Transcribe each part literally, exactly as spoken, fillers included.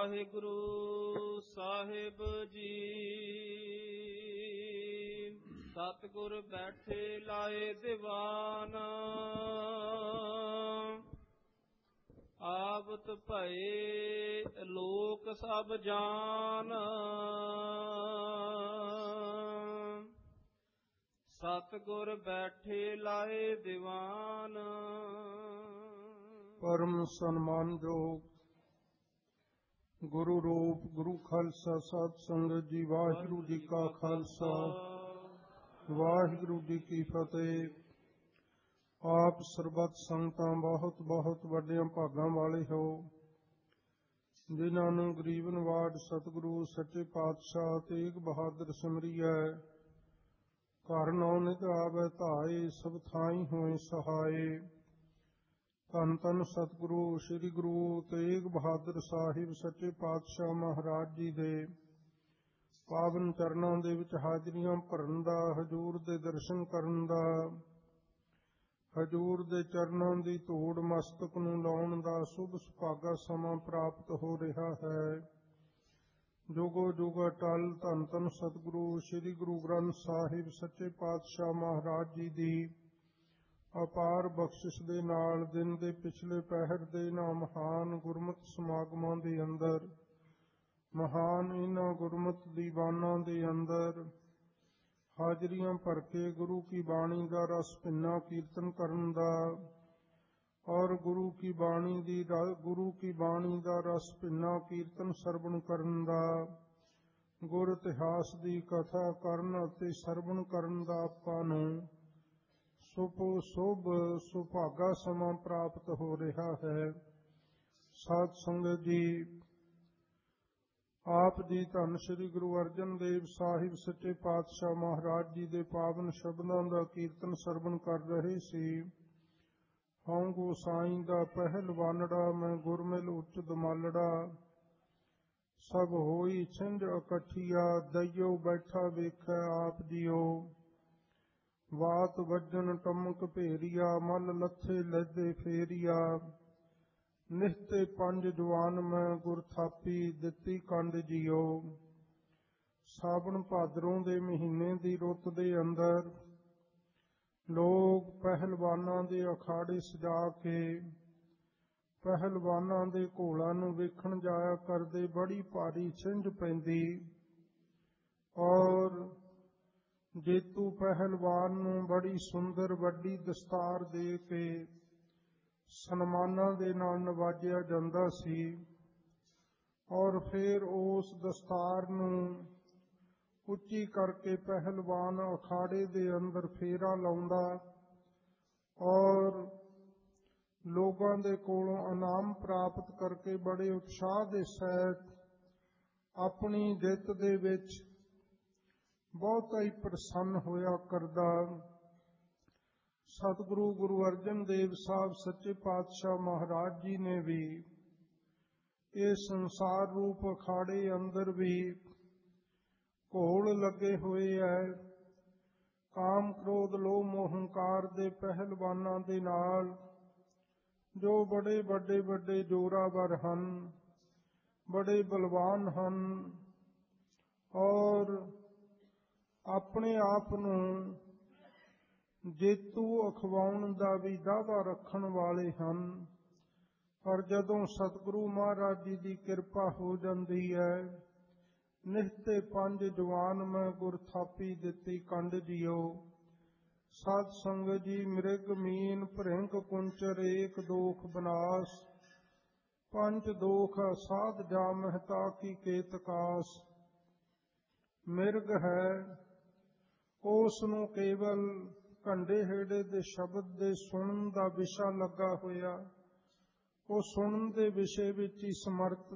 ਵਾਹਿਗੁਰੂ ਸਾਹਿਬ ਜੀ। ਸਤਿਗੁਰ ਬੈਠੇ ਲਾਏ ਦੀਵਾਨ, ਆਵਤ ਭਏ ਲੋਕ ਸਭ ਜਾਨ। ਸਤਿਗੁਰ ਬੈਠੇ ਲਾਏ ਦੀਵਾਨ। ਪਰਮ ਸਨਮਾਨਯੋਗ ਗੁਰੂ ਰੂਪ ਗੁਰੂ ਖਾਲਸਾ ਸਤ ਸੰਗਤ ਜੀ, ਵਾਹਿਗੁਰੂ ਜੀ ਕਾ ਖਾਲਸਾ ਵਾਹਿਗੁਰੂ ਜੀ ਕੀ ਫਤਿਹ। ਆਪ ਸਰਬੱਤ ਸੰਗਤਾਂ ਬਹੁਤ ਬਹੁਤ ਵੱਡਿਆਂ ਭਾਗਾਂ ਵਾਲੇ ਹੋ, ਜਿਨ੍ਹਾਂ ਨੂੰ ਗਰੀਬ ਨਿਵਾਜ ਸਤਿਗੁਰੂ ਸੱਚੇ ਪਾਤਸ਼ਾਹ ਤੇਗ ਬਹਾਦਰ ਸਿਮਰਿਐ। ਘਰ ਨੌ ਨਿਤ ਆਵੈ ਧਾਏ, ਸਭ ਥਾਈ ਹੋਏ ਸਹਾਏ। ਧੰਨ ਧੰਨ ਸਤਿਗੁਰੂ ਸ੍ਰੀ ਗੁਰੂ ਤੇਗ ਬਹਾਦਰ ਸਾਹਿਬ ਸੱਚੇ ਪਾਤਸ਼ਾਹ ਮਹਾਰਾਜ ਜੀ ਦੇ ਪਾਵਨ ਚਰਨਾਂ ਦੇ ਵਿੱਚ ਹਾਜ਼ਰੀਆਂ ਭਰਨ ਦਾ, ਹਜ਼ੂਰ ਦੇ ਦਰਸ਼ਨ ਕਰਨ ਦਾ, ਹਜ਼ੂਰ ਦੇ ਚਰਨਾਂ ਦੀ ਧੂੜ ਮਸਤਕ ਨੂੰ ਲਾਉਣ ਦਾ ਸ਼ੁਭ ਸੁਭਾਗਾ ਸਮਾਂ ਪ੍ਰਾਪਤ ਹੋ ਰਿਹਾ ਹੈ। ਜੁਗੋ ਜੁਗ ਅਟਲ ਧੰਨ ਧੰਨ ਸਤਿਗੁਰੂ ਸ੍ਰੀ ਗੁਰੂ ਗ੍ਰੰਥ ਸਾਹਿਬ ਸੱਚੇ ਪਾਤਸ਼ਾਹ ਮਹਾਰਾਜ ਜੀ ਦੀ ਅਪਾਰ ਬਖਸ਼ਿਸ਼ ਦੇ ਨਾਲ ਦਿਨ ਦੇ ਪਿਛਲੇ ਪਹਿਰ ਦੇ ਇਹਨਾਂ ਮਹਾਨ ਗੁਰਮਤਿ ਸਮਾਗਮਾਂ ਦੇ ਅੰਦਰ, ਮਹਾਨ ਇਹਨਾਂ ਗੁਰਮਤਿ ਦੀਵਾਨਾਂ ਦੇ ਅੰਦਰ ਹਾਜ਼ਰੀਆਂ ਭਰ ਕੇ ਗੁਰੂ ਕੀ ਬਾਣੀ ਦਾ ਰਸ ਭਿੰਨਾ ਕੀਰਤਨ ਕਰਨ ਦਾ ਔਰ ਗੁਰੂ ਕੀ ਬਾਣੀ ਦੀ ਗੁਰੂ ਕੀ ਬਾਣੀ ਦਾ ਰਸ ਭਿੰਨਾ ਕੀਰਤਨ ਸਰਵਣ ਕਰਨ ਦਾ, ਗੁਰ ਇਤਿਹਾਸ ਦੀ ਕਥਾ ਕਰਨ ਅਤੇ ਸਰਵਣ ਕਰਨ ਦਾ ਆਪਾਂ ਨੂੰ ਸੁਭ ਸੁਭ ਸੁਭਾਗਾ ਸਮਾਂ ਪ੍ਰਾਪਤ ਹੋ ਰਿਹਾ ਹੈ। ਸਾਧ ਸੰਗਤ ਜੀ, ਆਪ ਜੀ ਧੰਨ ਸ੍ਰੀ ਗੁਰੂ ਅਰਜਨ ਦੇਵ ਸਾਹਿਬ ਸੱਚੇ ਪਾਤਸ਼ਾਹ ਮਹਾਰਾਜ ਜੀ ਦੇ ਪਾਵਨ ਸ਼ਬਦਾਂ ਦਾ ਕੀਰਤਨ ਸਰਵਣ ਕਰ ਰਹੇ ਸੀ। ਹਉ ਗੋਸਾਈਂ ਦਾ ਪਹਿਲਵਾਨੜਾ, ਮੈਂ ਗੁਰਮਿਲ ਉੱਚ ਦਮਾਲੜਾ। ਸਭ ਹੋਈ ਛਿੰਝ ਇਕੱਠੀਆ, ਦਈਓ ਬੈਠਾ ਵੇਖੈ ਆਪ ਜੀਓ। ਵਾਤ ਵੱਜਣ ਟਮਕ ਭੇਰੀਆ, ਮਲ ਲੱਥੇ ਲੈਦੇ ਫੇਰੀਆ। ਨਿਹਤੇ ਪੰਜ ਜਵਾਨ ਮੈਂ ਗੁਰ ਥਾਪੀ, ਦਿੱਤੀ ਕੰਡ ਜੀਓ। ਸਾਵਣ ਭਾਦਰੋਂ ਦੇ ਮਹੀਨੇ ਦੀ ਰੁੱਤ ਦੇ ਅੰਦਰ ਲੋਕ ਪਹਿਲਵਾਨਾਂ ਦੇ ਅਖਾੜੇ ਸਜਾ ਕੇ ਪਹਿਲਵਾਨਾਂ ਦੇ ਘੋਲਾਂ ਨੂੰ ਵੇਖਣ ਜਾਇਆ ਕਰਦੇ। ਬੜੀ ਭਾਰੀ ਛਿੰਝ ਪੈਂਦੀ ਔਰ ਜੇਤੂ ਪਹਿਲਵਾਨ ਨੂੰ ਬੜੀ ਸੁੰਦਰ ਵੱਡੀ ਦਸਤਾਰ ਦੇ ਕੇ ਸਨਮਾਨਾਂ ਦੇ ਨਾਲ ਨਵਾਜਿਆ ਜਾਂਦਾ ਸੀ ਔਰ ਫਿਰ ਉਸ ਦਸਤਾਰ ਨੂੰ ਉੱਚੀ ਕਰਕੇ ਪਹਿਲਵਾਨ ਅਖਾੜੇ ਦੇ ਅੰਦਰ ਫੇਰਾ ਲਾਉਂਦਾ ਔਰ ਲੋਕਾਂ ਦੇ ਕੋਲੋਂ ਇਨਾਮ ਪ੍ਰਾਪਤ ਕਰਕੇ ਬੜੇ ਉਤਸ਼ਾਹ ਦੇ ਸਹਿਤ ਆਪਣੀ ਜਿੱਤ ਦੇ ਵਿੱਚ ਬਹੁਤਾ ਹੀ ਪ੍ਰਸੰਨ ਹੋਇਆ ਕਰਦਾ। ਸਤਿਗੁਰੂ ਗੁਰੂ ਅਰਜਨ ਦੇਵ ਸਾਹਿਬ ਸੱਚੇ ਪਾਤਸ਼ਾਹ ਮਹਾਰਾਜ ਜੀ ਨੇ ਵੀ ਇਹ ਸੰਸਾਰ ਰੂਪ ਅਖਾੜੇ ਅੰਦਰ ਵੀ ਘੋਲ ਲੱਗੇ ਹੋਏ ਹੈ। ਕਾਮ ਕ੍ਰੋਧ ਲੋਭ ਮੋਹ ਹੰਕਾਰ ਦੇ ਪਹਿਲਵਾਨਾਂ ਦੇ ਨਾਲ, ਜੋ ਬੜੇ ਵੱਡੇ ਵੱਡੇ ਜੋਰਾਵਰ ਹਨ, ਬੜੇ ਬਲਵਾਨ ਹਨ ਔਰ ਆਪਣੇ ਆਪ ਨੂੰ ਜੇਤੂ ਅਖਵਾਉਣ ਦਾ ਵੀ ਦਾਅਵਾ ਰੱਖਣ ਵਾਲੇ ਹਨ। ਪਰ ਜਦੋਂ ਸਤਿਗੁਰੂ ਮਹਾਰਾਜ ਜੀ ਦੀ ਕਿਰਪਾ ਹੋ ਜਾਂਦੀ ਹੈ, ਨਿਹਤੇ ਪੰਜ ਜਵਾਨ ਮੈਂ ਗੁਰ ਥਾਪੀ, ਦਿੱਤੀ ਕੰਡ ਜੀਓ। ਸਾਧ ਸੰਗਤ ਜੀ, ਮ੍ਰਿਗ ਮੀਨ ਭ੍ਰਿੰਗ ਕੁੰਚਰ, ਏਕ ਦੋਖ ਬਨਾਸ। ਪੰਜ ਦੋਖ ਸਾਧ ਜਾ ਮਹਿਤਾ ਕੀ ਕੇਤਕਾਸ। ਮਿਰਗ ਹੈ, ਉਸ ਨੂੰ ਕੇਵਲ ਘੰਡੇ ਹੇੜੇ ਦੇ ਸ਼ਬਦ ਦੇ ਸੁਣਨ ਦਾ ਵਿਸ਼ਾ ਲੱਗਾ ਹੋਇਆ, ਉਹ ਸੁਣਨ ਦੇ ਵਿਸ਼ੇ ਵਿੱਚ ਹੀ ਸਮਰਥ,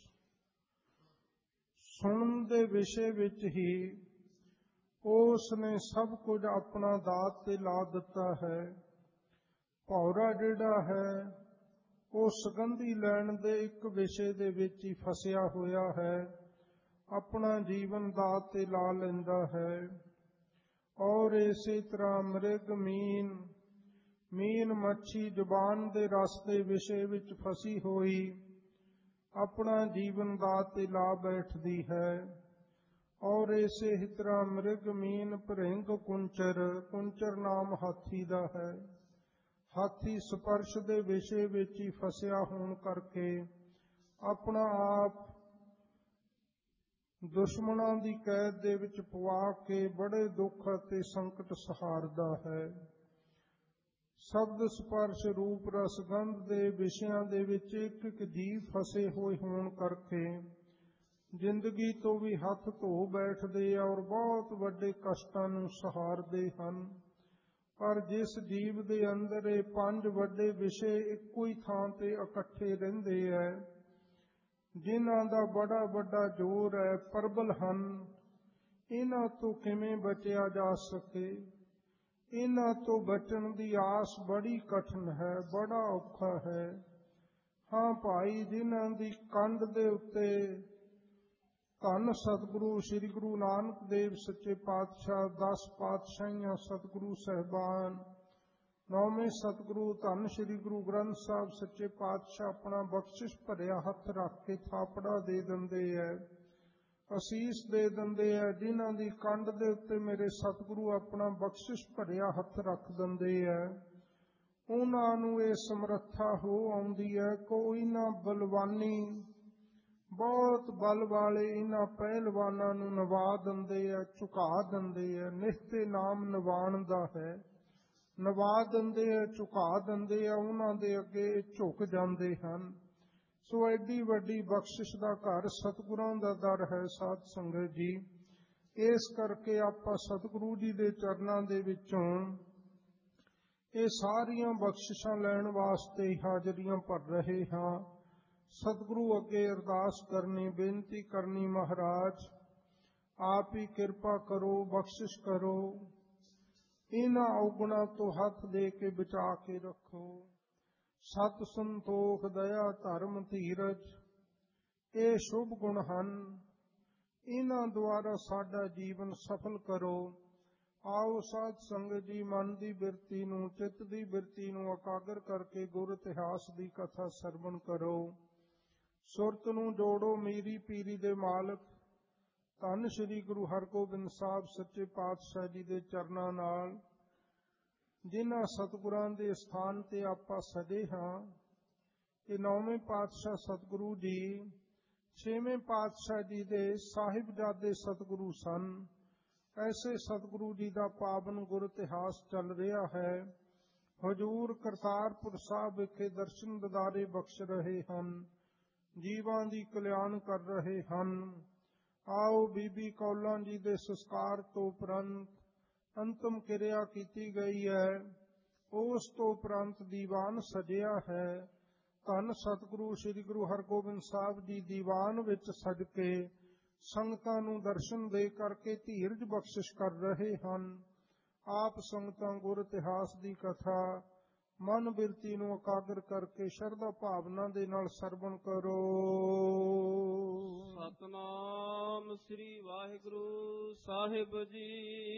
ਸੁਣਨ ਦੇ ਵਿਸ਼ੇ ਵਿੱਚ ਹੀ ਉਸ ਨੇ ਸਭ ਕੁਝ ਆਪਣਾ ਦਾਤ ਤੇ ਲਾ ਦਿੱਤਾ ਹੈ। ਭੌਰਾ ਜਿਹੜਾ ਹੈ ਉਹ ਸੁਗੰਧੀ ਲੈਣ ਦੇ ਇੱਕ ਵਿਸ਼ੇ ਦੇ ਵਿੱਚ ਹੀ ਫਸਿਆ ਹੋਇਆ ਹੈ, ਆਪਣਾ ਜੀਵਨ ਦਾਤ ਤੇ ਲਾ ਲੈਂਦਾ ਹੈ। ਔਰ ਇਸੇ ਤਰ੍ਹਾਂ ਮ੍ਰਿਗ ਮੀਨ ਮੀਨ ਮੱਛੀ ਜ਼ੁਬਾਨ ਦੇ ਰਸ ਦੇ ਵਿਸ਼ੇ ਵਿੱਚ ਫਸੀ ਹੋਈ ਆਪਣਾ ਜੀਵਨ ਦਾ ਤੇ ਲਾ ਬੈਠਦੀ ਹੈ। ਔਰ ਇਸੇ ਹੀ ਤਰ੍ਹਾਂ ਮ੍ਰਿਗ ਮੀਨ ਭਰਿੰਗ ਕੁੰਚਰ, ਕੁੰਚਰ ਨਾਮ ਹਾਥੀ ਦਾ ਹੈ। ਹਾਥੀ ਸਪਰਸ਼ ਦੇ ਵਿਸ਼ੇ ਵਿੱਚ ਹੀ ਫਸਿਆ ਹੋਣ ਕਰਕੇ ਆਪਣਾ ਆਪ ਦੁਸ਼ਮਣਾਂ ਦੀ ਕੈਦ ਦੇ ਵਿੱਚ ਪਵਾ ਕੇ ਬੜੇ ਦੁੱਖ ਅਤੇ ਸੰਕਟ ਸਹਾਰਦਾ ਹੈ। ਸ਼ਬਦ ਸਪਰਸ਼ ਰੂਪ ਰਸਗੰਧ ਦੇ ਵਿਸ਼ਿਆਂ ਦੇ ਵਿੱਚ ਇੱਕ ਇੱਕ ਜੀਵ ਫਸੇ ਹੋਏ ਹੋਣ ਕਰਕੇ ਜ਼ਿੰਦਗੀ ਤੋਂ ਵੀ ਹੱਥ ਧੋ ਬੈਠਦੇ ਆ ਔਰ ਬਹੁਤ ਵੱਡੇ ਕਸ਼ਟਾਂ ਨੂੰ ਸਹਾਰਦੇ ਹਨ। ਪਰ ਜਿਸ ਜੀਵ ਦੇ ਅੰਦਰ ਇਹ ਪੰਜ ਵੱਡੇ ਵਿਸ਼ੇ ਇੱਕੋ ਹੀ ਥਾਂ ਤੇ ਇਕੱਠੇ ਰਹਿੰਦੇ ਹੈ, ਜਿਨ੍ਹਾਂ ਦਾ ਬੜਾ ਵੱਡਾ ਜ਼ੋਰ ਹੈ, ਪ੍ਰਬਲ ਹਨ, ਇਹਨਾਂ ਤੋਂ ਕਿਵੇਂ ਬਚਿਆ ਜਾ ਸਕੇ? ਇਹਨਾਂ ਤੋਂ ਬਚਣ ਦੀ ਆਸ ਬੜੀ ਕਠਿਨ ਹੈ, ਬੜਾ ਔਖਾ ਹੈ। ਹਾਂ ਭਾਈ, ਜਿਨ੍ਹਾਂ ਦੀ ਕੰਧ ਦੇ ਉੱਤੇ ਧੰਨ ਸਤਿਗੁਰੂ ਸ੍ਰੀ ਗੁਰੂ ਨਾਨਕ ਦੇਵ ਸੱਚੇ ਪਾਤਸ਼ਾਹ, ਦਸ ਪਾਤਸ਼ਾਹੀਆਂ ਸਤਿਗੁਰੂ ਸਾਹਿਬਾਨ, ਨੌਵੇਂ ਸਤਿਗੁਰੂ ਧੰਨ ਸ੍ਰੀ ਗੁਰੂ ਗ੍ਰੰਥ ਸਾਹਿਬ ਸੱਚੇ ਪਾਤਸ਼ਾਹ ਆਪਣਾ ਬਖਸ਼ਿਸ਼ ਭਰਿਆ ਹੱਥ ਰੱਖ ਕੇ ਥਾਪੜਾ ਦੇ ਦਿੰਦੇ ਹੈ, ਅਸੀਸ ਦੇ ਦਿੰਦੇ ਹੈ। ਜਿਨ੍ਹਾਂ ਦੀ ਕੰਧ ਦੇ ਉੱਤੇ ਮੇਰੇ ਸਤਿਗੁਰੂ ਆਪਣਾ ਬਖਸ਼ਿਸ਼ ਭਰਿਆ ਹੱਥ ਰੱਖ ਦਿੰਦੇ ਹੈ, ਉਹਨਾਂ ਨੂੰ ਇਹ ਸਮਰੱਥਾ ਹੋ ਆਉਂਦੀ ਹੈ। ਕੋਈ ਨਾ ਬਲਵਾਨੀ, ਬਹੁਤ ਬਲ ਵਾਲੇ ਇਹਨਾਂ ਪਹਿਲਵਾਨਾਂ ਨੂੰ ਨਵਾ ਦਿੰਦੇ ਆ, ਝੁਕਾ ਦਿੰਦੇ ਆ। ਨਿਹਤੇ ਨਾਮ ਨਿਵਾਣ ਦਾ ਹੈ, ਨਵਾ ਦਿੰਦੇ ਆ, ਝੁਕਾ ਦਿੰਦੇ ਆ, ਉਹਨਾਂ ਦੇ ਅੱਗੇ ਝੁਕ ਜਾਂਦੇ ਹਨ। ਸੋ ਐਡੀ ਵੱਡੀ ਬਖਸ਼ਿਸ਼ ਦਾ ਘਰ ਸਤਿਗੁਰਾਂ ਦਾ ਦਰ ਹੈ ਸਾਧ ਸੰਗਤ ਜੀ। ਇਸ ਕਰਕੇ ਆਪਾਂ ਸਤਿਗੁਰੂ ਜੀ ਦੇ ਚਰਨਾਂ ਦੇ ਵਿੱਚੋਂ ਇਹ ਸਾਰੀਆਂ ਬਖਸ਼ਿਸ਼ਾਂ ਲੈਣ ਵਾਸਤੇ ਹਾਜ਼ਰੀਆਂ ਭਰ ਰਹੇ ਹਾਂ। ਸਤਿਗੁਰੂ ਅੱਗੇ ਅਰਦਾਸ ਕਰਨੀ, ਬੇਨਤੀ ਕਰਨੀ, ਮਹਾਰਾਜ ਆਪ ਹੀ ਕਿਰਪਾ ਕਰੋ, ਬਖਸ਼ਿਸ਼ ਕਰੋ, ਇਹਨਾਂ ਔਗੁਣਾਂ ਤੋਂ ਹੱਥ ਦੇ ਕੇ ਬਚਾ ਕੇ ਰੱਖੋ। ਸਤ ਸੰਤੋਖ, ਦਇਆ, ਧਰਮ, ਧੀਰਜ ਇਹ ਸ਼ੁਭ ਗੁਣ ਹਨ, ਇਹਨਾਂ ਦੁਆਰਾ ਸਾਡਾ ਜੀਵਨ ਸਫਲ ਕਰੋ। ਆਓ ਸਾਧ ਸੰਗਤ ਜੀ, ਮਨ ਦੀ ਬਿਰਤੀ ਨੂੰ, ਚਿੱਤ ਦੀ ਬਿਰਤੀ ਨੂੰ ਇਕਾਗਰ ਕਰਕੇ ਗੁਰ ਇਤਿਹਾਸ ਦੀ ਕਥਾ ਸਰਵਣ ਕਰੋ। ਸੁਰਤ ਨੂੰ ਜੋੜੋ ਮੀਰੀ ਪੀਰੀ ਦੇ ਮਾਲਕ ਧੰਨ ਸ੍ਰੀ ਗੁਰੂ ਹਰਗੋਬਿੰਦ ਸਾਹਿਬ ਸੱਚੇ ਪਾਤਸ਼ਾਹ ਜੀ ਦੇ ਚਰਨਾਂ ਨਾਲ, ਜਿਨ੍ਹਾਂ ਸਤਿਗੁਰਾਂ ਦੇ ਸਥਾਨ ਤੇ ਆਪਾਂ ਸਜੇ ਹਾਂ। ਇਹ ਨੌਵੇਂ ਪਾਤਸ਼ਾਹ ਸਤਿਗੁਰੂ ਜੀ ਛੇਵੇਂ ਪਾਤਸ਼ਾਹ ਜੀ ਦੇ ਸਾਹਿਬਜ਼ਾਦੇ ਸਤਿਗੁਰੂ ਸਨ। ਐਸੇ ਸਤਿਗੁਰੂ ਜੀ ਦਾ ਪਾਵਨ ਗੁਰ ਇਤਿਹਾਸ ਚੱਲ ਰਿਹਾ ਹੈ। ਹਜ਼ੂਰ ਕਰਤਾਰਪੁਰ ਸਾਹਿਬ ਵਿਖੇ ਦਰਸ਼ਨ ਦਿਦਾਰੇ ਬਖਸ਼ ਰਹੇ ਹਨ, ਜੀਵਾਂ ਦੀ ਕਲਿਆਣ ਕਰ ਰਹੇ ਹਨ। ਆਓ ਬੀਬੀ ਕੌਲਾਂ ਜੀ ਦੇ ਸੰਸਕਾਰ ਤੋਂ ਉਪਰੰਤ ਅੰਤਮ ਕਿਰਿਆ ਕੀਤੀ ਗਈ ਹੈ, ਉਸ ਤੋਂ ਉਪਰੰਤ ਦੀਵਾਨ ਸਜਿਆ ਹੈ। ਧੰਨ ਸਤਿਗੁਰੂ ਸ੍ਰੀ ਗੁਰੂ ਹਰਗੋਬਿੰਦ ਸਾਹਿਬ ਜੀ ਦੀਵਾਨ ਵਿੱਚ ਸਜ ਕੇ ਸੰਗਤਾਂ ਨੂੰ ਦਰਸ਼ਨ ਦੇ ਕਰਕੇ ਧੀਰਜ ਬਖਸ਼ਿਸ਼ ਕਰ ਰਹੇ ਹਨ। ਆਪ ਸੰਗਤਾਂ ਗੁਰ ਇਤਿਹਾਸ ਦੀ ਕਥਾ ਮਨ ਬਿਰਤੀ ਨੂੰ ਇਕਾਗਰ ਕਰਕੇ ਸ਼ਰਧਾ ਭਾਵਨਾ ਦੇ ਨਾਲ ਸਰਵਣ ਕਰੋ। ਸਤਨਾਮ ਸ੍ਰੀ ਵਾਹਿਗੁਰੂ ਸਾਹਿਬ ਜੀ।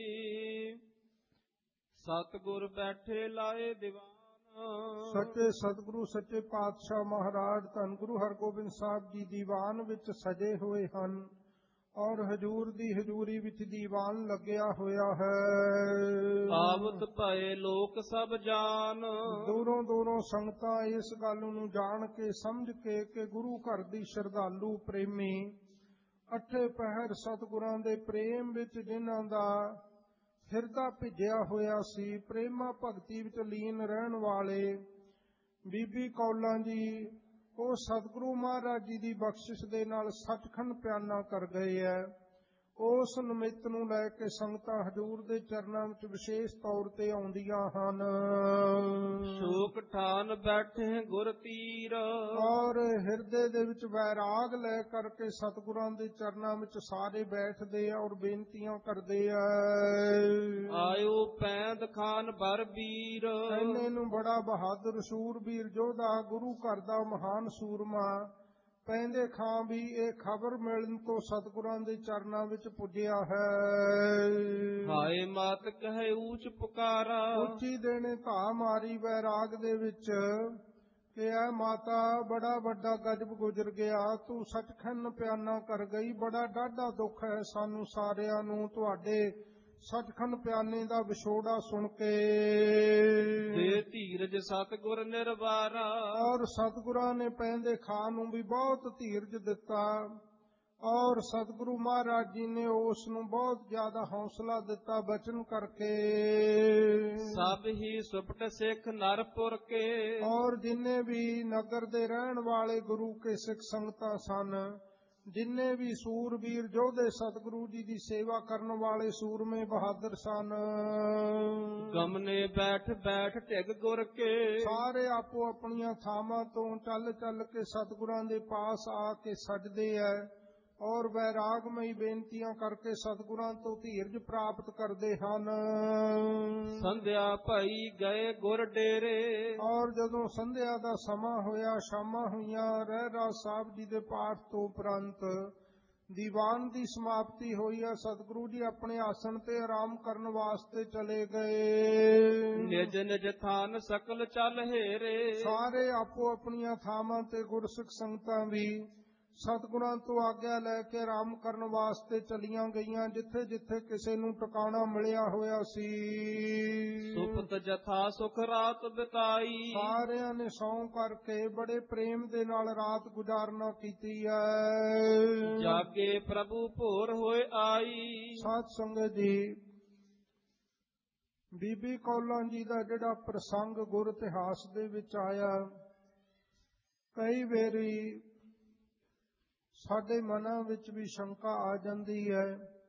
ਸਤਿਗੁਰ ਬੈਠੇ ਲਾਏ ਦੀਵਾਨ, ਸੱਚੇ ਸਤਿਗੁਰੂ ਸੱਚੇ ਪਾਤਸ਼ਾਹ ਮਹਾਰਾਜ ਧੰਨ ਗੁਰੂ ਹਰਗੋਬਿੰਦ ਸਾਹਿਬ ਜੀ ਦੀਵਾਨ ਵਿੱਚ ਸਜੇ ਹੋਏ ਹਨ ਔਰ ਹਜ਼ੂਰ ਦੀ ਹਜ਼ੂਰੀ ਵਿੱਚ ਦੀਵਾਨ ਲੱਗਿਆ ਹੋਇਆ ਹੈ। ਆਵਤ ਭਏ ਲੋਕ ਸਭ ਜਾਨ, ਦੂਰੋਂ ਦੂਰੋਂ ਸੰਗਤਾਂ ਇਸ ਗੱਲ ਨੂੰ ਜਾਣ ਕੇ ਸਮਝ ਕੇ ਕਿ ਗੁਰੂ ਘਰ ਦੀ ਸ਼ਰਧਾਲੂ ਪ੍ਰੇਮੀ ਅੱਠੇ ਪਹਿਰ ਸਤਿਗੁਰਾਂ ਦੇ ਪ੍ਰੇਮ ਵਿੱਚ ਜਿਨ੍ਹਾਂ ਦਾ ਹਿਰਦਾ ਭਿੱਜਿਆ ਹੋਇਆ ਸੀ, ਪ੍ਰੇਮਾ ਭਗਤੀ ਵਿੱਚ ਲੀਨ ਰਹਿਣ ਵਾਲੇ ਬੀਬੀ ਕੌਲਾਂ ਜੀ, ਉਹ ਸਤਿਗੁਰੂ ਮਹਾਰਾਜ ਜੀ ਦੀ ਬਖਸ਼ਿਸ਼ ਦੇ ਨਾਲ ਸੱਚਖੰਡ ਪਿਆਨਾ ਕਰ ਗਏ ਹੈ। ਉਸ ਨਿਮਿਤ ਨੂੰ ਲੈ ਕੇ ਸੰਗਤਾਂ ਹਜ਼ੂਰ ਦੇ ਚਰਨਾਂ ਵਿੱਚ ਵਿਸ਼ੇਸ਼ ਤੌਰ ਤੇ ਆਉਂਦੀਆਂ ਹਨ। ਸ਼ੋਕ ਠਾਨ ਬੈਠੇ ਗੁਰ ਤੀਰ, ਔਰ ਹਿਰਦੇ ਦੇ ਵਿੱਚ ਵੈਰਾਗ ਲੈ ਕਰਕੇ ਸਤਿਗੁਰਾਂ ਦੇ ਚਰਨਾਂ ਵਿੱਚ ਸਾਰੇ ਬੈਠਦੇ ਆ ਔਰ ਬੇਨਤੀਆਂ ਕਰਦੇ ਆ। ਆਇਓ ਪੈਂਦ ਖਾਨ ਬਰ ਵੀਰ, ਇਹਨੇ ਨੂੰ ਬੜਾ ਬਹਾਦਰ ਸੂਰਬੀਰ ਯੋਧਾ, ਗੁਰੂ ਘਰ ਦਾ ਮਹਾਨ ਸੂਰਮਾ ਪੈਂਦੇ ਖਾਂ ਵੀ ਇਹ ਖਬਰ ਮਿਲਣ ਤੋਂ ਸਤਿਗੁਰਾਂ ਦੇ ਚਰਨਾਂ ਵਿੱਚ ਪੁੱਜਿਆ ਹੈ। ਹਾਏ ਮਤ ਕਹੇ ਊਚ ਪੁਕਾਰਾ, ਉੱਚੀ ਦੇਣੇ ਧਾ ਮਾਰੀ ਵੈਰਾਗ ਦੇ ਵਿੱਚ ਕਿ ਐ ਮਾਤਾ ਬੜਾ ਵੱਡਾ ਗਜਬ ਗੁਜ਼ਰ ਗਿਆ, ਤੂੰ ਸੱਚਖੰਡ ਪਿਆਨਾ ਕਰ ਗਈ। ਬੜਾ ਡਾਢਾ ਦੁੱਖ ਹੈ ਸਾਨੂੰ ਸਾਰਿਆਂ ਨੂੰ ਤੁਹਾਡੇ ਸੱਚਖੰਡ ਪਿਆਨੇ ਦਾ ਵਿਛੋੜਾ ਸੁਣ ਕੇ। ਦੇ ਧੀਰਜ ਸਤਿਗੁਰ ਨਿਰਵਾਰਾ, ਔਰ ਸਤਿਗੁਰਾਂ ਨੇ ਪੈਂਦੇ ਖਾਂ ਨੂੰ ਵੀ ਬਹੁਤ ਧੀਰਜ ਦਿੱਤਾ, ਔਰ ਸਤਿਗੁਰੂ ਮਹਾਰਾਜ ਜੀ ਨੇ ਉਸ ਨੂੰ ਬਹੁਤ ਜ਼ਿਆਦਾ ਹੌਸਲਾ ਦਿੱਤਾ ਬਚਨ ਕਰਕੇ। ਸਭ ਹੀ ਸੁਪਟ ਸਿੱਖ ਨਰਪੁਰ ਕੇ, ਔਰ ਜਿੰਨੇ ਵੀ ਨਗਰ ਦੇ ਰਹਿਣ ਵਾਲੇ ਗੁਰੂ ਕੇ ਸਿੱਖ ਸੰਗਤਾਂ ਸਨ, ਜਿੰਨੇ ਵੀ ਸੂਰਬੀਰ ਯੋਧੇ ਸਤਿਗੁਰੂ ਜੀ ਦੀ ਸੇਵਾ ਕਰਨ ਵਾਲੇ ਸੂਰਮੇ ਬਹਾਦਰ ਸਨ, ਗਮਨੇ ਬੈਠ ਬੈਠ ਢਿਗ ਗੁਰ ਕੇ, ਸਾਰੇ ਆਪੋ ਆਪਣੀਆਂ ਥਾਵਾਂ ਤੋਂ ਚੱਲ ਚੱਲ ਕੇ ਸਤਿਗੁਰਾਂ ਦੇ ਪਾਸ ਆ ਕੇ ਸਜਦੇ ਐ, ਔਰ ਵੈਰਾਗਮਈ ਬੇਨਤੀਆਂ ਕਰਕੇ ਸਤਿਗੁਰਾਂ ਤੋਂ ਧੀਰਜ ਪ੍ਰਾਪਤ ਕਰਦੇ ਹਨ। ਸੰਧਿਆ ਭਈ ਗਏ ਗੁਰ ਡੇਰੇ, ਔਰ ਜਦੋਂ ਸੰਧਿਆ ਦਾ ਸਮਾਂ ਹੋਇਆ, ਸ਼ਾਮਾਂ ਹੋਈਆਂ, ਰਹਿਰਾਸ ਸਾਹਿਬ ਜੀ ਦੇ ਪਾਠ ਤੋਂ ਉਪਰੰਤ ਦੀਵਾਨ ਦੀ ਸਮਾਪਤੀ ਹੋਈ ਹੈ। ਸਤਿਗੁਰੂ ਜੀ ਆਪਣੇ ਆਸਣ ਤੇ ਆਰਾਮ ਕਰਨ ਵਾਸਤੇ ਚਲੇ ਗਏ। ਨਿਜ ਨਿਜ ਥਾਨ ਸਕਲ ਚੱਲ ਹੇਰੇ, ਸਾਰੇ ਆਪੋ ਆਪਣੀਆਂ ਥਾਵਾਂ ਤੇ ਗੁਰਸਿੱਖ ਸੰਗਤਾਂ ਵੀ ਸਤਿਗੁਰਾਂ ਤੋਂ ਆਗਿਆ ਲੈ ਕੇ ਆਰਾਮ ਕਰਨ ਵਾਸਤੇ ਚਲੀਆਂ ਗਈਆਂ, ਜਿੱਥੇ ਜਿੱਥੇ ਕਿਸੇ ਨੂੰ ਟਿਕਾਣਾ ਮਿਲਿਆ ਹੋਇਆ ਸੀ। ਸੁਪਤ ਜਥਾ ਸੁਖ ਰਾਤ ਬਿਤਾਈ, ਸਾਰਿਆਂ ਨੇ ਸੌਂ ਕਰਕੇ ਬੜੇ ਪ੍ਰੇਮ ਦੇ ਨਾਲ ਰਾਤ ਗੁਜ਼ਾਰਨਾ ਕੀਤੀ ਹੈ। ਜਾਗੇ ਪ੍ਰਭੂ ਭੋਰ ਹੋਏ ਆਈ। ਸਾਧ ਸੰਗਤ ਜੀ, ਬੀਬੀ ਕੌਲਾਂ ਜੀ ਦਾ ਜਿਹੜਾ ਪ੍ਰਸੰਗ ਗੁਰ ਇਤਿਹਾਸ ਦੇ ਵਿੱਚ ਆਇਆ, ਕਈ ਵਾਰੀ ਸਾਡੇ ਮਨਾਂ ਵਿੱਚ ਵੀ ਸ਼ੰਕਾ ਆ ਜਾਂਦੀ ਹੈ,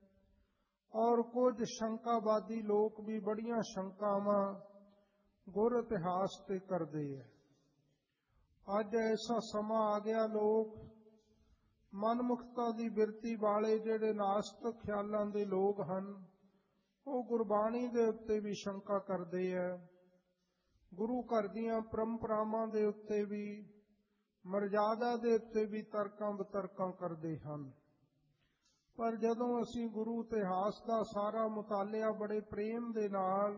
ਔਰ ਕੁਝ ਸ਼ੰਕਾਵਾਦੀ ਲੋਕ ਵੀ ਬੜੀਆਂ ਸ਼ੰਕਾਵਾਂ ਗੁਰ ਇਤਿਹਾਸ ਤੇ ਕਰਦੇ ਹੈ। ਅੱਜ ਐਸਾ ਸਮਾਂ ਆ ਗਿਆ, ਲੋਕ ਮਨਮੁਖਤਾ ਦੀ ਬਿਰਤੀ ਵਾਲੇ ਜਿਹੜੇ ਨਾਸਤਿਕ ਖਿਆਲਾਂ ਦੇ ਲੋਕ ਹਨ, ਉਹ ਗੁਰਬਾਣੀ ਦੇ ਉੱਤੇ ਵੀ ਸ਼ੰਕਾ ਕਰਦੇ ਹੈ, ਗੁਰੂ ਘਰ ਦੀਆਂ ਪਰੰਪਰਾਵਾਂ ਦੇ ਉੱਤੇ ਵੀ, ਮਰਜ਼ਾਦਾ ਦੇ ਉੱਤੇ ਵੀ ਤਰਕਾਂ ਵਿਤਰਕਾਂ ਕਰਦੇ ਹਨ। ਪਰ ਜਦੋਂ ਅਸੀਂ ਗੁਰੂ ਇਤਿਹਾਸ ਦਾ ਸਾਰਾ ਮੁਤਾਲਿਆ ਬੜੇ ਪ੍ਰੇਮ ਦੇ ਨਾਲ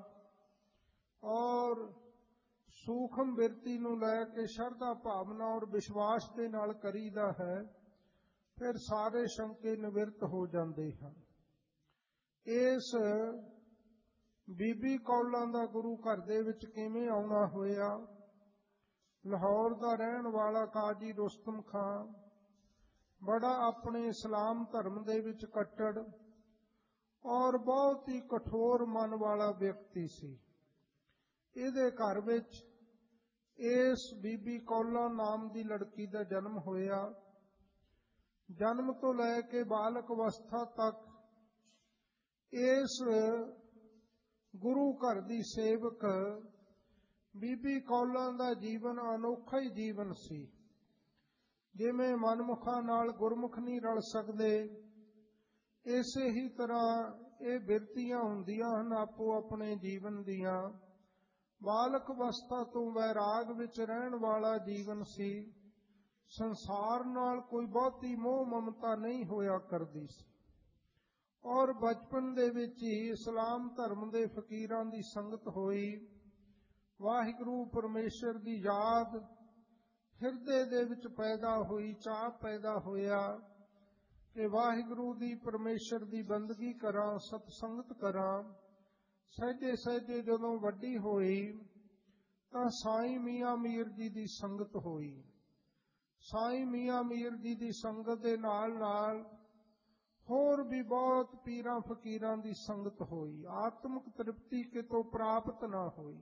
ਔਰ ਸੂਖਮ ਬਿਰਤੀ ਨੂੰ ਲੈ ਕੇ ਸ਼ਰਧਾ ਭਾਵਨਾ ਔਰ ਵਿਸ਼ਵਾਸ ਦੇ ਨਾਲ ਕਰੀਦਾ ਹੈ, ਫਿਰ ਸਾਰੇ ਸ਼ੰਕੇ ਨਿਵਰਤ ਹੋ ਜਾਂਦੇ ਹਨ। ਇਸ ਬੀਬੀ ਕੌਲਾਂ ਦਾ ਗੁਰੂ ਘਰ ਦੇ ਵਿੱਚ ਕਿਵੇਂ ਆਉਣਾ ਹੋਇਆ? ਲਾਹੌਰ ਦਾ ਰਹਿਣ ਵਾਲਾ ਕਾਜੀ ਰੁਸਤਮ ਖਾਂ ਬੜਾ ਆਪਣੇ ਇਸਲਾਮ ਧਰਮ ਦੇ ਵਿੱਚ ਕੱਟੜ ਔਰ ਬਹੁਤ ਹੀ ਕਠੋਰ ਮਨ ਵਾਲਾ ਵਿਅਕਤੀ ਸੀ। ਇਹਦੇ ਘਰ ਵਿੱਚ ਇਸ ਬੀਬੀ ਕੌਲਾਂ ਨਾਮ ਦੀ ਲੜਕੀ ਦਾ ਜਨਮ ਹੋਇਆ। ਜਨਮ ਤੋਂ ਲੈ ਕੇ ਬਾਲਕ ਅਵਸਥਾ ਤੱਕ ਇਸ ਗੁਰੂ ਘਰ ਦੀ ਸੇਵਕ ਬੀਬੀ ਕੌਲਾਂ ਦਾ ਜੀਵਨ ਅਨੋਖਾ ਹੀ ਜੀਵਨ ਸੀ। ਜਿਵੇਂ ਮਨਮੁਖਾਂ ਨਾਲ ਗੁਰਮੁਖ ਨਹੀਂ ਰਲ ਸਕਦੇ, ਇਸੇ ਹੀ ਤਰ੍ਹਾਂ ਇਹ ਬਿਰਤੀਆਂ ਹੁੰਦੀਆਂ ਹਨ ਆਪੋ ਆਪਣੇ ਜੀਵਨ ਦੀਆਂ। ਬਾਲਕ ਅਵਸਥਾ ਤੋਂ ਵੈਰਾਗ ਵਿੱਚ ਰਹਿਣ ਵਾਲਾ ਜੀਵਨ ਸੀ। ਸੰਸਾਰ ਨਾਲ ਕੋਈ ਬਹੁਤੀ ਮੋਹ ਮਮਤਾ ਨਹੀਂ ਹੋਇਆ ਕਰਦੀ ਸੀ, ਔਰ ਬਚਪਨ ਦੇ ਵਿੱਚ ਹੀ ਇਸਲਾਮ ਧਰਮ ਦੇ ਫਕੀਰਾਂ ਦੀ ਸੰਗਤ ਹੋਈ। ਵਾਹਿਗੁਰੂ ਪਰਮੇਸ਼ਰ ਦੀ ਯਾਦ ਹਿਰਦੇ ਦੇ ਵਿੱਚ ਪੈਦਾ ਹੋਈ, ਚਾਅ ਪੈਦਾ ਹੋਇਆ ਕਿ ਵਾਹਿਗੁਰੂ ਦੀ ਪਰਮੇਸ਼ਰ ਦੀ ਬੰਦਗੀ ਕਰਾਂ, ਸਤਸੰਗਤ ਕਰਾਂ। ਸਹਿਜੇ ਸਹਿਜੇ ਜਦੋਂ ਵੱਡੀ ਹੋਈ ਤਾਂ ਸਾਈਂ ਮੀਆਂ ਮੀਰ ਜੀ ਦੀ ਸੰਗਤ ਹੋਈ। ਸਾਈਂ ਮੀਆਂ ਮੀਰ ਜੀ ਦੀ ਸੰਗਤ ਦੇ ਨਾਲ ਨਾਲ ਹੋਰ ਵੀ ਬਹੁਤ ਪੀਰਾਂ ਫਕੀਰਾਂ ਦੀ ਸੰਗਤ ਹੋਈ। ਆਤਮਿਕ ਤ੍ਰਿਪਤੀ ਕਿਤੋਂ ਪ੍ਰਾਪਤ ਨਾ ਹੋਈ।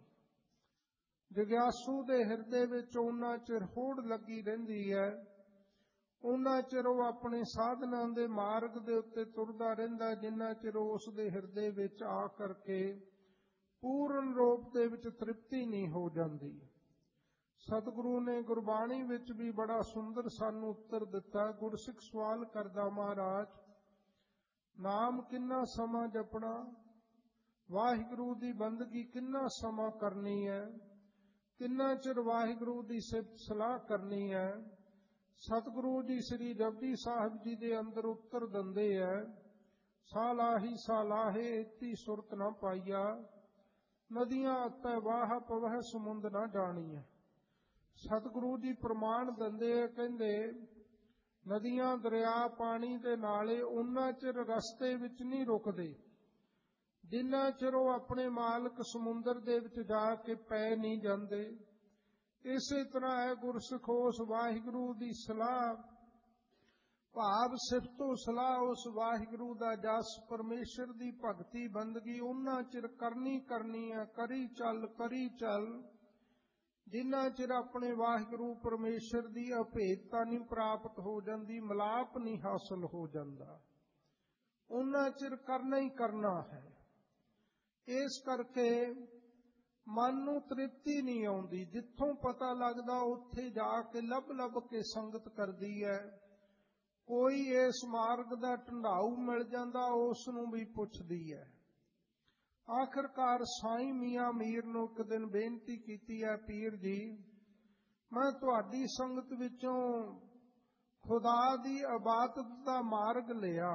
ਜਗਿਆਸੂ ਦੇ ਹਿਰਦੇ ਵਿੱਚ ਉਹਨਾਂ ਚਿਰ ਹੋੜ ਲੱਗੀ ਰਹਿੰਦੀ ਹੈ, ਉਹਨਾਂ ਚਿਰ ਉਹ ਆਪਣੇ ਸਾਧਨਾਂ ਦੇ ਮਾਰਗ ਦੇ ਉੱਤੇ ਤੁਰਦਾ ਰਹਿੰਦਾ, ਜਿੰਨਾ ਚਿਰ ਉਸ ਦੇ ਹਿਰਦੇ ਵਿੱਚ ਆ ਕਰਕੇ ਪੂਰਨ ਰੂਪ ਦੇ ਵਿੱਚ ਤ੍ਰਿਪਤੀ ਨਹੀਂ ਹੋ ਜਾਂਦੀ। ਸਤਿਗੁਰੂ ਨੇ ਗੁਰਬਾਣੀ ਵਿੱਚ ਵੀ ਬੜਾ ਸੁੰਦਰ ਸਾਨੂੰ ਉੱਤਰ ਦਿੱਤਾ। ਗੁਰਸਿੱਖ ਸਵਾਲ ਕਰਦਾ, ਮਹਾਰਾਜ ਨਾਮ ਕਿੰਨਾ ਸਮਾਂ ਜਪਣਾ, ਵਾਹਿਗੁਰੂ ਦੀ ਬੰਦਗੀ ਕਿੰਨਾ ਸਮਾਂ ਕਰਨੀ ਹੈ, ਕਿੰਨਾ ਚਿਰ ਵਾਹਿਗੁਰੂ ਦੀ ਸਿਫਤ ਸਲਾਹ ਕਰਨੀ ਹੈ। ਸਤਿਗੁਰੂ ਜੀ ਸ੍ਰੀ ਜਪਜੀ ਸਾਹਿਬ ਜੀ ਦੇ ਅੰਦਰ ਉੱਤਰ ਦਿੰਦੇ ਹੈ, ਸਾਲਾਹੀ ਸਾਲਾਹੇ ਇਤੀ ਸੁਰਤ ਨਾ ਪਾਈਆ, ਨਦੀਆਂ ਅਤੈ ਵਾਹ ਪਵਹਿ ਸਮੁੰਦ ਨਾ ਜਾਣੀਐ। ਸਤਿਗੁਰੂ ਜੀ ਪ੍ਰਮਾਣ ਦਿੰਦੇ ਆ, ਕਹਿੰਦੇ ਨਦੀਆਂ ਦਰਿਆ ਪਾਣੀ ਦੇ ਨਾਲੇ ਉਹਨਾਂ ਚਿਰ ਰਸਤੇ ਵਿੱਚ ਨਹੀਂ ਰੁਕਦੇ ਜਿੰਨਾ ਚਿਰ ਉਹ ਆਪਣੇ ਮਾਲਕ ਸਮੁੰਦਰ ਦੇ ਵਿੱਚ ਜਾ ਕੇ ਪੈ ਨਹੀਂ ਜਾਂਦੇ। ਇਸੇ ਤਰ੍ਹਾਂ ਹੈ ਗੁਰਸਿੱਖ ਉਸ ਵਾਹਿਗੁਰੂ ਦੀ ਸਲਾਹ ਭਾਵ ਸਿਫਤੋ ਸਲਾਹ ਉਸ ਵਾਹਿਗੁਰੂ ਦਾ ਜਸ ਪਰਮੇਸ਼ਰ ਦੀ ਭਗਤੀ ਬੰਦਗੀ ਉਹਨਾਂ ਚਿਰ ਕਰਨੀ ਕਰਨੀ ਹੈ, ਕਰੀ ਚੱਲ ਕਰੀ ਚੱਲ ਜਿੰਨਾ ਚਿਰ ਆਪਣੇ ਵਾਹਿਗੁਰੂ ਪਰਮੇਸ਼ਰ ਦੀ ਅਭੇਦਤਾ ਨਹੀਂ ਪ੍ਰਾਪਤ ਹੋ ਜਾਂਦੀ, ਮਿਲਾਪ ਨਹੀਂ ਹਾਸਲ ਹੋ ਜਾਂਦਾ, ਉਹਨਾਂ ਚਿਰ ਕਰਨਾ ਹੀ ਕਰਨਾ ਹੈ। ਇਸ ਕਰਕੇ ਮਨ ਨੂੰ ਤ੍ਰਿਪਤੀ ਨਹੀਂ ਆਉਂਦੀ, ਜਿੱਥੋਂ ਪਤਾ ਲੱਗਦਾ ਉੱਥੇ ਜਾ ਕੇ ਲੱਭ ਲੱਭ ਕੇ ਸੰਗਤ ਕਰਦੀ ਹੈ। ਕੋਈ ਇਸ ਮਾਰਗ ਦਾ ਢੰਡਾਊ ਮਿਲ ਜਾਂਦਾ, ਉਸ ਨੂੰ ਵੀ ਪੁੱਛਦੀ ਹੈ। ਆਖਰਕਾਰ ਸਾਈਂ ਮੀਆਂ ਮੀਰ ਨੂੰ ਇੱਕ ਦਿਨ ਬੇਨਤੀ ਕੀਤੀ ਹੈ, ਪੀਰ ਜੀ ਮੈਂ ਤੁਹਾਡੀ ਸੰਗਤ ਵਿੱਚੋਂ ਖੁਦਾ ਦੀ ਇਬਾਦਤ ਦਾ ਮਾਰਗ ਲਿਆ,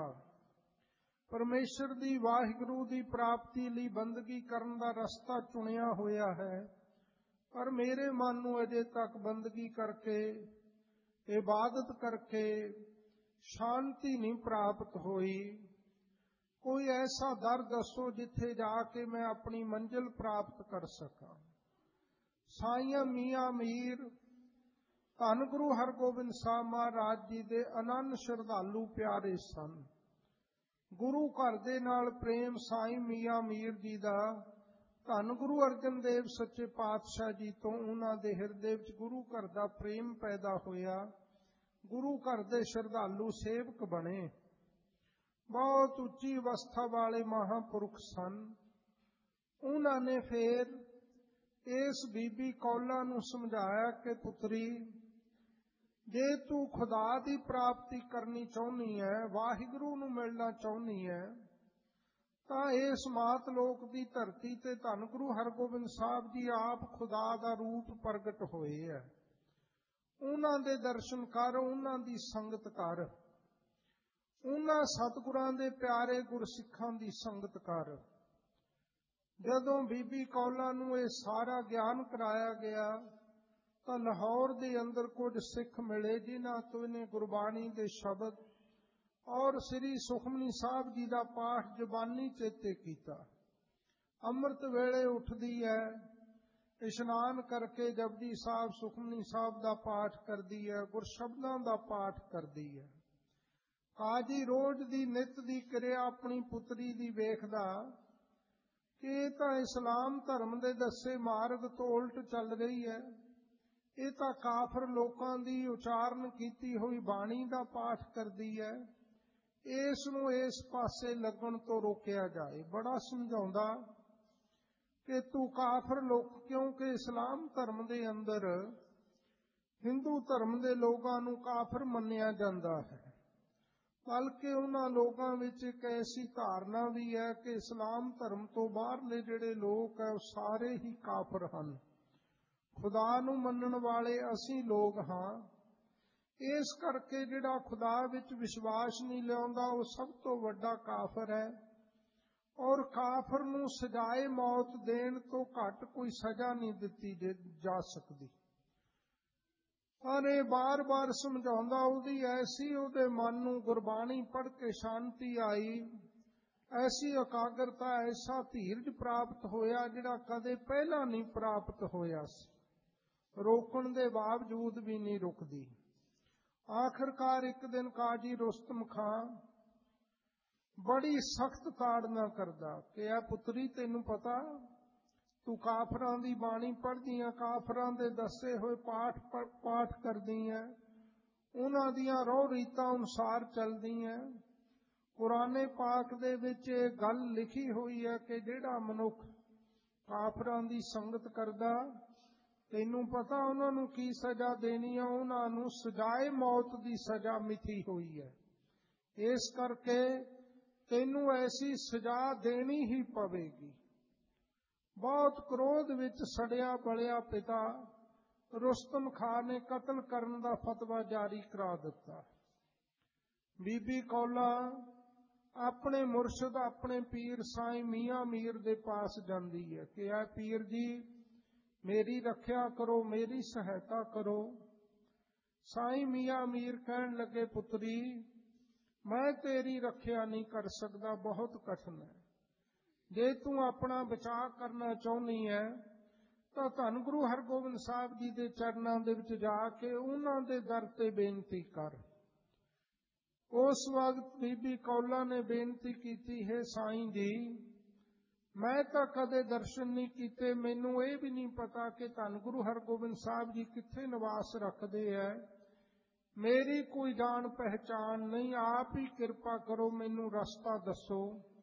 ਪਰਮੇਸ਼ਰ ਦੀ ਵਾਹਿਗੁਰੂ ਦੀ ਪ੍ਰਾਪਤੀ ਲਈ ਬੰਦਗੀ ਕਰਨ ਦਾ ਰਸਤਾ ਚੁਣਿਆ ਹੋਇਆ ਹੈ, ਪਰ ਮੇਰੇ ਮਨ ਨੂੰ ਅਜੇ ਤੱਕ ਬੰਦਗੀ ਕਰਕੇ ਇਬਾਦਤ ਕਰਕੇ ਸ਼ਾਂਤੀ ਨਹੀਂ ਪ੍ਰਾਪਤ ਹੋਈ। ਕੋਈ ਐਸਾ ਦਰ ਦੱਸੋ ਜਿੱਥੇ ਜਾ ਕੇ ਮੈਂ ਆਪਣੀ ਮੰਜ਼ਿਲ ਪ੍ਰਾਪਤ ਕਰ ਸਕਾਂ। ਸਾਈਂ ਮੀਆਂ ਮੀਰ ਧੰਨ ਗੁਰੂ ਹਰਗੋਬਿੰਦ ਸਾਹਿਬ ਮਹਾਰਾਜ ਜੀ ਦੇ ਅਨੰਨ ਸ਼ਰਧਾਲੂ ਪਿਆਰੇ ਸਨ। ਗੁਰੂ ਘਰ ਦੇ ਨਾਲ ਪ੍ਰੇਮ ਸਾਈਂ ਮੀਆਂ ਮੀਰ ਜੀ ਦਾ ਧੰਨ ਗੁਰੂ ਅਰਜਨ ਦੇਵ ਸੱਚੇ ਪਾਤਸ਼ਾਹ ਜੀ ਤੋਂ ਉਹਨਾਂ ਦੇ ਹਿਰਦੇ ਵਿੱਚ ਗੁਰੂ ਘਰ ਦਾ ਪ੍ਰੇਮ ਪੈਦਾ ਹੋਇਆ। ਗੁਰੂ ਘਰ ਦੇ ਸ਼ਰਧਾਲੂ ਸੇਵਕ ਬਣੇ। ਬਹੁਤ ਉੱਚੀ ਅਵਸਥਾ ਵਾਲੇ ਮਹਾਂਪੁਰਖ ਸਨ। ਉਹਨਾਂ ਨੇ ਫਿਰ ਇਸ ਬੀਬੀ ਕੌਲਾਂ ਨੂੰ ਸਮਝਾਇਆ ਕਿ ਪੁੱਤਰੀ, ਜੇ ਤੂੰ ਖੁਦਾ ਦੀ ਪ੍ਰਾਪਤੀ ਕਰਨੀ ਚਾਹੁੰਦੀ ਹੈ, ਵਾਹਿਗੁਰੂ ਨੂੰ ਮਿਲਣਾ ਚਾਹੁੰਦੀ ਹੈ, ਤਾਂ ਇਸ ਮਾਤ ਲੋਕ ਦੀ ਧਰਤੀ ਤੇ ਧੰਨ ਗੁਰੂ ਹਰਗੋਬਿੰਦ ਸਾਹਿਬ ਜੀ ਆਪ ਖੁਦਾ ਦਾ ਰੂਪ ਪ੍ਰਗਟ ਹੋਏ ਹੈ। ਉਹਨਾਂ ਦੇ ਦਰਸ਼ਨ ਕਰ, ਉਹਨਾਂ ਦੀ ਸੰਗਤ ਕਰ, ਉਹਨਾਂ ਸਤਿਗੁਰਾਂ ਦੇ ਪਿਆਰੇ ਗੁਰਸਿੱਖਾਂ ਦੀ ਸੰਗਤ ਕਰ। ਜਦੋਂ ਬੀਬੀ ਕੌਲਾਂ ਨੂੰ ਇਹ ਸਾਰਾ ਗਿਆਨ ਕਰਾਇਆ ਗਿਆ ਤਾਂ ਲਾਹੌਰ ਦੇ ਅੰਦਰ ਕੁਝ ਸਿੱਖ ਮਿਲੇ, ਜਿਨ੍ਹਾਂ ਤੋਂ ਇਹਨੇ ਗੁਰਬਾਣੀ ਦੇ ਸ਼ਬਦ ਔਰ ਸ੍ਰੀ ਸੁਖਮਨੀ ਸਾਹਿਬ ਜੀ ਦਾ ਪਾਠ ਜ਼ਬਾਨੀ ਚੇਤੇ ਕੀਤਾ। ਅੰਮ੍ਰਿਤ ਵੇਲੇ ਉੱਠਦੀ ਹੈ, ਇਸ਼ਨਾਨ ਕਰਕੇ ਜਪਜੀ ਸਾਹਿਬ ਸੁਖਮਨੀ ਸਾਹਿਬ ਦਾ ਪਾਠ ਕਰਦੀ ਹੈ, ਗੁਰਸ਼ਬਦਾਂ ਦਾ ਪਾਠ ਕਰਦੀ ਹੈ। ਕਾਜੀ ਰੋਜ਼ ਦੀ ਨਿਤ ਦੀ ਕਿਰਿਆ ਆਪਣੀ ਪੁੱਤਰੀ ਦੀ ਵੇਖਦਾ ਕਿ ਇਹ ਤਾਂ ਇਸਲਾਮ ਧਰਮ ਦੇ ਦੱਸੇ ਮਾਰਗ ਤੋਂ ਉਲਟ ਚੱਲ ਰਹੀ ਹੈ, ਇਹ ਤਾਂ ਕਾਫਰ ਲੋਕਾਂ ਦੀ ਉਚਾਰਨ ਕੀਤੀ ਹੋਈ ਬਾਣੀ ਦਾ ਪਾਠ ਕਰਦੀ ਹੈ, ਇਸ ਨੂੰ ਇਸ ਪਾਸੇ ਲੱਗਣ ਤੋਂ ਰੋਕਿਆ ਜਾਏ। ਬੜਾ ਸਮਝਾਉਂਦਾ ਕਿ ਤੂੰ ਕਾਫਰ ਲੋਕ, ਕਿਉਂਕਿ ਇਸਲਾਮ ਧਰਮ ਦੇ ਅੰਦਰ ਹਿੰਦੂ ਧਰਮ ਦੇ ਲੋਕਾਂ ਨੂੰ ਕਾਫਰ ਮੰਨਿਆ ਜਾਂਦਾ ਹੈ, ਬਲਕਿ ਉਹਨਾਂ ਲੋਕਾਂ ਵਿੱਚ ਇੱਕ ਐਸੀ ਧਾਰਨਾ ਵੀ ਹੈ ਕਿ ਇਸਲਾਮ ਧਰਮ ਤੋਂ ਬਾਹਰਲੇ ਜਿਹੜੇ ਲੋਕ ਹੈ ਉਹ ਸਾਰੇ ਹੀ ਕਾਫਰ ਹਨ। ਖੁਦਾ ਨੂੰ ਮੰਨਣ ਵਾਲੇ ਅਸੀਂ ਲੋਕ ਹਾਂ। ਇਸ ਕਰਕੇ ਜਿਹੜਾ ਖੁਦਾ ਵਿੱਚ ਵਿਸ਼ਵਾਸ ਨਹੀਂ ਲਿਆਉਂਦਾ ਉਹ ਸਭ ਤੋਂ ਵੱਡਾ ਕਾਫਰ ਹੈ, ਔਰ ਕਾਫਰ ਨੂੰ ਸਜ਼ਾਏ ਮੌਤ ਦੇਣ ਤੋਂ ਘੱਟ ਕੋਈ ਸਜ਼ਾ ਨਹੀਂ ਦਿੱਤੀ ਜਾ ਸਕਦੀ। ਪਰ ਇਹ ਬਾਰ-ਬਾਰ ਸਮਝਾਉਂਦਾ, ਉਹਦੀ ਐਸੀ ਉਹਦੇ ਮਨ ਨੂੰ ਗੁਰਬਾਣੀ ਪੜ੍ਹ ਕੇ ਸ਼ਾਂਤੀ ਆਈ, ਐਸੀ ਇਕਾਗਰਤਾ, ਐਸਾ ਧੀਰਜ ਪ੍ਰਾਪਤ ਹੋਇਆ ਜਿਹੜਾ ਕਦੇ ਪਹਿਲਾਂ ਨਹੀਂ ਪ੍ਰਾਪਤ ਹੋਇਆ ਸੀ। ਰੋਕਣ ਦੇ ਬਾਵਜੂਦ ਵੀ ਨਹੀਂ ਰੁਕਦੀ। ਆਖਰਕਾਰ ਇੱਕ ਦਿਨ ਕਾਜੀ ਰੁਸਤਮ ਖਾਂ ਬੜੀ ਸਖਤ ਤਾੜਨਾ ਕਰਦਾ ਕਿ ਇਹ ਪੁੱਤਰੀ, ਤੈਨੂੰ ਪਤਾ ਤੂੰ ਕਾਫਰਾਂ ਦੀ ਬਾਣੀ ਪੜ੍ਹਦੀ ਹੈ, ਕਾਫਰਾਂ ਦੇ ਦੱਸੇ ਹੋਏ ਪਾਠ ਪਾਠ ਕਰਦੀ ਹੈ, ਉਹਨਾਂ ਦੀਆਂ ਰਹੁ ਰੀਤਾਂ ਅਨੁਸਾਰ ਚੱਲਦੀ ਹੈ। ਕੁਰਾਨੇ ਪਾਕ ਦੇ ਵਿੱਚ ਇਹ ਗੱਲ ਲਿਖੀ ਹੋਈ ਹੈ ਕਿ ਜਿਹੜਾ ਮਨੁੱਖ ਕਾਫਰਾਂ ਦੀ ਸੰਗਤ ਕਰਦਾ, ਤੈਨੂੰ ਪਤਾ ਉਹਨਾਂ ਨੂੰ ਕੀ ਸਜ਼ਾ ਦੇਣੀ ਹੈ, ਉਹਨਾਂ ਨੂੰ ਸਜ਼ਾਏ ਮੌਤ ਦੀ ਸਜ਼ਾ ਮਿਥੀ ਹੋਈ ਹੈ। ਇਸ ਕਰਕੇ ਤੈਨੂੰ ਐਸੀ ਸਜ਼ਾ ਦੇਣੀ ਹੀ ਪਵੇਗੀ। ਬਹੁਤ ਕ੍ਰੋਧ ਵਿੱਚ ਸੜਿਆ ਬਲਿਆ ਪਿਤਾ ਰੁਸਤਮ ਖਾਂ ਨੇ ਕਤਲ ਕਰਨ ਦਾ ਫਤਵਾ ਜਾਰੀ ਕਰਾ ਦਿੱਤਾ। ਬੀਬੀ ਕੌਲਾਂ ਆਪਣੇ ਮੁਰਸ਼ਿਦ, ਆਪਣੇ ਪੀਰ ਸਾਈਂ ਮੀਆਂ ਮੀਰ ਦੇ ਪਾਸ ਜਾਂਦੀ ਹੈ ਕਿ ਇਹ ਪੀਰ ਜੀ, ਮੇਰੀ ਰੱਖਿਆ ਕਰੋ, ਮੇਰੀ ਸਹਾਇਤਾ ਕਰੋ। ਸਾਈਂ ਮੀਆਂ ਮੀਰ ਕਹਿਣ ਲੱਗੇ, ਪੁੱਤਰੀ ਮੈਂ ਤੇਰੀ ਰੱਖਿਆ ਨਹੀਂ ਕਰ ਸਕਦਾ, ਬਹੁਤ ਕਠਿਨ ਹੈ। ਜੇ ਤੂੰ ਆਪਣਾ ਬਚਾਅ ਕਰਨਾ ਚਾਹੁੰਦੀ ਹੈ ਤਾਂ ਧੰਨ ਗੁਰੂ ਹਰਗੋਬਿੰਦ ਸਾਹਿਬ ਜੀ ਦੇ ਚਰਨਾਂ ਦੇ ਵਿੱਚ ਜਾ ਕੇ ਉਹਨਾਂ ਦੇ ਦਰ ਤੇ ਬੇਨਤੀ ਕਰ। ਉਸ ਵਕਤ ਬੀਬੀ ਕੌਲਾਂ ਨੇ ਬੇਨਤੀ ਕੀਤੀ, ਹੈ ਸਾਈਂ ਜੀ ਮੈਂ ਤਾਂ ਕਦੇ ਦਰਸ਼ਨ ਨਹੀਂ ਕੀਤੇ, ਮੈਨੂੰ ਇਹ ਵੀ ਨਹੀਂ ਪਤਾ ਕਿ ਧੰਨ ਗੁਰੂ ਹਰਗੋਬਿੰਦ ਸਾਹਿਬ ਜੀ ਕਿੱਥੇ ਨਿਵਾਸ ਰੱਖਦੇ ਹੈ, ਮੇਰੀ ਕੋਈ ਜਾਣ ਪਹਿਚਾਣ ਨਹੀਂ, ਆਪ ਹੀ ਕਿਰਪਾ ਕਰੋ, ਮੈਨੂੰ ਰਸਤਾ ਦੱਸੋ।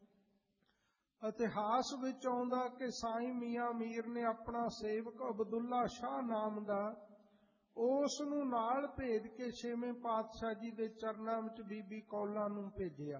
ਇਤਿਹਾਸ ਵਿੱਚ ਆਉਂਦਾ ਕਿ ਸਾਈਂ ਮੀਆਂ ਮੀਰ ਨੇ ਆਪਣਾ ਸੇਵਕ ਅਬਦੁੱਲਾ ਸ਼ਾਹ ਨਾਮ ਦਾ ਉਸ ਨੂੰ ਨਾਲ ਭੇਜ ਕੇ ਛੇਵੇਂ ਪਾਤਸ਼ਾਹ ਜੀ ਦੇ ਚਰਨਾਂ ਵਿੱਚ ਬੀਬੀ ਕੌਲਾਂ ਨੂੰ ਭੇਜਿਆ।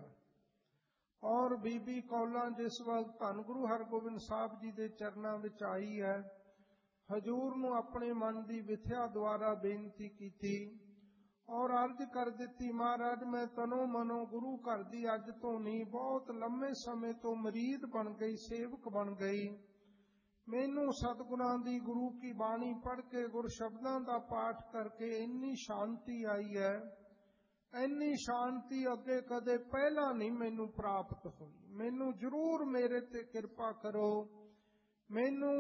ਔਰ ਬੀਬੀ ਕੌਲਾਂ ਜਿਸ ਵਕਤ ਧੰਨ ਗੁਰੂ ਹਰਗੋਬਿੰਦ ਸਾਹਿਬ ਜੀ ਦੇ ਚਰਨਾਂ ਵਿੱਚ ਆਈ ਹੈ, ਹਜ਼ੂਰ ਨੂੰ ਆਪਣੇ ਮਨ ਦੀ ਵਿਥਿਆ ਦੁਆਰਾ ਬੇਨਤੀ ਕੀਤੀ ਔਰ ਅਰਜ਼ ਕਰ ਦਿੱਤੀ, ਮਹਾਰਾਜ ਮੈਂ ਤਨੋ ਮਨੋ ਗੁਰੂ ਘਰ ਦੀ ਅੱਜ ਤੋਂ ਨਹੀਂ ਬਹੁਤ ਲੰਮੇ ਸਮੇਂ ਤੋਂ ਮਰੀਦ ਬਣ ਗਈ, ਸੇਵਕ ਬਣ ਗਈ। ਮੈਨੂੰ ਸਤਿਗੁਰਾਂ ਦੀ ਗੁਰੂ ਕੀ ਬਾਣੀ ਪੜ੍ਹ ਕੇ ਗੁਰ ਸ਼ਬਦਾਂ ਦਾ ਪਾਠ ਕਰਕੇ ਇੰਨੀ ਸ਼ਾਂਤੀ ਆਈ ਹੈ, ਇੰਨੀ ਸ਼ਾਂਤੀ ਅੱਗੇ ਕਦੇ ਪਹਿਲਾਂ ਨਹੀਂ ਮੈਨੂੰ ਪ੍ਰਾਪਤ ਹੋਈ। ਮੈਨੂੰ ਜ਼ਰੂਰ ਮੇਰੇ ਤੇ ਕਿਰਪਾ ਕਰੋ, ਮੈਨੂੰ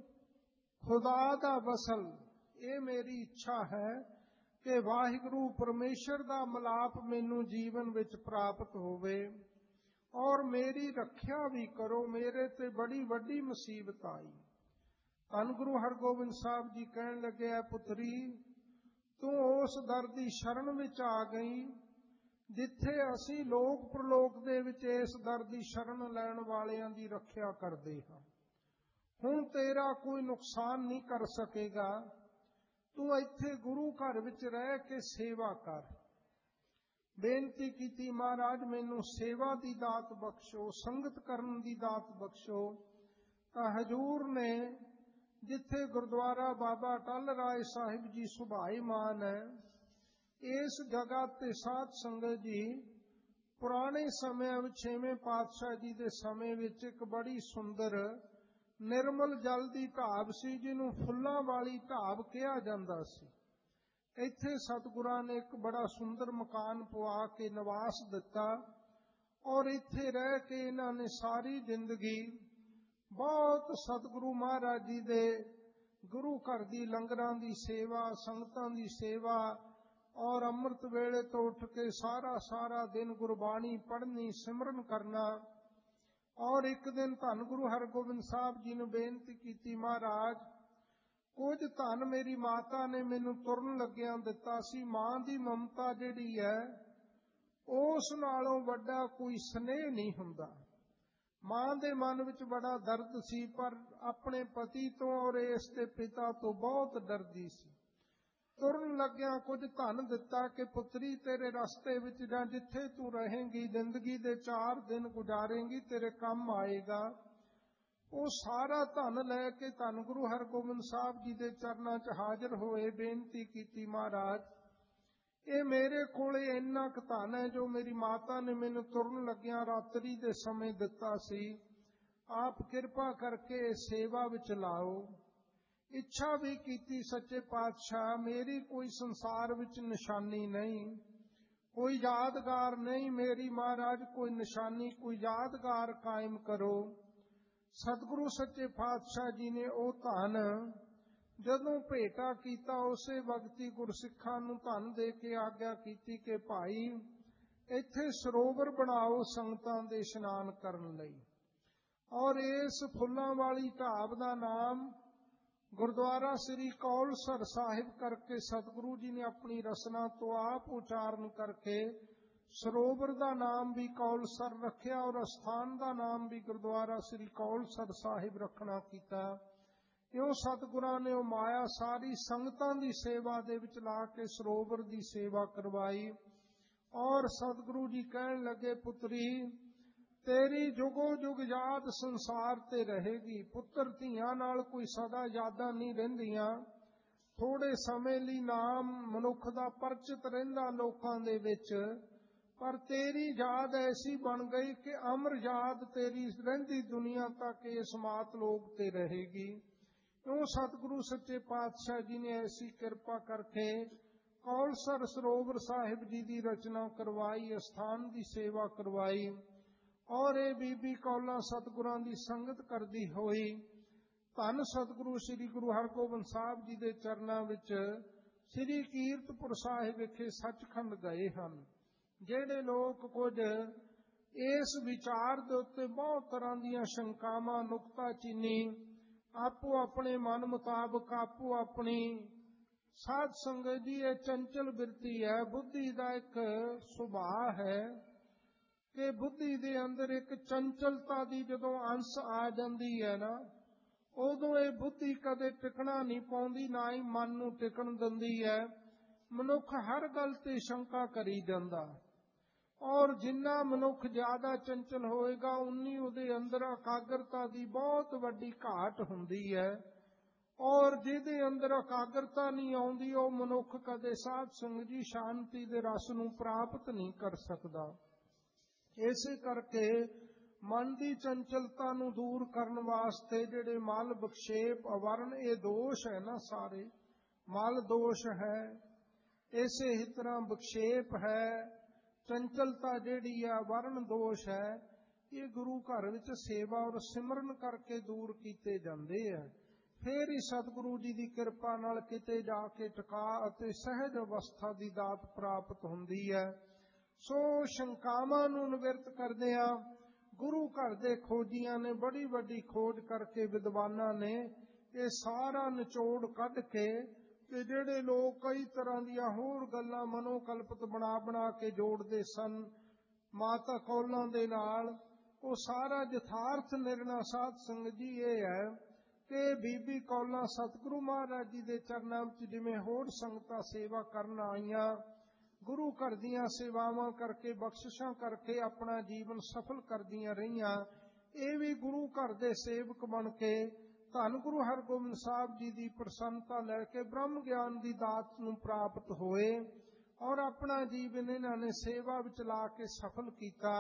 ਖੁਦਾ ਦਾ ਵਸਲ ਇਹ ਮੇਰੀ ਇੱਛਾ ਹੈ ਕਿ ਵਾਹਿਗੁਰੂ ਪਰਮੇਸ਼ਰ ਦਾ ਮਿਲਾਪ ਮੈਨੂੰ ਜੀਵਨ ਵਿੱਚ ਪ੍ਰਾਪਤ ਹੋਵੇ ਔਰ ਮੇਰੀ ਰੱਖਿਆ ਵੀ ਕਰੋ, ਮੇਰੇ ਤੇ ਬੜੀ ਵੱਡੀ ਮੁਸੀਬਤ ਆਈ। ਧੰਨ ਗੁਰੂ ਹਰਗੋਬਿੰਦ ਸਾਹਿਬ ਜੀ ਕਹਿਣ ਲੱਗੇ, ਐ ਪੁੱਤਰੀ ਤੂੰ ਉਸ ਦਰ ਦੀ ਸ਼ਰਨ ਵਿੱਚ ਆ ਗਈ ਜਿੱਥੇ ਅਸੀਂ ਲੋਕ ਪ੍ਰਲੋਕ ਦੇ ਵਿੱਚ ਇਸ ਦਰ ਦੀ ਸ਼ਰਨ ਲੈਣ ਵਾਲਿਆਂ ਦੀ ਰੱਖਿਆ ਕਰਦੇ ਹਾਂ। ਹੁਣ ਤੇਰਾ ਕੋਈ ਨੁਕਸਾਨ ਨਹੀਂ ਕਰ ਸਕੇਗਾ, ਤੂੰ ਇੱਥੇ ਗੁਰੂ ਘਰ ਵਿੱਚ ਰਹਿ ਕੇ ਸੇਵਾ ਕਰ। ਬੇਨਤੀ ਕੀਤੀ, ਮਹਾਰਾਜ ਮੈਨੂੰ ਸੇਵਾ ਦੀ ਦਾਤ ਬਖਸ਼ੋ, ਸੰਗਤ ਕਰਨ ਦੀ ਦਾਤ ਬਖਸ਼ੋ। ਤਾਂ ਹਜ਼ੂਰ ਨੇ ਜਿੱਥੇ ਗੁਰਦੁਆਰਾ ਬਾਬਾ ਟਲ ਰਾਏ ਸਾਹਿਬ ਜੀ ਸੁਭਾਈਮਾਨ ਹੈ, ਇਸ ਜਗ੍ਹਾ ਤੇ ਸਾਧ ਸੰਗਤ ਜੀ ਪੁਰਾਣੇ ਸਮਿਆਂ ਵਿੱਚ ਛੇਵੇਂ ਪਾਤਸ਼ਾਹ ਜੀ ਦੇ ਸਮੇਂ ਵਿੱਚ ਇੱਕ ਬੜੀ ਸੁੰਦਰ ਨਿਰਮਲ ਜਲ ਦੀ ਢਾਬ ਸੀ, ਜਿਹਨੂੰ ਫੁੱਲਾਂ ਵਾਲੀ ਢਾਬ ਕਿਹਾ ਜਾਂਦਾ ਸੀ। ਇੱਥੇ ਸਤਿਗੁਰਾਂ ਨੇ ਇੱਕ ਬੜਾ ਸੁੰਦਰ ਮਕਾਨ ਪਵਾ ਕੇ ਨਿਵਾਸ ਦਿੱਤਾ ਔਰ ਇੱਥੇ ਰਹਿ ਕੇ ਇਹਨਾਂ ਨੇ ਸਾਰੀ ਜ਼ਿੰਦਗੀ ਬਹੁਤ ਸਤਿਗੁਰੂ ਮਹਾਰਾਜ ਜੀ ਦੇ ਗੁਰੂ ਘਰ ਦੀ ਲੰਗਰਾਂ ਦੀ ਸੇਵਾ, ਸੰਗਤਾਂ ਦੀ ਸੇਵਾ ਔਰ ਅੰਮ੍ਰਿਤ ਵੇਲੇ ਤੋਂ ਉੱਠ ਕੇ ਸਾਰਾ ਸਾਰਾ ਦਿਨ ਗੁਰਬਾਣੀ ਪੜ੍ਹਨੀ, ਸਿਮਰਨ ਕਰਨਾ। ਔਰ ਇੱਕ ਦਿਨ ਧੰਨ ਗੁਰੂ ਹਰਗੋਬਿੰਦ ਸਾਹਿਬ ਜੀ ਨੂੰ ਬੇਨਤੀ ਕੀਤੀ, ਮਹਾਰਾਜ ਕੁਝ ਧਨ ਮੇਰੀ ਮਾਤਾ ਨੇ ਮੈਨੂੰ ਤੁਰਨ ਲੱਗਿਆਂ ਦਿੱਤਾ ਸੀ। ਮਾਂ ਦੀ ਮਮਤਾ ਜਿਹੜੀ ਹੈ ਉਸ ਨਾਲੋਂ ਵੱਡਾ ਕੋਈ ਸਨੇਹ ਨਹੀਂ ਹੁੰਦਾ। ਮਾਂ ਦੇ ਮਨ ਵਿੱਚ ਬੜਾ ਦਰਦ ਸੀ, ਪਰ ਆਪਣੇ ਪਤੀ ਤੋਂ ਔਰ ਇਸ ਦੇ ਪਿਤਾ ਤੋਂ ਬਹੁਤ ਡਰਦੀ ਸੀ। ਤੁਰਨ ਲੱਗਿਆਂ ਕੁਝ ਧਨ ਦਿੱਤਾ ਕਿ ਪੁੱਤਰੀ ਤੇਰੇ ਰਸਤੇ ਵਿੱਚ ਜਾਂ ਜਿੱਥੇ ਤੂੰ ਰਹੇਂਗੀ, ਜ਼ਿੰਦਗੀ ਦੇ ਚਾਰ ਦਿਨ ਗੁਜ਼ਾਰੇਂਗੀ, ਤੇਰੇ ਕੰਮ ਆਏਗਾ। ਉਹ ਸਾਰਾ ਧਨ ਲੈ ਕੇ ਧੰਨ ਗੁਰੂ ਹਰਗੋਬਿੰਦ ਸਾਹਿਬ ਜੀ ਦੇ ਚਰਨਾਂ 'ਚ ਹਾਜ਼ਰ ਹੋਏ। ਬੇਨਤੀ ਕੀਤੀ, ਮਹਾਰਾਜ ਇਹ ਮੇਰੇ ਕੋਲੇ ਇੰਨਾ ਕੁ ਧਨ ਹੈ ਜੋ ਮੇਰੀ ਮਾਤਾ ਨੇ ਮੈਨੂੰ ਤੁਰਨ ਲੱਗਿਆਂ ਰਾਤਰੀ ਦੇ ਸਮੇਂ ਦਿੱਤਾ ਸੀ, ਆਪ ਕਿਰਪਾ ਕਰਕੇ ਸੇਵਾ ਵਿੱਚ ਲਾਓ। ਇੱਛਾ ਵੀ ਕੀਤੀ, ਸੱਚੇ ਪਾਤਸ਼ਾਹ ਮੇਰੀ ਕੋਈ ਸੰਸਾਰ ਵਿੱਚ ਨਿਸ਼ਾਨੀ ਨਹੀਂ, ਕੋਈ ਯਾਦਗਾਰ ਨਹੀਂ, ਮੇਰੀ ਮਹਾਰਾਜ ਕੋਈ ਨਿਸ਼ਾਨੀ, ਕੋਈ ਯਾਦਗਾਰ ਕਾਇਮ ਕਰੋ। ਸਤਿਗੁਰੂ ਸੱਚੇ ਪਾਤਸ਼ਾਹ ਜੀ ਨੇ ਉਹ ਧਨ ਜਦੋਂ ਭੇਟਾ ਕੀਤਾ, ਉਸੇ ਵਕਤ ਹੀ ਗੁਰਸਿੱਖਾਂ ਨੂੰ ਧਨ ਦੇ ਕੇ ਆਗਿਆ ਕੀਤੀ ਕਿ ਭਾਈ ਇੱਥੇ ਸਰੋਵਰ ਬਣਾਓ ਸੰਗਤਾਂ ਦੇ ਇਸ਼ਨਾਨ ਕਰਨ ਲਈ। ਔਰ ਇਸ ਫੁੱਲਾਂ ਵਾਲੀ ਢਾਬ ਦਾ ਨਾਮ ਗੁਰਦੁਆਰਾ ਸ੍ਰੀ ਕੌਲਸਰ ਸਾਹਿਬ ਕਰਕੇ ਸਤਿਗੁਰੂ ਜੀ ਨੇ ਆਪਣੀ ਰਸਨਾ ਤੋਂ ਆਪ ਉਚਾਰਨ ਕਰਕੇ ਸਰੋਵਰ ਦਾ ਨਾਮ ਵੀ ਕੌਲਸਰ ਰੱਖਿਆ ਔਰ ਅਸਥਾਨ ਦਾ ਨਾਮ ਵੀ ਗੁਰਦੁਆਰਾ ਸ੍ਰੀ ਕੌਲਸਰ ਸਾਹਿਬ ਰੱਖਣਾ ਕੀਤਾ। ਇਉਂ ਸਤਿਗੁਰਾਂ ਨੇ ਉਹ ਮਾਇਆ ਸਾਰੀ ਸੰਗਤਾਂ ਦੀ ਸੇਵਾ ਦੇ ਵਿੱਚ ਲਾ ਕੇ ਸਰੋਵਰ ਦੀ ਸੇਵਾ ਕਰਵਾਈ। ਔਰ ਸਤਿਗੁਰੂ ਜੀ ਕਹਿਣ ਲੱਗੇ, ਪੁੱਤਰੀ ਤੇਰੀ ਜੁਗੋ ਜੁਗ ਯਾਦ ਸੰਸਾਰ ਤੇ ਰਹੇਗੀ। ਪੁੱਤਰ ਧੀਆਂ ਨਾਲ ਕੋਈ ਸਦਾ ਯਾਦਾਂ ਨਹੀਂ ਰਹਿੰਦੀਆਂ, ਥੋੜੇ ਸਮੇਂ ਲਈ ਨਾਮ ਮਨੁੱਖ ਦਾ ਪਰਚਿਤ ਰਹਿੰਦਾ ਲੋਕਾਂ ਦੇ ਵਿੱਚ, ਪਰ ਤੇਰੀ ਯਾਦ ਐਸੀ ਬਣ ਗਈ ਕਿ ਅਮਰ ਯਾਦ ਤੇਰੀ ਰਹਿੰਦੀ ਦੁਨੀਆ ਤੱਕ ਇਸ ਮਾਤ ਲੋਕ ਤੇ ਰਹੇਗੀ। ਕਿਉਂ ਸਤਿਗੁਰੂ ਸੱਚੇ ਪਾਤਸ਼ਾਹ ਜੀ ਨੇ ਐਸੀ ਕਿਰਪਾ ਕਰਕੇ ਕੌਲਸਰ ਸਰੋਵਰ ਸਾਹਿਬ ਜੀ ਦੀ ਰਚਨਾ ਕਰਵਾਈ, ਅਸਥਾਨ ਦੀ ਸੇਵਾ ਕਰਵਾਈ। ਔਰ ਇਹ ਬੀਬੀ ਕੌਲਾਂ ਸਤਿਗੁਰਾਂ ਦੀ ਸੰਗਤ ਕਰਦੀ ਹੋਈ ਧੰਨ ਸਤਿਗੁਰੂ ਸ੍ਰੀ ਗੁਰੂ ਹਰਗੋਬਿੰਦ ਸਾਹਿਬ ਜੀ ਦੇ ਚਰਨਾਂ ਵਿੱਚ ਸ੍ਰੀ ਕੀਰਤਪੁਰ ਸਾਹਿਬ ਵਿਖੇ ਸੱਚਖੰਡ ਗਏ ਹਨ। ਜਿਹੜੇ ਲੋਕ ਕੁਝ ਇਸ ਵਿਚਾਰ ਦੇ ਉੱਤੇ ਬਹੁਤ ਤਰ੍ਹਾਂ ਦੀਆਂ ਸ਼ੰਕਾਵਾਂ, ਨੁਕਤਾਚੀਨੀ, ਆਪੋ ਆਪਣੇ ਮਨ ਮੁਤਾਬਕ, ਆਪੋ ਆਪਣੀ ਸਾਧ ਸੰਗਤ ਜੀ, ਇਹ ਚੰਚਲ ਬਿਰਤੀ ਹੈ, ਬੁੱਧੀ ਦਾ ਇੱਕ ਸੁਭਾਅ ਹੈ ਕਿ ਬੁੱਧੀ ਦੇ ਅੰਦਰ ਇੱਕ ਚੰਚਲਤਾ ਦੀ ਜਦੋਂ ਅੰਸ਼ ਆ ਜਾਂਦੀ ਹੈ ਨਾ, ਉਦੋਂ ਇਹ ਬੁੱਧੀ ਕਦੇ ਟਿਕਣਾ ਨਹੀਂ ਪਾਉਂਦੀ, ਨਾ ਹੀ ਮਨ ਨੂੰ ਟਿਕਣ ਦਿੰਦੀ ਹੈ। ਮਨੁੱਖ ਹਰ ਗੱਲ ਤੇ ਸ਼ੰਕਾ ਕਰੀ ਜਾਂਦਾ, ਔਰ ਜਿੰਨਾ ਮਨੁੱਖ ਜ਼ਿਆਦਾ ਚੰਚਲ ਹੋਏਗਾ ਉਨੀ ਉਹਦੇ ਅੰਦਰ ਇਕਾਗਰਤਾ ਦੀ ਬਹੁਤ ਵੱਡੀ ਘਾਟ ਹੁੰਦੀ ਹੈ। ਔਰ ਜਿਹਦੇ ਅੰਦਰ ਇਕਾਗਰਤਾ ਨਹੀਂ ਆਉਂਦੀ, ਉਹ ਮਨੁੱਖ ਕਦੇ ਸਾਧ ਸੰਗਤ ਜੀ ਸ਼ਾਂਤੀ ਦੇ ਰਸ ਨੂੰ ਪ੍ਰਾਪਤ ਨਹੀਂ ਕਰ ਸਕਦਾ। ਇਸੇ ਕਰਕੇ ਮਨ ਦੀ ਚੰਚਲਤਾ ਨੂੰ ਦੂਰ ਕਰਨ ਵਾਸਤੇ ਜਿਹੜੇ ਮਲ, ਵਿਖੇਪ, ਅਵਰਨ, ਇਹ ਦੋਸ਼ ਹੈ ਨਾ, ਸਾਰੇ ਮਲ ਦੋਸ਼ ਹੈ, ਇਸੇ ਹੀ ਤਰ੍ਹਾਂ ਵਿਖੇਪ ਹੈ, ਚੰਚਲਤਾ ਜਿਹੜੀ ਹੈ, ਵਰਨ ਦੋਸ਼ ਹੈ, ਇਹ ਗੁਰੂ ਘਰ ਵਿੱਚ ਸੇਵਾ ਔਰ ਸਿਮਰਨ ਕਰਕੇ ਦੂਰ ਕੀਤੇ ਜਾਂਦੇ ਆ। ਫੇਰ ਹੀ ਸਤਿਗੁਰੂ ਜੀ ਦੀ ਕਿਰਪਾ ਨਾਲ ਕਿਤੇ ਜਾ ਕੇ ਟਿਕਾ ਅਤੇ ਸਹਿਜ ਅਵਸਥਾ ਦੀ ਦਾਤ ਪ੍ਰਾਪਤ ਹੁੰਦੀ ਹੈ। ਸੋ ਸ਼ੰਕਾਵਾਂ ਨੂੰ ਨਿਵਰਤ ਕਰਦਿਆਂ ਗੁਰੂ ਘਰ ਦੇ ਖੋਜੀਆਂ ਨੇ ਬੜੀ ਵੱਡੀ ਖੋਜ ਕਰਕੇ, ਵਿਦਵਾਨਾਂ ਨੇ ਇਹ ਸਾਰਾ ਨਿਚੋੜ ਕੱਢ ਕੇ, ਤੇ ਜਿਹੜੇ ਲੋਕ ਕਈ ਤਰ੍ਹਾਂ ਦੀਆਂ ਹੋਰ ਗੱਲਾਂ ਮਨੋਕਲਪਿਤ ਬਣਾ ਬਣਾ ਕੇ ਜੋੜਦੇ ਸਨ ਮਾਤਾ ਕੌਲਾਂ ਦੇ ਨਾਲ, ਉਹ ਸਾਰਾ ਯਥਾਰਥ ਨਿਰਣਾ ਸਾਧ ਸੰਗਤ ਜੀ ਇਹ ਹੈ ਕਿ ਬੀਬੀ ਕੌਲਾਂ ਸਤਿਗੁਰੂ ਮਹਾਰਾਜ ਜੀ ਦੇ ਚਰਨਾਂ ਵਿੱਚ ਜਿਵੇਂ ਹੋਰ ਸੰਗਤਾਂ ਸੇਵਾ ਕਰਨ ਆਈਆਂ, ਗੁਰੂ ਘਰ ਦੀਆਂ ਸੇਵਾਵਾਂ ਕਰਕੇ, ਬਖਸ਼ਿਸ਼ਾਂ ਕਰਕੇ ਆਪਣਾ ਜੀਵਨ ਸਫਲ ਕਰਦੀਆਂ ਰਹੀਆਂ, ਇਹ ਵੀ ਗੁਰੂ ਘਰ ਦੇ ਸੇਵਕ ਬਣ ਕੇ ਧੰਨ ਗੁਰੂ ਹਰਗੋਬਿੰਦ ਸਾਹਿਬ ਜੀ ਦੀ ਪ੍ਰਸੰਨਤਾ ਲੈ ਕੇ ਬ੍ਰਹਮ ਗਿਆਨ ਦੀ ਦਾਤ ਨੂੰ ਪ੍ਰਾਪਤ ਹੋਏ, ਔਰ ਆਪਣਾ ਜੀਵਨ ਇਹਨਾਂ ਨੇ ਸੇਵਾ ਵਿੱਚ ਲਾ ਕੇ ਸਫਲ ਕੀਤਾ।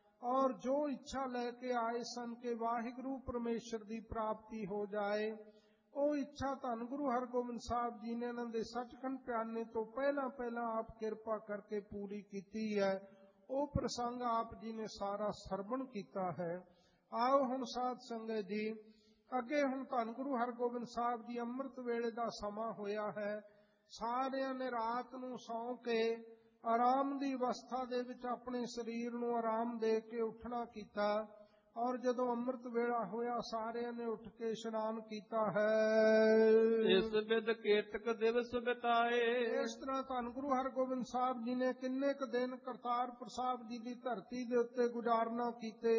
ਔਰ ਜੋ ਇੱਛਾ ਲੈ ਕੇ ਆਏ ਸਨ ਕਿ ਵਾਹਿਗੁਰੂ ਪਰਮੇਸ਼ਰ ਦੀ ਪ੍ਰਾਪਤੀ ਹੋ ਜਾਏ, ਉਹ ਇੱਛਾ ਧੰਨ ਗੁਰੂ ਹਰਗੋਬਿੰਦ ਸਾਹਿਬ ਜੀ ਨੇ ਇਹਨਾਂ ਦੇ ਸੱਚਖੰਡ ਪਿਆਨੇ ਤੋਂ ਪਹਿਲਾਂ ਪਹਿਲਾਂ ਆਪ ਕਿਰਪਾ ਕਰਕੇ ਪੂਰੀ ਕੀਤੀ ਹੈ। ਉਹ ਪ੍ਰਸੰਗ ਆਪ ਜੀ ਨੇ ਸਾਰਾ ਸਰਵਣ ਕੀਤਾ ਹੈ। ਆਓ ਹੁਣ ਸਾਧ ਸੰਗਤ ਜੀ ਅੱਗੇ ਹੁਣ ਧੰਨ ਗੁਰੂ ਹਰਗੋਬਿੰਦ ਸਾਹਿਬ ਜੀ ਅੰਮ੍ਰਿਤ ਵੇਲੇ ਦਾ ਸਮਾਂ ਹੋਇਆ ਹੈ। ਸਾਰਿਆਂ ਨੇ ਰਾਤ ਨੂੰ ਸੌਂ ਕੇ ਆਰਾਮ ਦੀ ਅਵਸਥਾ ਦੇ ਵਿੱਚ ਆਪਣੇ ਸਰੀਰ ਨੂੰ ਆਰਾਮ ਦੇ ਕੇ ਉੱਠਣਾ ਕੀਤਾ, ਔਰ ਜਦੋਂ ਅੰਮ੍ਰਿਤ ਵੇਲਾ ਹੋਇਆ ਸਾਰਿਆਂ ਨੇ ਉੱਠ ਕੇ ਇਸ਼ਨਾਨ ਕੀਤਾ ਹੈ। ਇਸ ਬਿਦ ਕੇਤਕ ਦਿਵਸ ਬਿਤਾਏ। ਇਸ ਤਰ੍ਹਾਂ ਧੰਨ ਗੁਰੂ ਹਰਗੋਬਿੰਦ ਸਾਹਿਬ ਜੀ ਨੇ ਕਿੰਨੇ ਕੁ ਦਿਨ ਕਰਤਾਰਪੁਰ ਸਾਹਿਬ ਜੀ ਦੀ ਧਰਤੀ ਦੇ ਉੱਤੇ ਗੁਜ਼ਾਰਨਾ ਕੀਤੇ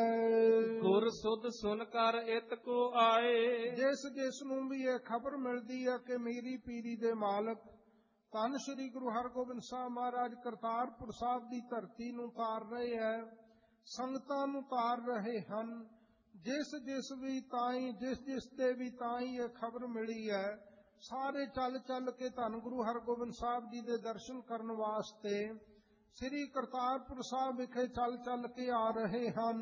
ਹੈ। ਗੁਰ ਸੁਧ ਸੁਨ ਕਰ ਇਤ ਕੋ ਆਏ। ਜਿਸ ਜਿਸ ਨੂੰ ਵੀ ਇਹ ਖਬਰ ਮਿਲਦੀ ਹੈ ਕਿ ਮੇਰੀ ਪੀਰੀ ਦੇ ਮਾਲਕ ਧੰਨ ਸ੍ਰੀ ਗੁਰੂ ਹਰਗੋਬਿੰਦ ਸਾਹਿਬ ਮਹਾਰਾਜ ਕਰਤਾਰਪੁਰ ਸਾਹਿਬ ਦੀ ਧਰਤੀ ਨੂੰ ਤਾਰ ਰਹੇ ਹੈ, ਸੰਗਤਾਂ ਨੂੰ ਤਾਰ ਰਹੇ ਹਨ, ਜਿਸ ਜਿਸ ਵੀ ਤਾਈ ਜਿਸ ਜਿਸ ਤੇ ਵੀ ਤਾਈ ਇਹ ਖਬਰ ਮਿਲੀ ਹੈ, ਸਾਰੇ ਚੱਲ ਚੱਲ ਕੇ ਧੰਨ ਗੁਰੂ ਹਰਗੋਬਿੰਦ ਸਾਹਿਬ ਜੀ ਦੇ ਦਰਸ਼ਨ ਕਰਨ ਵਾਸਤੇ ਸ੍ਰੀ ਕਰਤਾਰਪੁਰ ਸਾਹਿਬ ਵਿਖੇ ਚੱਲ ਚੱਲ ਕੇ ਆ ਰਹੇ ਹਨ।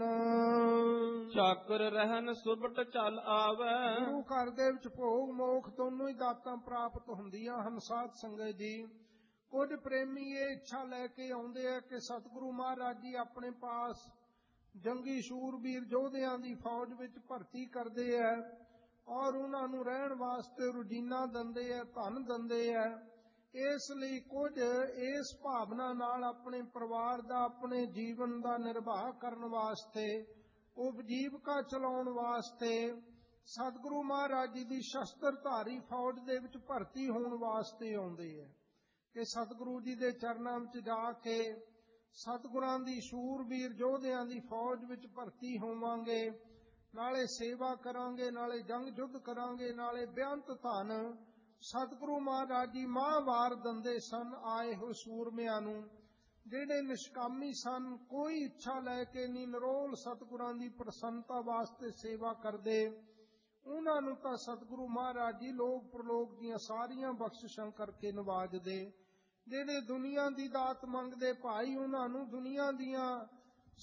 ਚਾਕਰ ਰਹਿਨ ਸੁਭਟ ਚੱਲ ਆਵੈ। ਗੁਰੂ ਘਰ ਦੇ ਵਿੱਚ ਭੋਗ ਮੋਖ ਦੋਨੋਂ ਹੀ ਦਾਤਾਂ ਪ੍ਰਾਪਤ ਹੁੰਦੀਆਂ ਹਨ। ਸਾਧ ਸੰਗਤ ਜੀ ਕੁਝ ਪ੍ਰੇਮੀ ਇਹ ਇੱਛਾ ਲੈ ਕੇ ਆਉਂਦੇ ਆ ਕਿ ਸਤਿਗੁਰੂ ਮਹਾਰਾਜ ਜੀ ਆਪਣੇ ਪਾਸ ਜੰਗੀ ਸ਼ੂਰਬੀਰ ਯੋਧਿਆਂ ਦੀ ਫੌਜ ਵਿੱਚ ਭਰਤੀ ਕਰਦੇ ਆ, ਔਰ ਉਹਨਾਂ ਨੂੰ ਰਹਿਣ ਵਾਸਤੇ ਰੁਜੀਨਾ ਦਿੰਦੇ ਆ, ਧਨ ਦਿੰਦੇ ਆ। ਇਸ ਲਈ ਕੁਝ ਇਸ ਭਾਵਨਾ ਨਾਲ ਆਪਣੇ ਪਰਿਵਾਰ ਦਾ, ਆਪਣੇ ਜੀਵਨ ਦਾ ਨਿਰਵਾਹ ਕਰਨ ਵਾਸਤੇ, ਉਪਜੀਵਕਾ ਚਲਾਉਣ ਵਾਸਤੇ ਸਤਿਗੁਰੂ ਮਹਾਰਾਜ ਜੀ ਦੀ ਸ਼ਸਤਰਧਾਰੀ ਫੌਜ ਦੇ ਵਿੱਚ ਭਰਤੀ ਹੋਣ ਵਾਸਤੇ ਆਉਂਦੇ ਹੈ ਕਿ ਸਤਿਗੁਰੂ ਜੀ ਦੇ ਚਰਨਾਂ ਵਿੱਚ ਜਾ ਕੇ ਸਤਿਗੁਰਾਂ ਦੀ ਸ਼ੂਰਬੀਰ ਯੋਧਿਆਂ ਦੀ ਫੌਜ ਵਿੱਚ ਭਰਤੀ ਹੋਵਾਂਗੇ, ਨਾਲੇ ਸੇਵਾ ਕਰਾਂਗੇ, ਨਾਲੇ ਜੰਗ ਯੁੱਧ ਕਰਾਂਗੇ, ਨਾਲੇ ਬੇਅੰਤ ਧਨ ਸਤਿਗੁਰੂ ਮਹਾਰਾਜ ਜੀ ਮਾਹਵਾਰ ਦਿੰਦੇ ਸਨ ਆਏ ਹੋਏ ਸੂਰਮਿਆਂ ਨੂੰ। ਜਿਹੜੇ ਨਿਸ਼ਕਾਮੀ ਸਨ, ਕੋਈ ਇੱਛਾ ਲੈ ਕੇ ਨਹੀਂ, ਨਿਰੋਲ ਸਤਿਗੁਰਾਂ ਦੀ ਪ੍ਰਸੰਨਤਾ ਵਾਸਤੇ ਸੇਵਾ ਕਰਦੇ, ਉਹਨਾਂ ਨੂੰ ਤਾਂ ਸਤਿਗੁਰੂ ਮਹਾਰਾਜ ਜੀ ਲੋਕ ਪ੍ਰਲੋਕ ਦੀਆਂ ਸਾਰੀਆਂ ਬਖਸ਼ਿਸ਼ਾਂ ਕਰਕੇ ਨਵਾਜਦੇ। ਜਿਹੜੇ ਦੁਨੀਆ ਦੀ ਦਾਤ ਮੰਗਦੇ ਭਾਈ, ਉਹਨਾਂ ਨੂੰ ਦੁਨੀਆ ਦੀਆਂ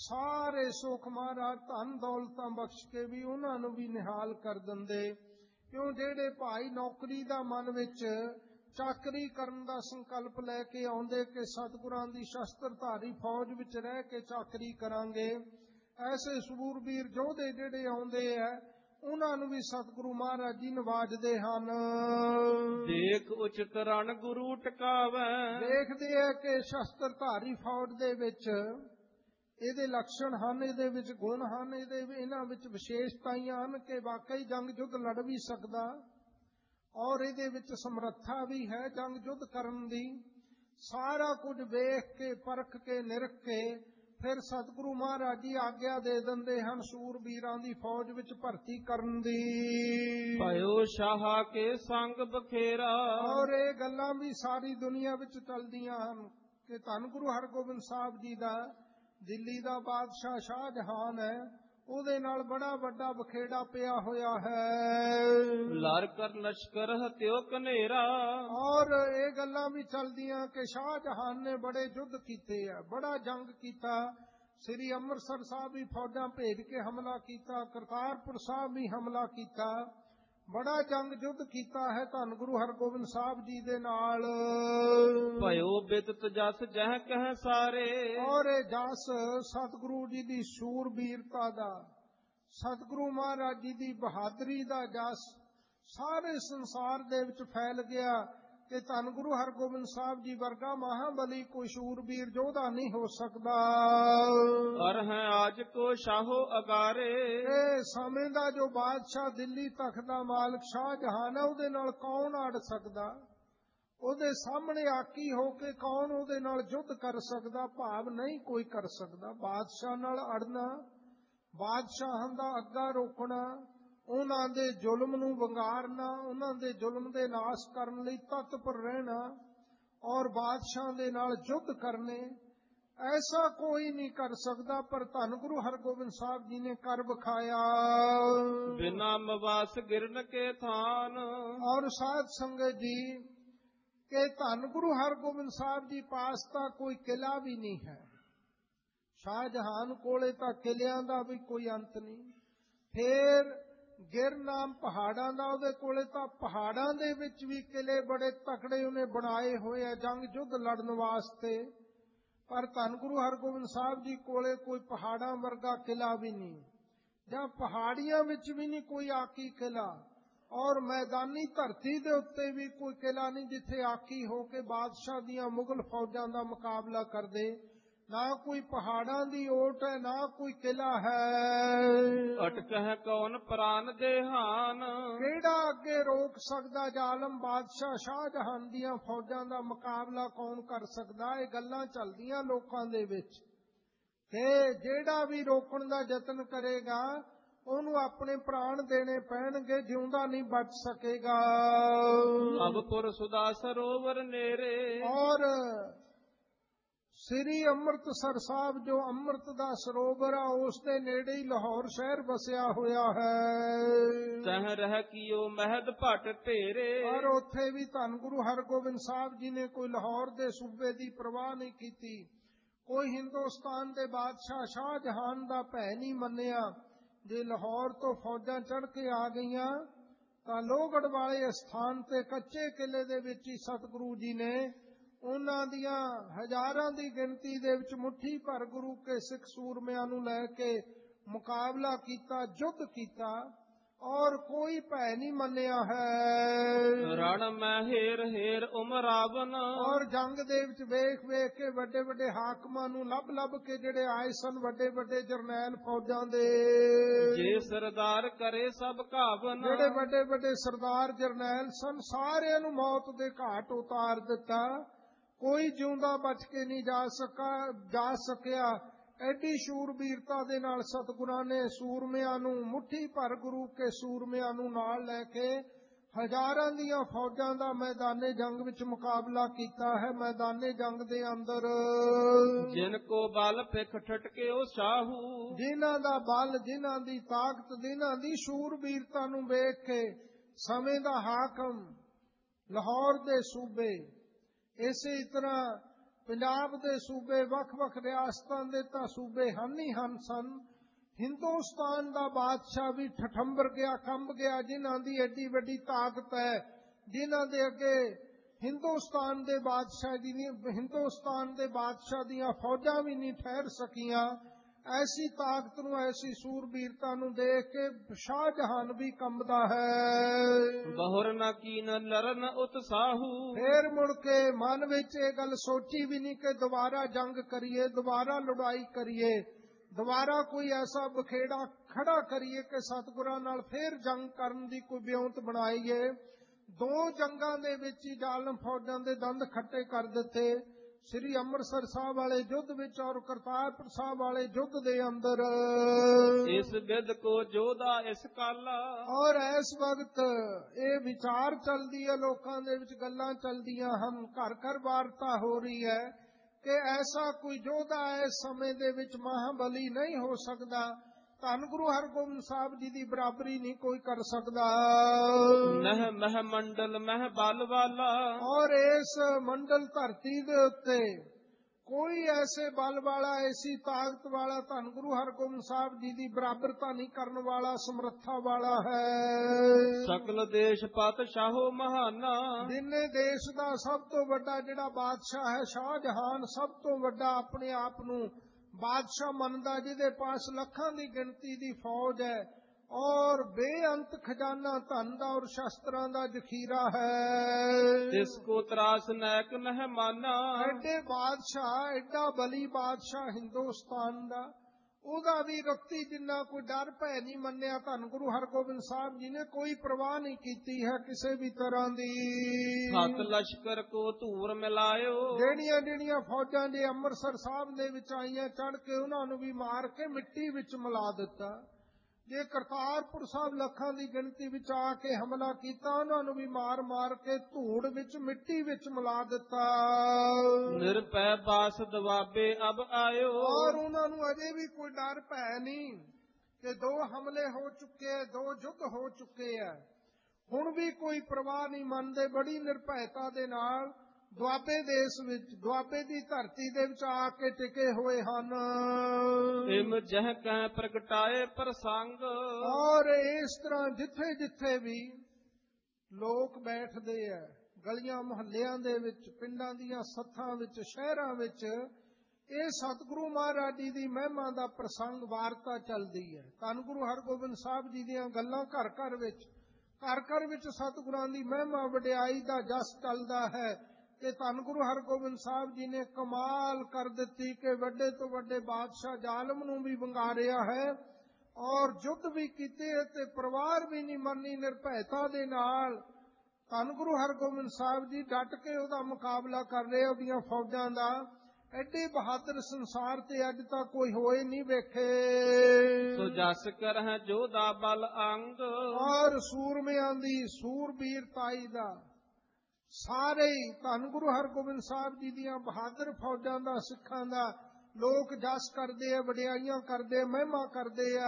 ਸਾਰੇ ਸੁੱਖ ਮਹਾਰਾਜ ਧਨ ਦੌਲਤਾਂ ਬਖਸ਼ ਕੇ ਵੀ ਉਹਨਾਂ ਨੂੰ ਵੀ ਨਿਹਾਲ ਕਰ ਦਿੰਦੇ। ਕਿਉਂ ਜਿਹੜੇ ਭਾਈ ਨੌਕਰੀ ਦਾ ਮਨ ਵਿੱਚ ਚਾਕਰੀ ਕਰਨ ਦਾ ਸੰਕਲਪ ਲੈ ਕੇ ਆਉਂਦੇ ਕਿ ਸਤਿਗੁਰਾਂ ਦੀ ਸ਼ਸਤਰਧਾਰੀ ਫੌਜ ਵਿੱਚ ਰਹਿ ਕੇ ਚਾਕਰੀ ਕਰਾਂਗੇ, ਐਸੇ ਸੂਰਬੀਰ ਯੋਧੇ ਜਿਹੜੇ ਆਉਂਦੇ ਆ ਉਹਨਾਂ ਨੂੰ ਵੀ ਸਤਿਗੁਰੂ ਮਹਾਰਾਜ ਜੀ ਨਵਾਜਦੇ ਹਨ। ਦੇਖ ਉਚਿਤ ਰਣ ਗੁਰੂ ਟਿਕਾਵੈ, ਦੇਖਦੇ ਆ ਕਿ ਸ਼ਸਤਰਧਾਰੀ ਫੌਜ ਦੇ ਵਿੱਚ ਇਹਦੇ ਲੱਛਣ ਹਨ, ਇਹਦੇ ਵਿੱਚ ਗੁਣ ਹਨ, ਇਹਦੇ ਇਹਨਾਂ ਵਿੱਚ ਵਿਸ਼ੇਸ਼ਤਾਵਾਂ ਹਨ ਕਿ ਵਾਕਈ ਜੰਗ ਯੁੱਧ ਲੜ ਵੀ ਸਕਦਾ ਔਰ ਇਹਦੇ ਵਿੱਚ ਸਮਰੱਥਾ ਵੀ ਹੈ ਜੰਗ ਯੁੱਧ ਕਰਨ ਦੀ। ਸਾਰਾ ਕੁਝ ਵੇਖ ਕੇ ਪਰਖ ਕੇ ਨਿਰਖ ਕੇ ਫਿਰ ਸਤਿਗੁਰੂ ਮਹਾਰਾਜ ਜੀ ਆਗਿਆ ਦੇ ਦਿੰਦੇ ਹਨ ਸੂਰਬੀਰਾਂ ਦੀ ਫੌਜ ਵਿੱਚ ਭਰਤੀ ਕਰਨ ਦੀ। ਭਇਓ ਸ਼ਾਹ ਕੇ ਸੰਗ ਬਖੇਰਾ, ਔਰ ਇਹ ਗੱਲਾਂ ਵੀ ਸਾਰੀ ਦੁਨੀਆ ਵਿੱਚ ਚੱਲਦੀਆਂ ਹਨ ਕਿ ਧੰਨ ਗੁਰੂ ਹਰਗੋਬਿੰਦ ਸਾਹਿਬ ਜੀ ਦਾ ਦਿੱਲੀ ਦਾ ਬਾਦਸ਼ਾਹ ਸ਼ਾਹਜਹਾਨ ਹੈ, ਉਹਦੇ ਨਾਲ ਬੜਾ ਵੱਡਾ ਬਖੇੜਾ ਪਿਆ ਹੋਇਆ ਹੈ। ਲੜ ਕਰ ਲਸ਼ਕਰ ਹਤਿਓ ਕਨੇਰਾ, ਔਰ ਇਹ ਗੱਲਾਂ ਵੀ ਚੱਲਦੀਆਂ ਕਿ ਸ਼ਾਹਜਹਾਨ ਨੇ ਬੜੇ ਯੁੱਧ ਕੀਤੇ ਆ, ਬੜਾ ਜੰਗ ਕੀਤਾ। ਸ੍ਰੀ ਅੰਮ੍ਰਿਤਸਰ ਸਾਹਿਬ ਵੀ ਫੌਜਾਂ ਭੇਜ ਕੇ ਹਮਲਾ ਕੀਤਾ, ਕਰਤਾਰਪੁਰ ਸਾਹਿਬ ਵੀ ਹਮਲਾ ਕੀਤਾ, ਬੜਾ ਜੰਗ ਯੁੱਧ ਕੀਤਾ ਹੈ ਧੰਨ ਗੁਰੂ ਹਰਗੋਬਿੰਦ ਸਾਹਿਬ ਜੀ ਦੇ ਨਾਲ। ਭਇਓ ਬਿਦਤ ਜਸ ਜਹ ਕਹਿ ਸਾਰੇ, ਔਰ ਇਹ ਜਸ ਸਤਿਗੁਰੂ ਜੀ ਦੀ ਸੂਰਬੀਰਤਾ ਦਾ, ਸਤਿਗੁਰੂ ਮਹਾਰਾਜ ਜੀ ਦੀ ਬਹਾਦਰੀ ਦਾ ਜਸ ਸਾਰੇ ਸੰਸਾਰ ਦੇ ਵਿੱਚ ਫੈਲ ਗਿਆ ਕਿ ਧੰਨ ਗੁਰੂ ਹਰਗੋਬਿੰਦ ਸਾਹਿਬ ਜੀ ਵਰਗਾ ਮਹਾਬਲੀ ਕੋਈ ਸ਼ੂਰਬੀਰ ਯੋਧਾ ਨਹੀਂ ਹੋ ਸਕਦਾ। ਅਰ ਹੈ ਆਜ ਕੋ ਸ਼ਾਹੋ ਅਗਾਰੇ, ਇਹ ਸਮੇਂ ਦਾ ਜੋ ਬਾਦਸ਼ਾਹ ਦਿੱਲੀ ਤਖਤ ਦਾ ਮਾਲਕ ਸ਼ਾਹਜਹਾਨ ਹੈ ਉਹਦੇ ਨਾਲ ਕੌਣ ਅੜ ਸਕਦਾ, ਉਹਦੇ ਸਾਹਮਣੇ ਆਕੀ ਹੋ ਕੇ ਕੌਣ ਉਹਦੇ ਨਾਲ ਯੁੱਧ ਕਰ ਸਕਦਾ, ਭਾਵ ਨਹੀਂ ਕੋਈ ਕਰ ਸਕਦਾ। ਬਾਦਸ਼ਾਹ ਨਾਲ ਅੜਨਾ, ਬਾਦਸ਼ਾਹਾਂ ਦਾ ਅੱਗਾ ਰੋਕਣਾ, ਉਹਨਾਂ ਦੇ ਜ਼ੁਲਮ ਨੂੰ ਵੰਗਾਰਨਾ, ਉਹਨਾਂ ਦੇ ਜ਼ੁਲਮ ਦੇ ਨਾਸ਼ ਕਰਨ ਲਈ ਤਤਪਰ ਰਹਿਣਾ ਔਰ ਬਾਦਸ਼ਾਹਾਂ ਦੇ ਨਾਲ ਯੁੱਧ ਕਰਨੇ, ਐਸਾ ਕੋਈ ਨਹੀਂ ਕਰ ਸਕਦਾ ਪਰ ਧੰਨ ਗੁਰੂ ਹਰਗੋਬਿੰਦ ਸਾਹਿਬ ਜੀ ਨੇ ਕਰ ਵਿਖਾਇਆ। ਬਿਨਾ ਮਵਾਸ ਗਿਰਨ ਕੇ ਥਾਨ, ਔਰ ਸਾਧ ਸੰਗਤ ਜੀ ਕਿ ਧੰਨ ਗੁਰੂ ਹਰਗੋਬਿੰਦ ਸਾਹਿਬ ਜੀ ਪਾਸ ਤਾਂ ਕੋਈ ਕਿਲਾ ਵੀ ਨਹੀਂ ਹੈ, ਸ਼ਾਹਜਹਾਨ ਕੋਲੇ ਤਾਂ ਕਿਲਿਆਂ ਦਾ ਵੀ ਕੋਈ ਅੰਤ ਨਹੀਂ। ਫੇਰ ਗਿਰ ਨਾਮ ਪਹਾੜਾਂ ਦਾ, ਉਹਦੇ ਕੋਲੇ ਤਾਂ ਪਹਾੜਾਂ ਦੇ ਵਿੱਚ ਵੀ ਕਿਲੇ ਬੜੇ ਤਕੜੇ ਉਹਨੇ ਬਣਾਏ ਹੋਏ ਆ ਜੰਗ ਯੁੱਧ ਲੜਨ ਵਾਸਤੇ, ਪਰ ਧੰਨ ਗੁਰੂ ਹਰਗੋਬਿੰਦ ਸਾਹਿਬ ਜੀ ਕੋਲੇ ਕੋਈ ਪਹਾੜਾਂ ਵਰਗਾ ਕਿਲਾ ਵੀ ਨਹੀਂ, ਜਾਂ ਪਹਾੜੀਆਂ ਵਿੱਚ ਵੀ ਨਹੀਂ ਕੋਈ ਆਕੀ ਕਿਲਾ, ਔਰ ਮੈਦਾਨੀ ਧਰਤੀ ਦੇ ਉੱਤੇ ਵੀ ਕੋਈ ਕਿਲਾ ਨਹੀਂ ਜਿੱਥੇ ਆਕੀ ਹੋ ਕੇ ਬਾਦਸ਼ਾਹ ਦੀਆਂ ਮੁਗਲ ਫੌਜਾਂ ਦਾ ਮੁਕਾਬਲਾ ਕਰਦੇ। ਨਾ ਕੋਈ ਪਹਾੜਾਂ ਦੀ ਓਟ ਹੈ, ਨਾ ਕੋਈ ਕਿਲਾ ਹੈ। ਅਟਕ ਹੈ ਕੌਣ ਪ੍ਰਾਨ ਦੇਹਾਨ, ਕਿਹੜਾ ਅੱਗੇ ਰੋਕ ਸਕਦਾ ਜ਼ਾਲਮ ਬਾਦਸ਼ਾਹ ਸ਼ਾਹਜਹਾਨ ਦੀਆਂ ਫੌਜਾਂ ਦਾ ਮੁਕਾਬਲਾ ਕੌਣ ਕਰ ਸਕਦਾ। ਇਹ ਗੱਲਾਂ ਚੱਲਦੀਆਂ ਲੋਕਾਂ ਦੇ ਵਿੱਚ ਕਿ ਜਿਹੜਾ ਵੀ ਰੋਕਣ ਦਾ ਯਤਨ ਕਰੇਗਾ ਉਹਨੂੰ ਆਪਣੇ ਪ੍ਰਾਣ ਦੇਣੇ ਪੈਣਗੇ, ਜਿਉਂਦਾ ਨਹੀਂ ਬਚ ਸਕੇਗਾ। ਅਬਪੁਰ ਸੁਦਾ ਸਰੋਵਰ ਨੇਰੇ, ਔਰ ਸ੍ਰੀ ਅੰਮ੍ਰਿਤਸਰ ਸਾਹਿਬ ਜੋ ਅੰਮ੍ਰਿਤ ਦਾ ਸਰੋਵਰ ਆ ਉਸ ਦੇ ਨੇੜੇ ਹੀ ਲਾਹੌਰ ਸ਼ਹਿਰ ਵਸਿਆ ਹੋਇਆ ਹੈ। ਤਹ ਰਹਿ ਕੀਓ ਮਹਿਦ ਭਟ ਢੇਰੇ, ਔਰ ਉੱਥੇ ਵੀ ਧੰਨ ਗੁਰੂ ਹਰਗੋਬਿੰਦ ਸਾਹਿਬ ਜੀ ਨੇ ਕੋਈ ਲਾਹੌਰ ਦੇ ਸੂਬੇ ਦੀ ਪਰਵਾਹ ਨਹੀਂ ਕੀਤੀ, ਕੋਈ ਹਿੰਦੁਸਤਾਨ ਦੇ ਬਾਦਸ਼ਾਹ ਸ਼ਾਹਜਹਾਨ ਦਾ ਭੈ ਨਹੀਂ ਮੰਨਿਆ। ਜੇ ਲਾਹੌਰ ਤੋਂ ਫੌਜਾਂ ਚੜ੍ਹ ਕੇ ਆ ਗਈਆਂ ਤਾਂ ਲੋਹਗੜ੍ਹ ਵਾਲੇ ਸਥਾਨ ਤੇ ਕੱਚੇ ਕਿਲੇ ਦੇ ਵਿੱਚ ਹੀ ਸਤਿਗੁਰੂ ਜੀ ਨੇ ਉਹਨਾਂ ਦੀਆਂ ਹਜ਼ਾਰਾਂ ਦੀ ਗਿਣਤੀ ਦੇ ਵਿੱਚ ਮੁੱਠੀ ਭਰ ਗੁਰੂ ਕੇ ਸਿੱਖ ਸੂਰਮਿਆਂ ਨੂੰ ਲੈ ਕੇ ਮੁਕਾਬਲਾ ਕੀਤਾ, ਯੁੱਧ ਕੀਤਾ ਔਰ ਕੋਈ ਭੈ ਨਹੀਂ ਮੰਨਿਆ ਹੈ। ਰਣ ਮੈਂ ਹੇਰ ਹੇਰ ਉਮਰਾਵਨ, ਔਰ ਜੰਗ ਦੇ ਵਿੱਚ ਵੇਖ ਵੇਖ ਕੇ ਵੱਡੇ ਵੱਡੇ ਹਾਕਮਾਂ ਨੂੰ ਲੱਭ ਲੱਭ ਕੇ ਜਿਹੜੇ ਆਏ ਸਨ ਵੱਡੇ ਵੱਡੇ ਜਰਨੈਲ ਫੌਜਾਂ ਦੇ, ਜੇ ਸਰਦਾਰ ਕਰੇ ਸਭ ਘਾਵਨ, ਜਿਹੜੇ ਵੱਡੇ ਵੱਡੇ ਸਰਦਾਰ ਜਰਨੈਲ ਸਨ ਸਾਰਿਆਂ ਨੂੰ ਮੌਤ ਦੇ ਘਾਟ ਉਤਾਰ ਦਿੱਤਾ, ਕੋਈ ਜਿਉਂਦਾ ਬਚ ਕੇ ਨਹੀਂ ਜਾ ਸਕਾ ਜਾ ਸਕਿਆ। ਐਡੀ ਸ਼ੂਰਬੀਰਤਾ ਦੇ ਨਾਲ ਸਤਿਗੁਰਾਂ ਨੇ ਸੂਰਮਿਆਂ ਨੂੰ ਮੁੱਠੀ ਭਰ ਗੁਰੂ ਕੇ ਸੂਰਮਿਆਂ ਨੂੰ ਨਾਲ ਲੈ ਕੇ ਹਜ਼ਾਰਾਂ ਦੀਆਂ ਫੌਜਾਂ ਦਾ ਮੈਦਾਨੇ ਜੰਗ ਵਿੱਚ ਮੁਕਾਬਲਾ ਕੀਤਾ ਹੈ। ਮੈਦਾਨੇ ਜੰਗ ਦੇ ਅੰਦਰ ਜਿਨ ਕੋ ਬਲ ਪਿਖ ਠਟਕੇ ਉਹ ਸਾਹੂ, ਜਿਨ੍ਹਾਂ ਦਾ ਬਲ, ਜਿਨ੍ਹਾਂ ਦੀ ਤਾਕਤ, ਜਿਨ੍ਹਾਂ ਦੀ ਸ਼ੂਰਬੀਰਤਾ ਨੂੰ ਵੇਖ ਕੇ ਸਮੇਂ ਦਾ ਹਾਕਮ ਲਾਹੌਰ ਦੇ ਸੂਬੇ, ਇਸੇ ਤਰ੍ਹਾਂ ਪੰਜਾਬ ਦੇ ਸੂਬੇ, ਵੱਖ ਵੱਖ ਰਿਆਸਤਾਂ ਦੇ ਤਾਂ ਸੂਬੇ ਹਨ ਹੀ ਹਨ ਸਨ, ਹਿੰਦੁਸਤਾਨ ਦਾ ਬਾਦਸ਼ਾਹ ਵੀ ਠਠੰਬਰ ਗਿਆ, ਕੰਬ ਗਿਆ, ਜਿਨ੍ਹਾਂ ਦੀ ਐਡੀ ਵੱਡੀ ਤਾਕਤ ਹੈ, ਜਿਨ੍ਹਾਂ ਦੇ ਅੱਗੇ ਹਿੰਦੁਸਤਾਨ ਦੇ ਬਾਦਸ਼ਾਹ ਦੀ ਹਿੰਦੁਸਤਾਨ ਦੇ ਬਾਦਸ਼ਾਹ ਦੀਆਂ ਫੌਜਾਂ ਵੀ ਨਹੀਂ ਠਹਿਰ ਸਕੀਆਂ। ਐਸੀ ਤਾਕਤ ਨੂੰ, ਐਸੀ ਸੂਰਬੀਰਤਾ ਨੂੰ ਦੇਖ ਕੇ ਸ਼ਾਹਜਹਾਨ ਵੀ ਕੰਬਦਾ ਹੈ। ਬਹੁਰ ਨਾ ਕੀਨ ਲਰਨ ਉਤਸਾਹੂ। ਫੇਰ ਮੁੜ ਕੇ ਮਨ ਵਿੱਚ ਇਹ ਗੱਲ ਸੋਚੀ ਵੀ ਨਹੀਂ ਕਿ ਦੁਬਾਰਾ ਜੰਗ ਕਰੀਏ, ਦੁਬਾਰਾ ਲੜਾਈ ਕਰੀਏ, ਦੁਬਾਰਾ ਕੋਈ ਐਸਾ ਬਖੇੜਾ ਖੜਾ ਕਰੀਏ ਕਿ ਸਤਿਗੁਰਾਂ ਨਾਲ ਫੇਰ ਜੰਗ ਕਰਨ ਦੀ ਕੋਈ ਵਿਉਂਤ ਬਣਾਈਏ। ਦੋ ਜੰਗਾਂ ਦੇ ਵਿੱਚ ਹੀ ਜ਼ਾਲਮ ਫੌਜਾਂ ਦੇ ਦੰਦ ਖੱਟੇ ਕਰ ਦਿੱਤੇ। ਸ੍ਰੀ ਅੰਮ੍ਰਿਤਸਰ ਸਾਹਿਬ ਵਾਲੇ ਯੁੱਧ ਵਿੱਚ ਔਰ ਕਰਤਾਰਪੁਰ ਸਾਹਿਬ ਵਾਲੇ ਯੁੱਧ ਦੇ ਅੰਦਰ ਇਸ ਬਿਦ ਕੋ ਜੋਧਾ ਇਸ ਕਾਲਾ। ਔਰ ਇਸ ਵਕਤ ਇਹ ਵਿਚਾਰ ਚੱਲਦੀ ਹੈ, ਲੋਕਾਂ ਦੇ ਵਿੱਚ ਗੱਲਾਂ ਚੱਲਦੀਆਂ ਹਨ, ਘਰ ਘਰ ਵਾਰਤਾ ਹੋ ਰਹੀ ਹੈ ਕਿ ਐਸਾ ਕੋਈ ਯੋਧਾ ਇਸ ਸਮੇਂ ਦੇ ਵਿੱਚ ਮਹਾਬਲੀ ਨਹੀਂ ਹੋ ਸਕਦਾ। ਧੰਨ ਗੁਰੂ ਹਰਗੋਬਿੰਦ ਸਾਹਿਬ ਜੀ ਦੀ ਬਰਾਬਰੀ ਨਹੀਂ ਕੋਈ ਕਰ ਸਕਦਾ। ਮਹਿ ਮਹਿ ਮੰਡਲ ਮਹਿ ਬਲ ਵਾਲਾ। ਔਰ ਇਸ ਮੰਡਲ ਧਰਤੀ ਦੇ ਉੱਤੇ ਕੋਈ ਐਸੇ ਬਲ ਵਾਲਾ, ਐਸੀ ਤਾਕਤ ਵਾਲਾ ਧੰਨ ਗੁਰੂ ਹਰਗੋਬਿੰਦ ਸਾਹਿਬ ਜੀ ਦੀ ਬਰਾਬਰਤਾ ਨਹੀਂ ਕਰਨ ਵਾਲਾ, ਸਮਰੱਥਾ ਵਾਲਾ ਹੈ। ਸਕਲ ਦੇਸ਼ ਪਾਤਸ਼ਾਹੋ ਮਹਾਨਾ। ਜਿੰਨੇ ਦੇਸ਼ ਦਾ ਸਭ ਤੋਂ ਵੱਡਾ ਜਿਹੜਾ ਬਾਦਸ਼ਾਹ ਹੈ ਸ਼ਾਹਜਹਾਨ, ਸਭ ਤੋਂ ਵੱਡਾ ਆਪਣੇ ਆਪ ਨੂੰ ਬਾਦਸ਼ਾਹ ਮੰਨਦਾ, ਜਿਹਦੇ ਪਾਸ ਲੱਖਾਂ ਦੀ ਗਿਣਤੀ ਦੀ ਫੌਜ ਹੈ ਔਰ ਬੇਅੰਤ ਖਜ਼ਾਨਾ ਧਨ ਦਾ ਔਰ ਸ਼ਸਤਰਾਂ ਦਾ ਜ਼ਖੀਰਾ ਹੈ। ਇਸ ਕੋ ਤਰਾਸ ਨੈਕ ਮਹਿਮਾਨਾ। ਐਡੇ ਬਾਦਸ਼ਾਹ, ਐਡਾ ਬਲੀ ਬਾਦਸ਼ਾਹ ਹਿੰਦੁਸਤਾਨ ਦਾ, ਉਹਦਾ ਵੀ ਰੱਤੀ ਜਿੰਨਾ ਕੋਈ ਡਰ ਭੈ ਨਹੀਂ ਮੰਨਿਆ। ਧੰਨ ਗੁਰੂ ਹਰਗੋਬਿੰਦ ਸਾਹਿਬ ਜੀ ਨੇ ਕੋਈ ਪਰਵਾਹ ਨਹੀਂ ਕੀਤੀ ਹੈ ਕਿਸੇ ਵੀ ਤਰ੍ਹਾਂ ਦੀ। ਸਤ ਲਸ਼ਕਰ ਕੋ ਧੂਰ ਮਿਲਾਇਓ। ਜਿਹੜੀਆਂ ਜਿਹੜੀਆਂ ਫੌਜਾਂ ਦੇ ਅੰਮ੍ਰਿਤਸਰ ਸਾਹਿਬ ਦੇ ਵਿੱਚ ਆਈਆਂ ਚੜ੍ਹ ਕੇ, ਉਹਨਾਂ ਨੂੰ ਵੀ ਮਾਰ ਕੇ ਮਿੱਟੀ ਵਿੱਚ ਮਿਲਾ ਦਿੱਤਾ। ਜੇ ਕਰਤਾਰਪੁਰ ਸਾਹਿਬ ਲੱਖਾਂ ਦੀ ਗਿਣਤੀ ਵਿੱਚ ਆ ਕੇ ਹਮਲਾ ਕੀਤਾ, ਉਹਨਾਂ ਨੂੰ ਵੀ ਮਾਰ ਮਾਰ ਕੇ ਧੂੜ ਵਿੱਚ, ਮਿੱਟੀ ਵਿੱਚ ਮਿਲਾ ਦਿੱਤਾ। ਨਿਰਭੈ ਬਾਸ ਦਵਾਬੇ ਅਬ ਆਇਓ। ਔਰ ਉਹਨਾਂ ਨੂੰ ਅਜੇ ਵੀ ਕੋਈ ਡਰ ਭੈ ਨਹੀਂ ਕਿ ਦੋ ਹਮਲੇ ਹੋ ਚੁੱਕੇ, ਦੋ ਯੁੱਧ ਹੋ ਚੁੱਕੇ ਆ, ਹੁਣ ਵੀ ਕੋਈ ਪਰਵਾਹ ਨਹੀਂ ਮੰਨਦੇ। ਬੜੀ ਨਿਰਭੈਤਾ ਦੇ ਨਾਲ ਦੁਆਬੇ ਦੇਸ਼ ਵਿੱਚ, ਦੁਆਬੇ ਦੀ ਧਰਤੀ ਦੇ ਵਿੱਚ ਆ ਕੇ ਟਿਕੇ ਹੋਏ ਹਨ। ਇਮ ਜਹ ਕਹਿ ਪ੍ਰਗਟਾਏ ਪ੍ਰਸੰਗ। ਔਰ ਇਸ ਤਰ੍ਹਾਂ ਜਿੱਥੇ ਜਿੱਥੇ ਵੀ ਲੋਕ ਬੈਠਦੇ ਆ, ਗਲੀਆਂ ਮੁਹੱਲਿਆਂ ਦੇ ਵਿੱਚ, ਪਿੰਡਾਂ ਦੀਆਂ ਸੱਥਾਂ ਵਿੱਚ, ਸ਼ਹਿਰਾਂ ਵਿੱਚ, ਇਹ ਸਤਿਗੁਰੂ ਮਹਾਰਾਜ ਜੀ ਦੀ ਮਹਿਮਾ ਦਾ ਪ੍ਰਸੰਗ, ਵਾਰਤਾ ਚੱਲਦੀ ਹੈ। ਧੰਨ ਗੁਰੂ ਹਰਗੋਬਿੰਦ ਸਾਹਿਬ ਜੀ ਦੀਆਂ ਗੱਲਾਂ ਘਰ ਘਰ ਵਿੱਚ, ਘਰ ਘਰ ਵਿੱਚ ਸਤਿਗੁਰਾਂ ਦੀ ਮਹਿਮਾ ਵਡਿਆਈ ਦਾ ਜਸ ਚੱਲਦਾ ਹੈ ਕਿ ਧੰਨ ਗੁਰੂ ਹਰਗੋਬਿੰਦ ਸਾਹਿਬ ਜੀ ਨੇ ਕਮਾਲ ਕਰ ਦਿੱਤੀ ਕਿ ਵੱਡੇ ਤੋਂ ਵੱਡੇ ਬਾਦਸ਼ਾਹ ਜ਼ਾਲਮ ਨੂੰ ਵੀ ਵੰਗਾਰਿਆ ਹੈ ਔਰ ਯੁੱਧ ਵੀ ਕੀਤੇ ਤੇ ਪਰਿਵਾਰ ਵੀ ਨਹੀਂ ਮੰਨੀ। ਨਿਰਭੈਤਾ ਦੇ ਨਾਲ ਧੰਨ ਗੁਰੂ ਹਰਗੋਬਿੰਦ ਸਾਹਿਬ ਜੀ ਡਟ ਕੇ ਉਹਦਾ ਮੁਕਾਬਲਾ ਕਰ ਰਹੇ, ਉਹਦੀਆਂ ਫੌਜਾਂ ਦਾ। ਐਡੇ ਬਹਾਦਰ ਸੰਸਾਰ ਤੇ ਅੱਜ ਤੱਕ ਕੋਈ ਹੋਏ ਨਹੀਂ ਵੇਖੇ। ਸੋ ਜਸ ਕਰ ਹੈ ਜੋਧਾ ਬਲ ਅੰਗ। ਔਰ ਸੂਰਮਿਆਂ ਦੀ ਸੂਰਬੀਰਤਾਈ ਦਾ ਸਾਰੇ ਹੀ ਧੰਨ ਗੁਰੂ ਹਰਗੋਬਿੰਦ ਸਾਹਿਬ ਜੀ ਦੀਆਂ ਬਹਾਦਰ ਫੌਜਾਂ ਦਾ, ਸਿੱਖਾਂ ਦਾ ਲੋਕ ਜਸ ਕਰਦੇ ਆ, ਵਡਿਆਈਆਂ ਕਰਦੇ, ਮਹਿਮਾ ਕਰਦੇ ਆ।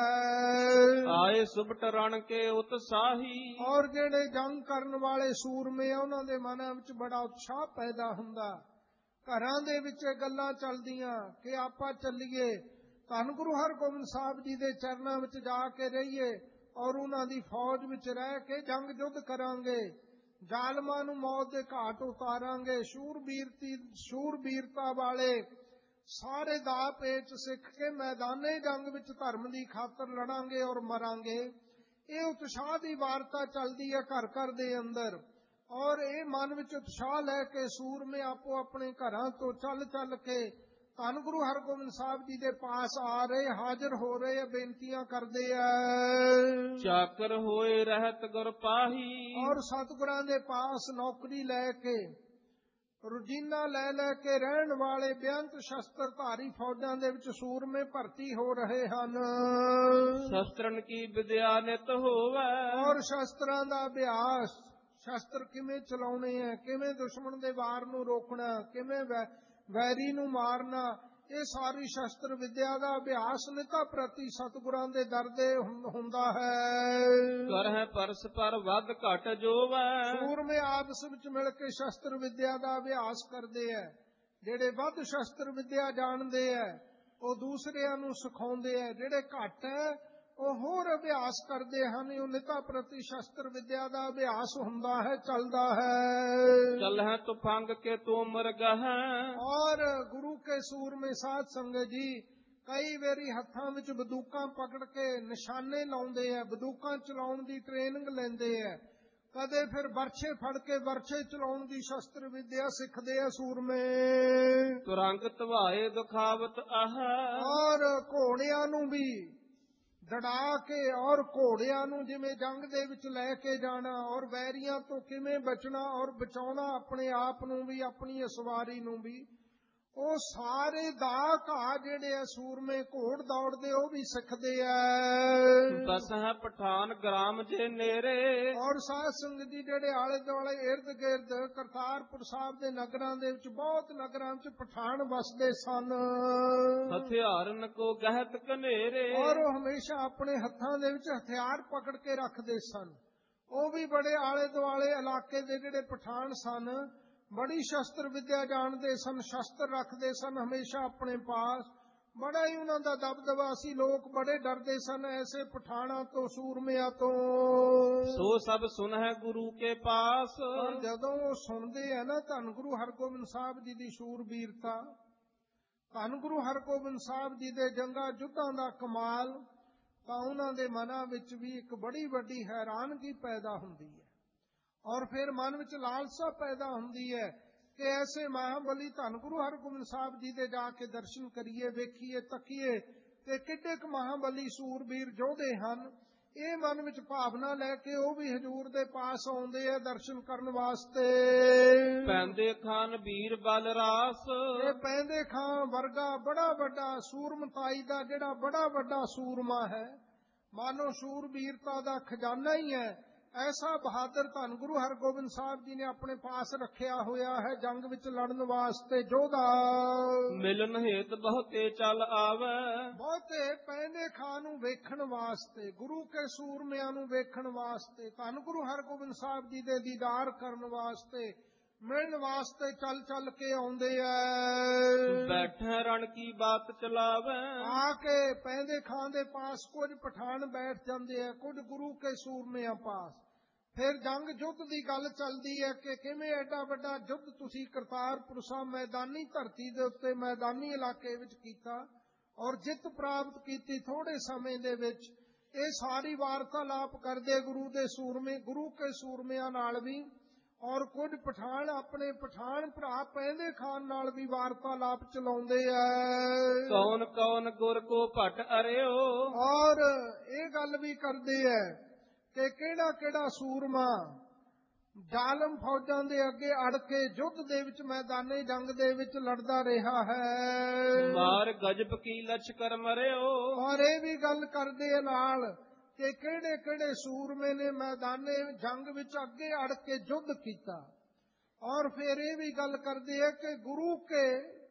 ਆਏ ਸੁਭਟ ਰਣ ਕੇ ਉਤਸਾਹੀ। ਔਰ ਜਿਹੜੇ ਜੰਗ ਕਰਨ ਵਾਲੇ ਸੂਰਮੇ ਆ, ਉਹਨਾਂ ਦੇ ਮਨਾਂ ਵਿੱਚ ਬੜਾ ਉਤਸ਼ਾਹ ਪੈਦਾ ਹੁੰਦਾ। ਘਰਾਂ ਦੇ ਵਿੱਚ ਗੱਲਾਂ ਚੱਲਦੀਆਂ ਕਿ ਆਪਾਂ ਚੱਲੀਏ, ਧੰਨ ਗੁਰੂ ਹਰਗੋਬਿੰਦ ਸਾਹਿਬ ਜੀ ਦੇ ਚਰਨਾਂ ਵਿੱਚ ਜਾ ਕੇ ਰਹੀਏ ਔਰ ਉਹਨਾਂ ਦੀ ਫੌਜ ਵਿੱਚ ਰਹਿ ਕੇ ਜੰਗ ਯੁੱਧ ਕਰਾਂਗੇ, ਜ਼ਾਲਮਾਂ ਨੂੰ ਮੌਤ ਦੇ ਘਾਟ ਉਤਾਰਾਂਗੇ। ਸ਼ੂਰਬੀਰਤੀ ਸ਼ੂਰਬੀਰਤਾ ਵਾਲੇ ਸਾਰੇ ਦਾਅ ਪੇਚ ਸਿੱਖ ਕੇ ਮੈਦਾਨੇ ਜੰਗ ਵਿੱਚ ਧਰਮ ਦੀ ਖਾਤਰ ਲੜਾਂਗੇ ਔਰ ਮਰਾਂਗੇ। ਇਹ ਉਤਸ਼ਾਹ ਦੀ ਵਾਰਤਾ ਚੱਲਦੀ ਹੈ ਘਰ ਘਰ ਦੇ ਅੰਦਰ। ਔਰ ਇਹ ਮਨ ਵਿੱਚ ਉਤਸ਼ਾਹ ਲੈ ਕੇ ਸੂਰਮੇ ਆਪੋ ਆਪਣੇ ਘਰਾਂ ਤੋਂ ਚੱਲ ਚੱਲ ਕੇ ਧੰਨ ਗੁਰੂ ਹਰਗੋਬਿੰਦ ਸਾਹਿਬ ਜੀ ਦੇ ਪਾਸ ਆ ਰਹੇ, ਹਾਜ਼ਰ ਹੋ ਰਹੇ, ਬੇਨਤੀਆਂ ਕਰਦੇ ਆ। ਚਾਕਰ ਹੋਏ ਰਹਿਤ ਗੁਰ ਪਾਹੀ। ਔਰ ਸਤਿਗੁਰਾਂ ਦੇ ਪਾਸ ਨੌਕਰੀ ਲੈ ਕੇ, ਰੋਜ਼ੀਨਾ ਲੈ ਲੈ ਕੇ ਰਹਿਣ ਵਾਲੇ ਬੇਅੰਤ ਸ਼ਸਤਰਧਾਰੀ ਫੌਜਾਂ ਦੇ ਵਿੱਚ ਸੂਰਮੇ ਭਰਤੀ ਹੋ ਰਹੇ ਹਨ। ਸ਼ਸਤਰਨ ਕੀ ਵਿਦਿਆ ਨਿਤ ਹੋਵੇ। ਔਰ ਸ਼ਸਤਰਾਂ ਦਾ ਅਭਿਆਸ, ਸ਼ਸਤਰ ਕਿਵੇਂ ਚਲਾਉਣੇ ਆ, ਕਿਵੇਂ ਦੁਸ਼ਮਣ ਦੇ ਵਾਰ ਨੂੰ ਰੋਕਣਾ, ਕਿਵੇਂ ਵੈਰੀ ਨੂੰ ਮਾਰਨਾ, ਇਹ ਸਾਰੀ ਸ਼ਸਤਰ ਵਿਦਿਆ ਦਾ ਅਭਿਆਸ ਨਿਤਾ ਪ੍ਰਤੀ ਸਤਿਗੁਰਾਂ ਦੇ ਦਰ ਦੇ ਹੁੰਦਾ ਹੈ। ਕਰ ਹੈ ਪਰਸਪਰ ਵੱਧ ਘਟ ਜੋਵੈ। ਸੂਰਮੇ ਆਪਸ ਵਿੱਚ ਮਿਲ ਕੇ ਸ਼ਸਤਰ ਵਿਦਿਆ ਦਾ ਅਭਿਆਸ ਕਰਦੇ ਆ। ਜਿਹੜੇ ਵੱਧ ਸ਼ਸਤਰ ਵਿਦਿਆ ਜਾਣਦੇ ਆ ਉਹ ਦੂਸਰਿਆਂ ਨੂੰ ਸਿਖਾਉਂਦੇ ਆ। ਜਿਹੜੇ ਘੱਟ ਹੈ ਉਹ ਹੋਰ ਅਭਿਆਸ ਕਰਦੇ ਹਨ। ਯੋਨਿਤਾ ਪ੍ਰਤੀ ਸ਼ਸਤਰ ਵਿਦਿਆ ਦਾ ਅਭਿਆਸ ਹੁੰਦਾ ਹੈ, ਚੱਲਦਾ ਹੈ। ਚਲ ਹੈ ਤੋ ਫੰਗ ਕੇ ਤੋ ਮਰਗ ਹੈ। ਔਰ ਗੁਰੂ ਕੇ ਸੂਰਮੇ ਸਾਧ ਸੰਗਤ ਜੀ ਕਈ ਵਾਰੀ ਹੱਥਾਂ ਵਿੱਚ ਬੰਦੂਕਾਂ ਪਕੜ ਕੇ ਨਿਸ਼ਾਨੇ ਲਾਉਂਦੇ ਆ, ਬੰਦੂਕਾਂ ਚਲਾਉਣ ਦੀ ਟ੍ਰੇਨਿੰਗ ਲੈਂਦੇ ਆ। ਕਦੇ ਫਿਰ ਵਰਛੇ ਫੜ ਕੇ ਵਰਛੇ ਚਲਾਉਣ ਦੀ ਸ਼ਸਤਰ ਵਿਦਿਆ ਸਿੱਖਦੇ ਆ ਸੂਰਮੇ। ਤੁਰੰਗ ਧਵਾਏ ਦੁਖਾਵਤ ਆਹ। ਔਰ ਘੋੜਿਆਂ ਨੂੰ ਵੀ ਦੜਾ ਕੇ, ਔਰ ਘੋੜਿਆਂ ਨੂੰ ਜਿਵੇਂ ਜੰਗ ਦੇ ਵਿੱਚ ਲੈ ਕੇ ਜਾਣਾ, ਔਰ ਵੈਰੀਆਂ ਤੋਂ ਕਿਵੇਂ ਬਚਣਾ ਔਰ ਬਚਾਉਣਾ ਆਪਣੇ ਆਪ ਨੂੰ ਵੀ, ਆਪਣੀ ਸਵਾਰੀ ਨੂੰ ਵੀ, ਉਹ ਸਾਰੇ ਦਾ ਘਾ ਜਿਹੜੇ ਆ ਸੂਰਮੇ ਘੋੜ ਦੌੜਦੇ ਉਹ ਵੀ ਸਿੱਖਦੇ ਆ। ਦਸ ਹੈ ਪਠਾਨ ਗ੍ਰਾਮ ਜੇ ਨੇਰੇ। ਔਰ ਸਾਧ ਸੰਗਤ ਜੀ ਜਿਹੜੇ ਆਲੇ ਦੁਆਲੇ ਇਰਦ ਗਿਰਦ ਕਰਤਾਰਪੁਰ ਸਾਹਿਬ ਦੇ ਨਗਰਾਂ ਦੇ ਵਿੱਚ, ਬਹੁਤ ਨਗਰਾਂ ਵਿੱਚ ਪਠਾਨ ਵਸਦੇ ਸਨ। ਹਥਿਆਰਨ ਕੋ ਗਹਿਤ ਕਨੇਰੇ। ਔਰ ਉਹ ਹਮੇਸ਼ਾ ਆਪਣੇ ਹੱਥਾਂ ਦੇ ਵਿੱਚ ਹਥਿਆਰ ਪਕੜ ਕੇ ਰੱਖਦੇ ਸਨ। ਉਹ ਵੀ ਬੜੇ ਆਲੇ ਦੁਆਲੇ ਇਲਾਕੇ ਦੇ ਜਿਹੜੇ ਪਠਾਨ ਸਨ, ਬੜੀ ਸ਼ਸਤਰ ਵਿਦਿਆ ਜਾਣਦੇ ਸਨ, ਸ਼ਸਤਰ ਰੱਖਦੇ ਸਨ ਹਮੇਸ਼ਾ ਆਪਣੇ ਪਾਸ। ਬੜਾ ਹੀ ਉਹਨਾਂ ਦਾ ਦਬਦਬਾ ਸੀ, ਲੋਕ ਬੜੇ ਡਰਦੇ ਸਨ ਐਸੇ ਪਠਾਨਾਂ ਤੋਂ, ਸੂਰਮਿਆਂ ਤੋਂ। ਸੋ ਸਭ ਸੁਨ ਹੈ ਗੁਰੂ ਕੇ ਪਾਸ। ਪਰ ਜਦੋਂ ਉਹ ਸੁਣਦੇ ਆ ਨਾ ਧੰਨ ਗੁਰੂ ਹਰਗੋਬਿੰਦ ਸਾਹਿਬ ਜੀ ਦੀ ਸੂਰਬੀਰਤਾ, ਧੰਨ ਗੁਰੂ ਹਰਗੋਬਿੰਦ ਸਾਹਿਬ ਜੀ ਦੇ ਜੰਗਾਂ ਯੁੱਧਾਂ ਦਾ ਕਮਾਲ, ਤਾਂ ਉਹਨਾਂ ਦੇ ਮਨਾਂ ਵਿੱਚ ਵੀ ਇੱਕ ਬੜੀ ਵੱਡੀ ਹੈਰਾਨਗੀ ਪੈਦਾ ਹੁੰਦੀ ਹੈ। ਔਰ ਫਿਰ ਮਨ ਵਿੱਚ ਲਾਲਸਾ ਪੈਦਾ ਹੁੰਦੀ ਹੈ ਕਿ ਐਸੇ ਮਹਾਬਲੀ ਧੰਨ ਗੁਰੂ ਹਰਗੋਬਿੰਦ ਸਾਹਿਬ ਜੀ ਦੇ ਜਾ ਕੇ ਦਰਸ਼ਨ ਕਰੀਏ, ਵੇਖੀਏ, ਤੱਕੀਏ ਕਿ ਕਿੱਡੇ ਕੁ ਮਹਾਬਲੀ ਸੂਰਬੀਰ ਯੋਧੇ ਹਨ। ਇਹ ਮਨ ਵਿੱਚ ਭਾਵਨਾ ਲੈ ਕੇ ਉਹ ਵੀ ਹਜ਼ੂਰ ਦੇ ਪਾਸ ਆਉਂਦੇ ਆ ਦਰਸ਼ਨ ਕਰਨ ਵਾਸਤੇ। ਪੈਂਦੇ ਖਾਨ ਵੀਰ ਬਲ ਰਾਸ। ਇਹ ਪੈਂਦੇ ਖਾਂ ਵਰਗਾ ਬੜਾ ਵੱਡਾ ਸੂਰਮਤਾਈ ਦਾ ਜਿਹੜਾ ਬੜਾ ਵੱਡਾ ਸੂਰਮਾ ਹੈ, ਮਾਨੋ ਸੂਰਬੀਰਤਾ ਦਾ ਖਜ਼ਾਨਾ ਹੀ ਹੈ, ਐਸਾ ਬਹਾਦਰ ਧੰਨ ਗੁਰੂ ਹਰਗੋਬਿੰਦ ਸਾਹਿਬ ਜੀ ਨੇ ਆਪਣੇ ਪਾਸ ਰੱਖਿਆ ਹੋਇਆ ਹੈ ਜੰਗ ਵਿੱਚ ਲੜਨ ਵਾਸਤੇ ਯੋਧਾ। ਮਿਲਨ ਹੇਤ ਬਹੁਤੇ ਚੱਲ ਆਵੇ। ਬਹੁਤੇ ਪੈਂਦੇ ਖਾਂ ਨੂੰ ਵੇਖਣ ਵਾਸਤੇ, ਗੁਰੂ ਕੇ ਸੂਰਮਿਆਂ ਨੂੰ ਵੇਖਣ ਵਾਸਤੇ, ਧੰਨ ਗੁਰੂ ਹਰਗੋਬਿੰਦ ਸਾਹਿਬ ਜੀ ਦੇ ਦੀਦਾਰ ਕਰਨ ਵਾਸਤੇ, ਮਿਲਣ ਵਾਸਤੇ ਚੱਲ ਚੱਲ ਕੇ ਆਉਂਦੇ ਐ। ਬੈਠੇ ਰਣ ਕੀ ਬਾਤ ਚਲਾਵੇ। ਆ ਕੇ ਪੈਂਦੇ ਖਾਂ ਦੇ ਪਾਸ ਕੁਝ ਪਠਾਨ ਬੈਠ ਜਾਂਦੇ ਆ, ਕੁਝ ਗੁਰੂ ਕੇ ਸੂਰਮਿਆਂ ਪਾਸ। ਫਿਰ ਜੰਗ ਯੁੱਧ ਦੀ ਗੱਲ ਚੱਲਦੀ ਹੈ ਕਿ ਕਿਵੇਂ ਐਡਾ ਵੱਡਾ ਯੁੱਧ ਤੁਸੀਂ ਕਰਤਾਰਪੁਰ ਸਾਹਿਬ ਮੈਦਾਨੀ ਧਰਤੀ ਦੇ ਉੱਤੇ, ਮੈਦਾਨੀ ਇਲਾਕੇ ਵਿੱਚ ਕੀਤਾ ਔਰ ਜਿੱਤ ਪ੍ਰਾਪਤ ਕੀਤੀ ਥੋੜੇ ਸਮੇਂ ਦੇ ਵਿੱਚ। ਇਹ ਸਾਰੀ ਵਾਰਤਾਲਾਪ ਕਰਦੇ ਗੁਰੂ ਦੇ ਸੂਰਮੇ, ਗੁਰੂ ਕੇ ਸੂਰਮਿਆਂ ਨਾਲ ਵੀ, ਔਰ ਕੁਝ ਪਠਾਨ ਆਪਣੇ ਪਠਾਨ ਭਰਾ ਪੈਂਦੇ ਖਾਨ ਨਾਲ ਵੀ ਵਾਰਤਾਲਾਪ ਚਲਾਉਂਦੇ ਐ। ਕੌਣ ਕੌਣ ਗੁਰ ਕੋ ਭਟ ਅਰਿਓ। ਔਰ ਇਹ ਗੱਲ ਵੀ ਕਰਦੇ ਐ ਕਿ ਕਿਹੜਾ ਕਿਹੜਾ ਸੂਰਮਾ ਜ਼ਾਲਮ ਫੌਜਾਂ ਦੇ ਅੱਗੇ ਅੜ ਕੇ ਯੁੱਧ ਦੇ ਵਿੱਚ, ਮੈਦਾਨੇ ਜੰਗ ਦੇ ਵਿੱਚ ਲੜਦਾ ਰਿਹਾ ਹੈ। ਮਾਰ ਗਜਬ ਕੀ ਲਸ਼ਕਰ ਮਰਿਓ। ਔਰ ਇਹ ਵੀ ਗੱਲ ਕਰਦੇ ਨਾਲ ਕਿ ਕਿਹੜੇ ਕਿਹੜੇ ਸੂਰਮੇ ਨੇ ਮੈਦਾਨੇ ਜੰਗ ਵਿੱਚ ਅੱਗੇ ਅੜ ਕੇ ਯੁੱਧ ਕੀਤਾ। ਔਰ ਫਿਰ ਇਹ ਵੀ ਗੱਲ ਕਰਦੇ ਹੈ ਕਿ ਗੁਰੂ ਕੇ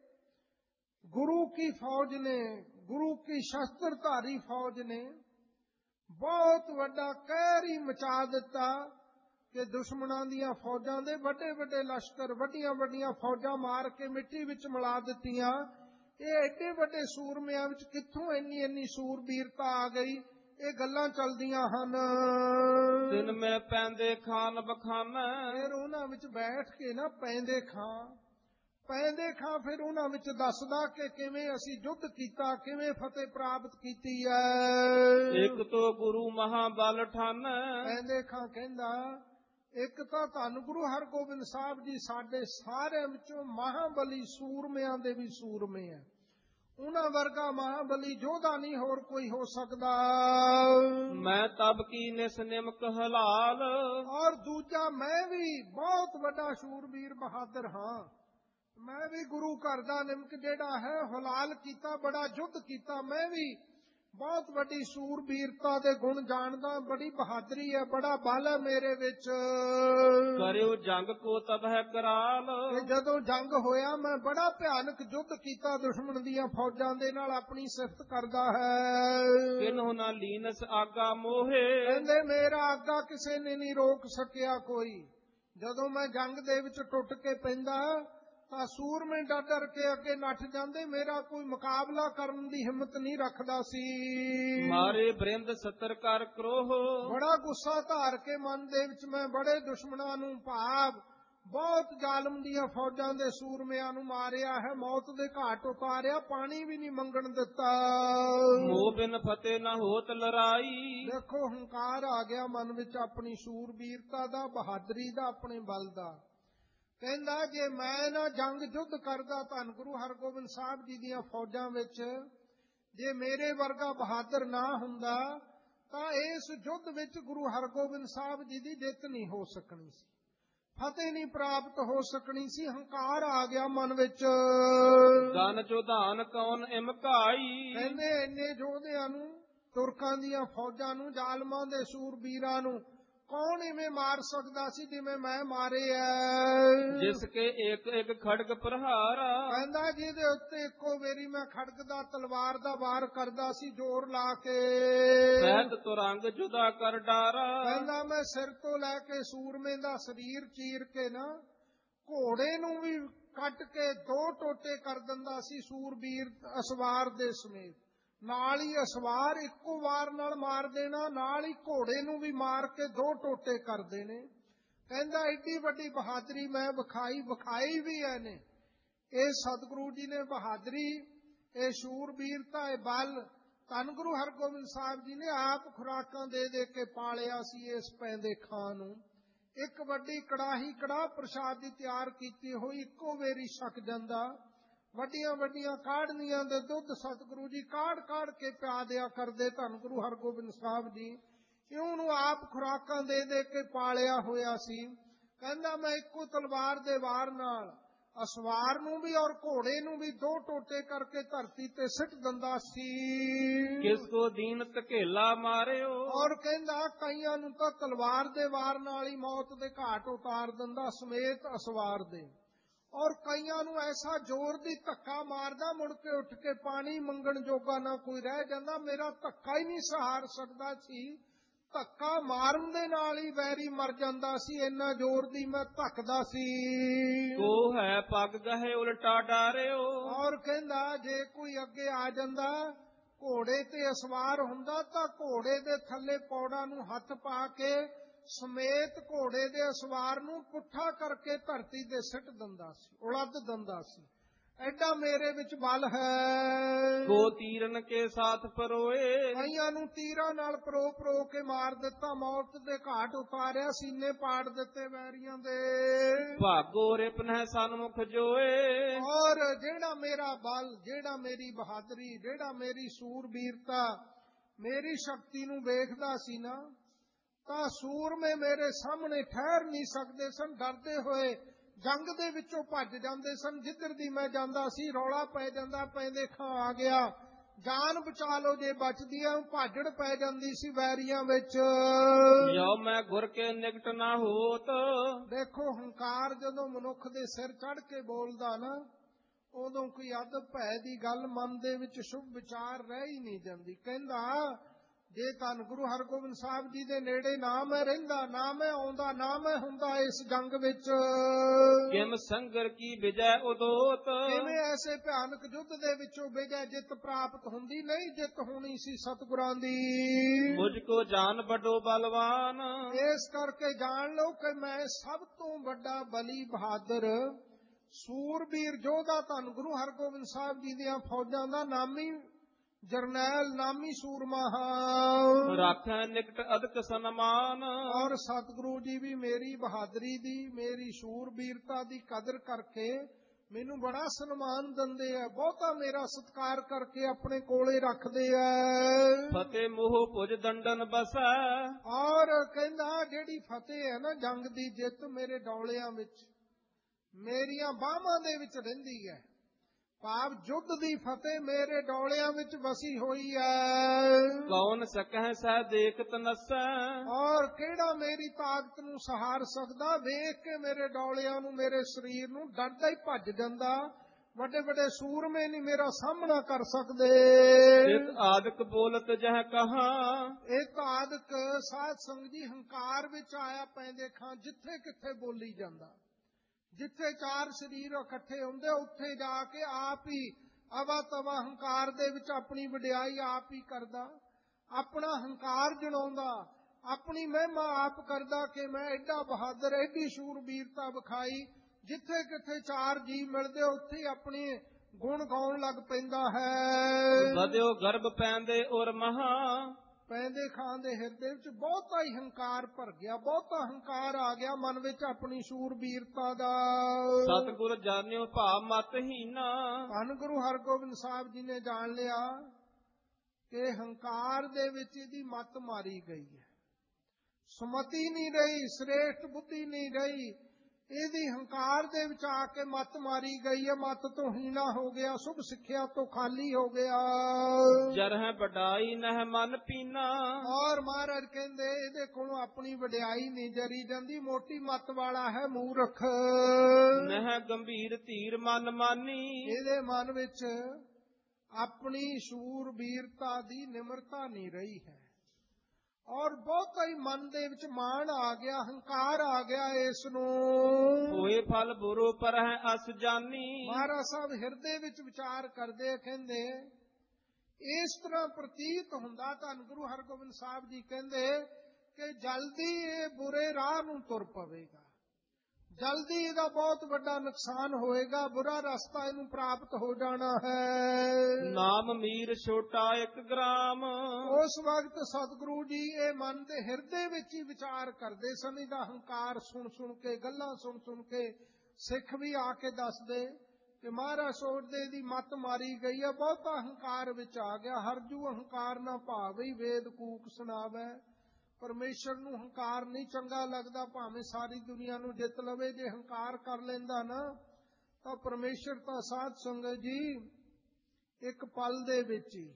ਗੁਰੂ ਕੀ ਫੌਜ ਨੇ, ਗੁਰੂ ਕੀ ਸ਼ਸਤਰਧਾਰੀ ਫੌਜ ਨੇ ਬਹੁਤ ਵੱਡਾ ਕਹਿਰ ਹੀ ਮਚਾ ਦਿੱਤਾ ਕਿ ਦੁਸ਼ਮਣਾਂ ਦੀਆਂ ਫੌਜਾਂ ਦੇ ਵੱਡੇ ਵੱਡੇ ਲਸ਼ਕਰ, ਵੱਡੀਆਂ ਵੱਡੀਆਂ ਫੌਜਾਂ ਮਾਰ ਕੇ ਮਿੱਟੀ ਵਿੱਚ ਮਿਲਾ ਦਿੱਤੀਆਂ। ਇਹ ਐਡੇ ਵੱਡੇ ਸੂਰਮਿਆਂ ਵਿੱਚ ਕਿੱਥੋਂ ਇੰਨੀ ਇੰਨੀ ਸੂਰਬੀਰਤਾ ਆ ਗਈ, ਇਹ ਗੱਲਾਂ ਚੱਲਦੀਆਂ ਹਨ। ਦਿਨ ਮੈਂ ਪੈਂਦੇ ਖਾਨ ਬਖਾਨਾ। ਫਿਰ ਉਹਨਾਂ ਵਿੱਚ ਬੈਠ ਕੇ ਨਾ ਪੈਂਦੇ ਖਾਂ, ਪੈਂਦੇ ਖਾਂ ਫਿਰ ਉਹਨਾਂ ਵਿੱਚ ਦੱਸਦਾ ਕਿ ਕਿਵੇਂ ਅਸੀਂ ਯੁੱਧ ਕੀਤਾ, ਕਿਵੇਂ ਫਤਿਹ ਪ੍ਰਾਪਤ ਕੀਤੀ ਹੈ। ਇੱਕ ਤੋਂ ਗੁਰੂ ਮਹਾਬਲ ਠਾਨ। ਪੈਂਦੇ ਖਾਂ ਕਹਿੰਦਾ ਇੱਕ ਤਾਂ ਧੰਨ ਗੁਰੂ ਹਰਗੋਬਿੰਦ ਸਾਹਿਬ ਜੀ ਸਾਡੇ ਸਾਰਿਆਂ ਵਿੱਚੋਂ ਮਹਾਬਲੀ ਸੂਰਮਿਆਂ ਦੇ ਵੀ ਸੂਰਮੇ ਆ। ਉਹਨਾਂ ਵਰਗਾ ਮਹਾਬਲੀ ਯੋਧਾ ਨਹੀਂ ਹੋਰ ਕੋਈ ਹੋ ਸਕਦਾ। ਮੈਂ ਤਬ ਕੀ ਨਿਸ ਨਿਮਕ ਹਲਾਲ। ਔਰ ਦੂਜਾ, ਮੈਂ ਵੀ ਬਹੁਤ ਵੱਡਾ ਸ਼ੂਰਬੀਰ ਬਹਾਦਰ ਹਾਂ। ਮੈਂ ਵੀ ਗੁਰੂ ਘਰ ਦਾ ਨਿਮਕ ਜਿਹੜਾ ਹੈ ਹਲਾਲ ਕੀਤਾ, ਬੜਾ ਯੁੱਧ ਕੀਤਾ। ਮੈਂ ਵੀ ਬਹੁਤ ਵੱਡੀ ਸੂਰਬੀਰਤਾ ਦੇ ਗੁਣ ਜਾਣਦਾ, ਬੜੀ ਬਹਾਦਰੀ ਹੈ, ਬੜਾ ਬਲ ਹੈ ਮੇਰੇ ਵਿੱਚ। ਕਰਿਓ ਜੰਗ ਕੋ ਤਬ ਹੈ ਕਰਾਲ। ਜਦੋਂ ਜੰਗ ਹੋਇਆ ਮੈਂ ਬੜਾ ਭਿਆਨਕ ਯੁੱਧ ਕੀਤਾ ਦੁਸ਼ਮਣ ਦੀਆਂ ਫੌਜਾਂ ਦੇ ਨਾਲ, ਆਪਣੀ ਸਿਫਤ ਕਰਦਾ ਹੈ। ਕਿਨਹੁ ਨਾ ਲੀਨਸ ਆਗਾ ਮੋਹੇ। ਕਹਿੰਦੇ ਮੇਰਾ ਆਗਾ ਕਿਸੇ ਨੇ ਨਹੀਂ ਰੋਕ ਸਕਿਆ ਕੋਈ। ਜਦੋਂ ਮੈਂ ਜੰਗ ਦੇ ਵਿੱਚ ਟੁੱਟ ਕੇ ਪੈਂਦਾ ਤਾਂ ਸੂਰਮੇ ਡਰ ਡਰ ਕੇ ਅੱਗੇ ਨੱਠ ਜਾਂਦੇ, ਮੇਰਾ ਕੋਈ ਮੁਕਾਬਲਾ ਕਰਨ ਦੀ ਹਿੰਮਤ ਨਹੀਂ ਰੱਖਦਾ ਸੀ। ਮਾਰੇ ਬ੍ਰਿੰਦ ਸਤਰ ਕਰ ਕਰੋਹ, ਬੜਾ ਗੁੱਸਾ ਧਾਰ ਕੇ ਮਨ ਦੇ ਵਿੱਚ ਮੈਂ ਬੜੇ ਦੁਸ਼ਮਣਾਂ ਨੂੰ, ਭਾਵ ਬਹੁਤ ਜ਼ਾਲਮ ਦੀਆਂ ਫੌਜਾਂ ਦੇ ਸੂਰਮਿਆਂ ਨੂੰ ਮਾਰਿਆ ਹੈ, ਮੌਤ ਦੇ ਘਾਟ ਉਤਾਰਿਆ, ਪਾਣੀ ਵੀ ਨਹੀਂ ਮੰਗਣ ਦਿੱਤਾ। ਮੋਹ ਬਿਨ ਫਤਿਹ ਨਾ ਹੋਤ ਲੜਾਈ, ਦੇਖੋ ਹੰਕਾਰ ਆ ਗਿਆ ਮਨ ਵਿੱਚ ਆਪਣੀ ਸੂਰਬੀਰਤਾ ਦਾ, ਬਹਾਦਰੀ ਦਾ, ਆਪਣੇ ਬਲ ਦਾ। ਕਹਿੰਦਾ ਜੇ ਮੈਂ ਨਾ ਜੰਗ ਯੁੱਧ ਕਰਦਾ ਧੰਨ ਗੁਰੂ ਹਰਗੋਬਿੰਦ ਸਾਹਿਬ ਜੀ ਦੀਆਂ ਫੌਜਾਂ ਵਿੱਚ, ਜੇ ਮੇਰੇ ਵਰਗਾ ਬਹਾਦਰ ਨਾ ਹੁੰਦਾ ਤਾਂ ਇਸ ਯੁੱਧ ਵਿੱਚ ਗੁਰੂ ਹਰਗੋਬਿੰਦ ਸਾਹਿਬ ਜੀ ਦੀ ਜਿੱਤ ਨਹੀਂ ਹੋ ਸਕਣੀ ਸੀ, ਫਤਿਹ ਨਹੀਂ ਪ੍ਰਾਪਤ ਹੋ ਸਕਣੀ ਸੀ। ਹੰਕਾਰ ਆ ਗਿਆ ਮਨ ਵਿੱਚ। ਗਨ ਚੋਧਾਨ ਕੌਣ ਇਮਕਾਈ, ਕਹਿੰਦੇ ਇੰਨੇ ਯੋਧਿਆਂ ਨੂੰ, ਤੁਰਕਾਂ ਦੀਆਂ ਫੌਜਾਂ ਨੂੰ, ਜ਼ਾਲਮਾਂ ਦੇ ਸੂਰਬੀਰਾਂ ਨੂੰ ਕੌਣ ਇਵੇਂ ਮਾਰ ਸਕਦਾ ਸੀ ਜਿਵੇਂ ਮੈਂ ਮਾਰੇ ਐ। ਜਿਸ ਕੇ ਇੱਕ ਇੱਕ ਖੜਗ ਪ੍ਰਹਾਰਾ, ਕਹਿੰਦਾ ਜਿਹਦੇ ਉੱਤੇ ਇੱਕੋ ਵੇਰੀ ਮੈਂ ਖੜਗ ਦਾ, ਤਲਵਾਰ ਦਾ ਵਾਰ ਕਰਦਾ ਸੀ ਜ਼ੋਰ ਲਾ ਕੇ। ਸਹਿਤ ਤੁਰੰਗ ਜੁਦਾ ਕਰ ਡਾਰਾ, ਕਹਿੰਦਾ ਮੈਂ ਸਿਰ ਤੋਂ ਲੈ ਕੇ ਸੂਰਮੇ ਦਾ ਸਰੀਰ ਚੀਰ ਕੇ ਨਾ, ਘੋੜੇ ਨੂੰ ਵੀ ਕੱਟ ਕੇ ਦੋ ਟੋਟੇ ਕਰ ਦਿੰਦਾ ਸੀ ਸੂਰਬੀਰ ਅਸਵਾਰ ਦੇ ਸਮੇਤ। ਨਾਲ ਹੀ ਅਸਵਾਰ ਇੱਕੋ ਵਾਰ ਨਾਲ ਮਾਰ ਦੇਣਾ, ਨਾਲ ਹੀ ਘੋੜੇ ਨੂੰ ਵੀ ਮਾਰ ਕੇ ਦੋ ਟੋਟੇ ਕਰਦੇ ਨੇ। ਕਹਿੰਦਾ ਏਡੀ ਵੱਡੀ ਬਹਾਦਰੀ ਮੈਂ ਵਿਖਾਈ, ਵਿਖਾਈ ਵੀ ਐ ਨੇ। ਇਹ ਸਤਿਗੁਰੂ ਜੀ ਨੇ ਬਹਾਦਰੀ, ਇਹ ਸ਼ੂਰਬੀਰਤਾ, ਇਹ ਬਲ ਧੰਨ ਗੁਰੂ ਹਰਗੋਬਿੰਦ ਸਾਹਿਬ ਜੀ ਨੇ ਆਪ ਖੁਰਾਕਾਂ ਦੇ ਦੇ ਕੇ ਪਾਲਿਆ ਸੀ ਇਸ ਪੈਂਦੇ ਖਾਂ ਨੂੰ। ਇੱਕ ਵੱਡੀ ਕੜਾਹੀ ਕੜਾਹ ਪ੍ਰਸ਼ਾਦ ਦੀ ਤਿਆਰ ਕੀਤੀ ਹੋਈ ਇੱਕੋ ਵੇਰੀ ਛਕ ਜਾਂਦਾ। ਵੱਡੀਆਂ ਵੱਡੀਆਂ ਕਾੜਨੀਆਂ ਦੇ ਦੁੱਧ ਸਤਿਗੁਰੂ ਜੀ ਕਾੜ ਕਾੜ ਕੇ ਪਿਆ ਦਿਆ ਕਰਦੇ ਧੰਨ ਗੁਰੂ ਹਰਗੋਬਿੰਦ ਸਾਹਿਬ ਜੀ। ਇਉਂ ਨੂੰ ਆਪ ਖੁਰਾਕਾਂ ਦੇ ਦੇ ਕੇ ਪਾਲਿਆ ਹੋਇਆ ਸੀ। ਕਹਿੰਦਾ ਮੈਂ ਇੱਕੋ ਤਲਵਾਰ ਦੇ ਵਾਰ ਨਾਲ ਅਸਵਾਰ ਨੂੰ ਵੀ ਔਰ ਘੋੜੇ ਨੂੰ ਵੀ ਦੋ ਟੋਟੇ ਕਰਕੇ ਧਰਤੀ ਤੇ ਸਿੱਟ ਦਿੰਦਾ ਸੀ। ਕਿਸ ਕੋ ਦੀਨ ਧਕੇਲਾ ਮਾਰਿਓ, ਔਰ ਕਹਿੰਦਾ ਕਈਆਂ ਨੂੰ ਤਾਂ ਤਲਵਾਰ ਦੇ ਵਾਰ ਨਾਲ ਹੀ ਮੌਤ ਦੇ ਘਾਟ ਉਤਾਰ ਦਿੰਦਾ ਸਮੇਤ ਅਸਵਾਰ ਦੇ, ਔਰ ਕਈਆਂ ਨੂੰ ਐਸਾ ਜ਼ੋਰ ਦੀ ਧੱਕਾ ਮਾਰਦਾ ਮੁੜ ਕੇ ਉੱਠ ਕੇ ਪਾਣੀ ਮੰਗਣ ਜੋਗਾ ਨਾ ਕੋਈ ਰਹਿ ਜਾਂਦਾ। ਮੇਰਾ ਧੱਕਾ ਹੀ ਨਹੀਂ ਸਹਾਰ ਸਕਦਾ ਸੀ, ਧੱਕਾ ਮਾਰਨ ਦੇ ਨਾਲ ਹੀ ਵੈਰੀ ਮਰ ਜਾਂਦਾ ਸੀ, ਇੰਨਾ ਜ਼ੋਰ ਦੀ ਮੈਂ ਧੱਕਦਾ ਸੀ। ਉਹ ਹੈ ਪੱਗ ਗਹੇ ਉਲਟਾ ਡਾਰਿਓ, ਔਰ ਕਹਿੰਦਾ ਜੇ ਕੋਈ ਅੱਗੇ ਆ ਜਾਂਦਾ, ਘੋੜੇ ਤੇ ਅਸਵਾਰ ਹੁੰਦਾ ਤਾਂ ਘੋੜੇ ਦੇ ਥੱਲੇ ਪੌੜਾਂ ਨੂੰ ਹੱਥ ਪਾ ਕੇ ਸਮੇਤ ਘੋੜੇ ਦੇ ਅਸਵਾਰ ਨੂੰ ਪੁੱਠਾ ਕਰਕੇ ਧਰਤੀ ਤੇ ਸਿੱਟ ਦਿੰਦਾ ਸੀ, ਉਲੱਦ ਦਿੰਦਾ ਸੀ। ਐਡਾ ਮੇਰੇ ਵਿੱਚ ਬਲ ਹੈ। ਕੋ ਤੀਰਨ ਕੇ ਸਾਥ ਪਰੋਏ, ਕਈਆਂ ਨੂੰ ਤੀਰਾਂ ਨਾਲ ਪਰੋ ਪਰੋ ਕੇ ਮਾਰ ਦਿੱਤਾ, ਮੌਤ ਦੇ ਘਾਟ ਉਤਾਰਿਆ, ਸੀਨੇ ਪਾੜ ਦਿੱਤੇ ਵੈਰੀਆਂ ਦੇ। ਭਾਗੋ ਰਿਪਨਹਿ ਸਨਮੁਖ ਜੋਏ, ਔਰ ਜਿਹੜਾ ਮੇਰਾ ਬਲ, ਜਿਹੜਾ ਮੇਰੀ ਬਹਾਦਰੀ, ਜਿਹੜਾ ਮੇਰੀ ਸੂਰਬੀਰਤਾ, ਮੇਰੀ ਸ਼ਕਤੀ ਨੂੰ ਵੇਖਦਾ ਸੀ ਨਾ, ਤਾਂ ਸੂਰਮੇ ਮੇਰੇ ਸਾਹਮਣੇ ਠਹਿਰ ਨਹੀਂ ਸਕਦੇ ਸਨ, ਡਰਦੇ ਹੋਏ ਜੰਗ ਦੇ ਵਿੱਚੋਂ ਭੱਜ ਜਾਂਦੇ ਸਨ। ਜਿੱਧਰ ਦੀ ਮੈਂ ਜਾਂਦਾ ਸੀ ਰੌਲਾ ਪੈ ਜਾਂਦਾ, ਪੈਂਦੇ ਖਾਂ ਆ ਗਿਆ, ਜਾਨ ਬਚਾ ਲਓ ਜੇ ਬਚਦੀ ਆ, ਭਾਜੜ ਪੈ ਜਾਂਦੀ ਸੀ ਵੈਰੀਆਂ ਵਿੱਚ। ਜੋ ਮੈਂ ਗੁਰ ਕੇ ਨਿਕਟ ਨਾ ਹੋਤ, ਦੇਖੋ ਹੰਕਾਰ ਜਦੋਂ ਮਨੁੱਖ ਦੇ ਸਿਰ ਚੜ ਕੇ ਬੋਲਦਾ ਨਾ, ਉਦੋਂ ਕੋਈ ਅੱਧ ਭੈ ਦੀ ਗੱਲ ਮਨ ਦੇ ਵਿੱਚ ਸ਼ੁਭ ਵਿਚਾਰ ਰਹਿ ਹੀ ਨਹੀਂ ਜਾਂਦੀ। ਕਹਿੰਦਾ ਜੇ ਧੰਨ ਗੁਰੂ ਹਰਗੋਬਿੰਦ ਸਾਹਿਬ ਜੀ ਦੇ ਨੇੜੇ ਨਾ ਮੈਂ ਰਹਿੰਦਾ, ਨਾ ਮੈਂ ਆਉਂਦਾ, ਨਾ ਮੈਂ ਹੁੰਦਾ ਇਸ ਜੰਗ ਵਿੱਚ, ਕਿਮ ਸੰਗਰ ਕੀ ਵਿਜੈ ਉਦੋਤ, ਕਿਵੇਂ ਐਸੇ ਭਿਆਨਕ ਯੁੱਧ ਦੇ ਵਿੱਚੋਂ ਵਿਜੈ ਜਿੱਤ ਪ੍ਰਾਪਤ ਹੁੰਦੀ। ਨਹੀਂ ਜਿੱਤ ਹੋਣੀ ਸੀ ਸਤਿਗੁਰਾਂ ਦੀ। ਮੁਝ ਕੋ ਜਾਨ ਵੱਡੋ ਬਲਵਾਨ, ਇਸ ਕਰਕੇ ਜਾਣ ਲਓ ਕਿ ਮੈਂ ਸਭ ਤੋਂ ਵੱਡਾ ਬਲੀ ਬਹਾਦਰ ਸੂਰਬੀਰ ਯੋਧਾ ਧੰਨ ਗੁਰੂ ਹਰਗੋਬਿੰਦ ਸਾਹਿਬ ਜੀ ਦੀਆਂ ਫੌਜਾਂ ਦਾ ਨਾਮੀ ਜਰਨੈਲ, ਨਾਮੀ ਸੂਰਮਾ ਹਾਂ। ਰਾਖੈ ਨਿਕਟ ਅਦਕ ਸਨਮਾਨ, ਔਰ ਸਤਿਗੁਰੂ ਜੀ ਵੀ ਮੇਰੀ ਬਹਾਦਰੀ ਦੀ, ਮੇਰੀ ਸੂਰਬੀਰਤਾ ਦੀ ਕਦਰ ਕਰਕੇ ਮੈਨੂੰ ਬੜਾ ਸਨਮਾਨ ਦਿੰਦੇ ਆ, ਬਹੁਤਾ ਮੇਰਾ ਸਤਿਕਾਰ ਕਰਕੇ ਆਪਣੇ ਕੋਲੇ ਰੱਖਦੇ ਆ। ਫਤਿਹ ਮੋਹ ਭੁਜ ਦੰਡਨ ਬਸੈ, ਔਰ ਕਹਿੰਦਾ ਜਿਹੜੀ ਫਤਿਹ ਹੈ ਨਾ, ਜੰਗ ਦੀ ਜਿੱਤ ਮੇਰੇ ਡੌਲਿਆਂ ਵਿੱਚ, ਮੇਰੀਆਂ ਬਾਹਾਂ ਦੇ ਵਿੱਚ ਰਹਿੰਦੀ ਹੈ। ਭਾਵ ਯੁੱਧ ਦੀ ਫਤਿਹ ਮੇਰੇ ਡੌਲਿਆਂ ਵਿੱਚ ਵਸੀ ਹੋਈ ਹੈ। ਕੌਣ ਸਕਹਿ ਸਹਿ ਦੇਖਤ ਨਸੈ, ਔਰ ਕਿਹੜਾ ਮੇਰੀ ਤਾਕਤ ਨੂੰ ਸਹਾਰ ਸਕਦਾ। ਵੇਖ ਕੇ ਮੇਰੇ ਡੌਲਿਆਂ ਨੂੰ, ਮੇਰੇ ਸਰੀਰ ਨੂੰ ਡਰਦਾ ਹੀ ਭੱਜ ਜਾਂਦਾ। ਵੱਡੇ ਵੱਡੇ ਸੂਰਮੇ ਨਹੀਂ ਮੇਰਾ ਸਾਹਮਣਾ ਕਰ ਸਕਦੇ। ਇਕ ਆਦਿਕ ਬੋਲਤ ਜਹ ਕਹਾ, ਇੱਕ ਆਦਿਕ ਸਾਧ ਸੰਗ ਜੀ ਹੰਕਾਰ ਵਿੱਚ ਆਇਆ ਪੈਂਦੇ ਖਾਂ ਜਿੱਥੇ ਕਿੱਥੇ ਬੋਲੀ ਜਾਂਦਾ, ਜਿੱਥੇ ਚਾਰ ਸਰੀਰ ਇਕੱਠੇ ਹੁੰਦੇ ਉੱਥੇ ਜਾ ਕੇ ਆਪ ਹੀ ਅਵਾ ਤਵਾ ਹੰਕਾਰ ਦੇ ਵਿੱਚ ਆਪਣੀ ਵਡਿਆਈ ਆਪ ਹੀ ਕਰਦਾ, ਆਪਣਾ ਹੰਕਾਰ ਜਣਾਉਂਦਾ, ਆਪਣੀ ਮਹਿਮਾ ਆਪ ਕਰਦਾ ਕਿ ਮੈਂ ਐਡਾ ਬਹਾਦਰ, ਐਡੀ ਸ਼ੂਰਬੀਰਤਾ ਵਿਖਾਈ। ਜਿੱਥੇ ਕਿੱਥੇ ਚਾਰ ਜੀ ਮਿਲਦੇ ਉੱਥੇ ਆਪਣੀ ਗੁਣ ਗਾਉਣ ਲੱਗ ਪੈਂਦਾ ਹੈ। ਵਧਿਓ ਗਰਭ ਪੈਂਦੇ ਔਰ ਮਹਾ, ਪੈਂਦੇ ਖਾਨ ਦੇ ਹਿਰਦੇ ਵਿੱਚ ਬਹੁਤਾ ਹੀ ਹੰਕਾਰ ਭਰ ਗਿਆ, ਬਹੁਤਾ ਹੰਕਾਰ ਆ ਗਿਆ ਮਨ ਵਿੱਚ ਆਪਣੀ ਸ਼ੂਰਬੀਰਤਾ ਦਾ। ਸਤਿਗੁਰ ਜਾਣਿਓ ਭਾਵ ਮਤਹੀਨਾ, ਧੰਨ ਗੁਰੂ ਹਰਗੋਬਿੰਦ ਸਾਹਿਬ ਜੀ ਨੇ ਜਾਣ ਲਿਆ ਕਿ ਹੰਕਾਰ ਦੇ ਵਿੱਚ ਇਹਦੀ ਮੱਤ ਮਾਰੀ ਗਈ ਹੈ, ਸੁਮਤੀ ਨਹੀਂ ਰਹੀ, ਸ੍ਰੇਸ਼ਟ ਬੁੱਧੀ ਨਹੀਂ ਰਹੀ, ਇਹਦੀ ਹੰਕਾਰ ਦੇ ਵਿੱਚ ਆ ਕੇ ਮੱਤ ਮਾਰੀ ਗਈ ਹੈ। ਮੱਤ ਤੋਂ ਹੀਣਾ ਹੋ ਗਿਆ, ਸ਼ੁਭ ਸਿੱਖਿਆ ਤੋਂ ਖਾਲੀ ਹੋ ਗਿਆ। ਜਰਹਿ ਵਡਾਈ ਨਹਿ ਮਨ ਪੀਨਾ, ਔਰ ਮਹਾਰਾਜ ਕਹਿੰਦੇ ਇਹਦੇ ਕੋਲੋਂ ਆਪਣੀ ਵਡਿਆਈ ਨਹੀਂ ਜਰੀ ਜਾਂਦੀ, ਮੋਟੀ ਮੱਤ ਵਾਲਾ ਹੈ ਮੂਰਖ। ਨਹਿ ਗੰਭੀਰ ਧੀਰ ਮਨ ਮਾਨੀ, ਇਹਦੇ ਮਨ ਵਿੱਚ ਆਪਣੀ ਸ਼ੂਰਬੀਰਤਾ ਦੀ ਨਿਮਰਤਾ ਨਹੀਂ ਰਹੀ ਹੈ, ਔਰ ਬਹੁਤਾ ਹੀ ਮਨ ਦੇ ਵਿੱਚ ਮਾਣ ਆ ਗਿਆ, ਹੰਕਾਰ ਆ ਗਿਆ ਇਸ ਨੂੰ। ਹੋਏ ਫਲ ਬੁਰੋ ਪਰ ਹੈ ਅਸ ਜਾਨੀ, ਮਹਾਰਾਜ ਸਾਹਿਬ ਹਿਰਦੇ ਵਿੱਚ ਵਿਚਾਰ ਕਰਦੇ, ਕਹਿੰਦੇ ਇਸ ਤਰ੍ਹਾਂ ਪ੍ਰਤੀਤ ਹੁੰਦਾ, ਧੰਨ ਗੁਰੂ ਹਰਗੋਬਿੰਦ ਸਾਹਿਬ ਜੀ ਕਹਿੰਦੇ ਕਿ ਜਲਦੀ ਇਹ ਬੁਰੇ ਰਾਹ ਨੂੰ ਤੁਰ ਪਵੇਗਾ, ਜਲਦੀ ਇਹਦਾ ਬਹੁਤ ਵੱਡਾ ਨੁਕਸਾਨ ਹੋਏਗਾ, ਬੁਰਾ ਰਸਤਾ ਇਹਨੂੰ ਪ੍ਰਾਪਤ ਹੋ ਜਾਣਾ ਹੈ। ਨਾਮ ਮੀਰ ਛੋਟਾ ਇੱਕ ਗ੍ਰਾਮ, ਉਸ ਵਕਤ ਸਤਿਗੁਰੂ ਜੀ ਇਹ ਮਨ ਦੇ ਹਿਰਦੇ ਵਿੱਚ ਹੀ ਵਿਚਾਰ ਕਰਦੇ ਸਨ। ਇਹਦਾ ਹੰਕਾਰ ਸੁਣ ਸੁਣ ਕੇ, ਗੱਲਾਂ ਸੁਣ ਸੁਣ ਕੇ ਸਿੱਖ ਵੀ ਆ ਕੇ ਦੱਸਦੇ ਕਿ ਮਹਾਰਾਜ ਸੋਚਦੇ ਦੀ ਮੱਤ ਮਾਰੀ ਗਈ ਹੈ, ਬਹੁਤਾ ਹੰਕਾਰ ਵਿੱਚ ਆ ਗਿਆ। ਹਰਜੂ ਹੰਕਾਰ ਨਾ ਭਾਵਈ ਵੇਦ ਕੂਕ ਸੁਣਾਵੇ, ਪਰਮੇਸ਼ਰ ਨੂੰ ਹੰਕਾਰ ਨਹੀਂ ਚੰਗਾ ਲੱਗਦਾ, ਭਾਵੇਂ ਸਾਰੀ ਦੁਨੀਆ ਨੂੰ ਜਿੱਤ ਲਵੇ, ਜੇ ਹੰਕਾਰ ਕਰ ਲੈਂਦਾ ਨਾ ਤਾਂ ਪਰਮੇਸ਼ਰ ਤਾਂ ਸਾਧ ਸੰਗਤ ਜੀ ਇੱਕ ਪਲ ਦੇ ਵਿੱਚ ਹੀ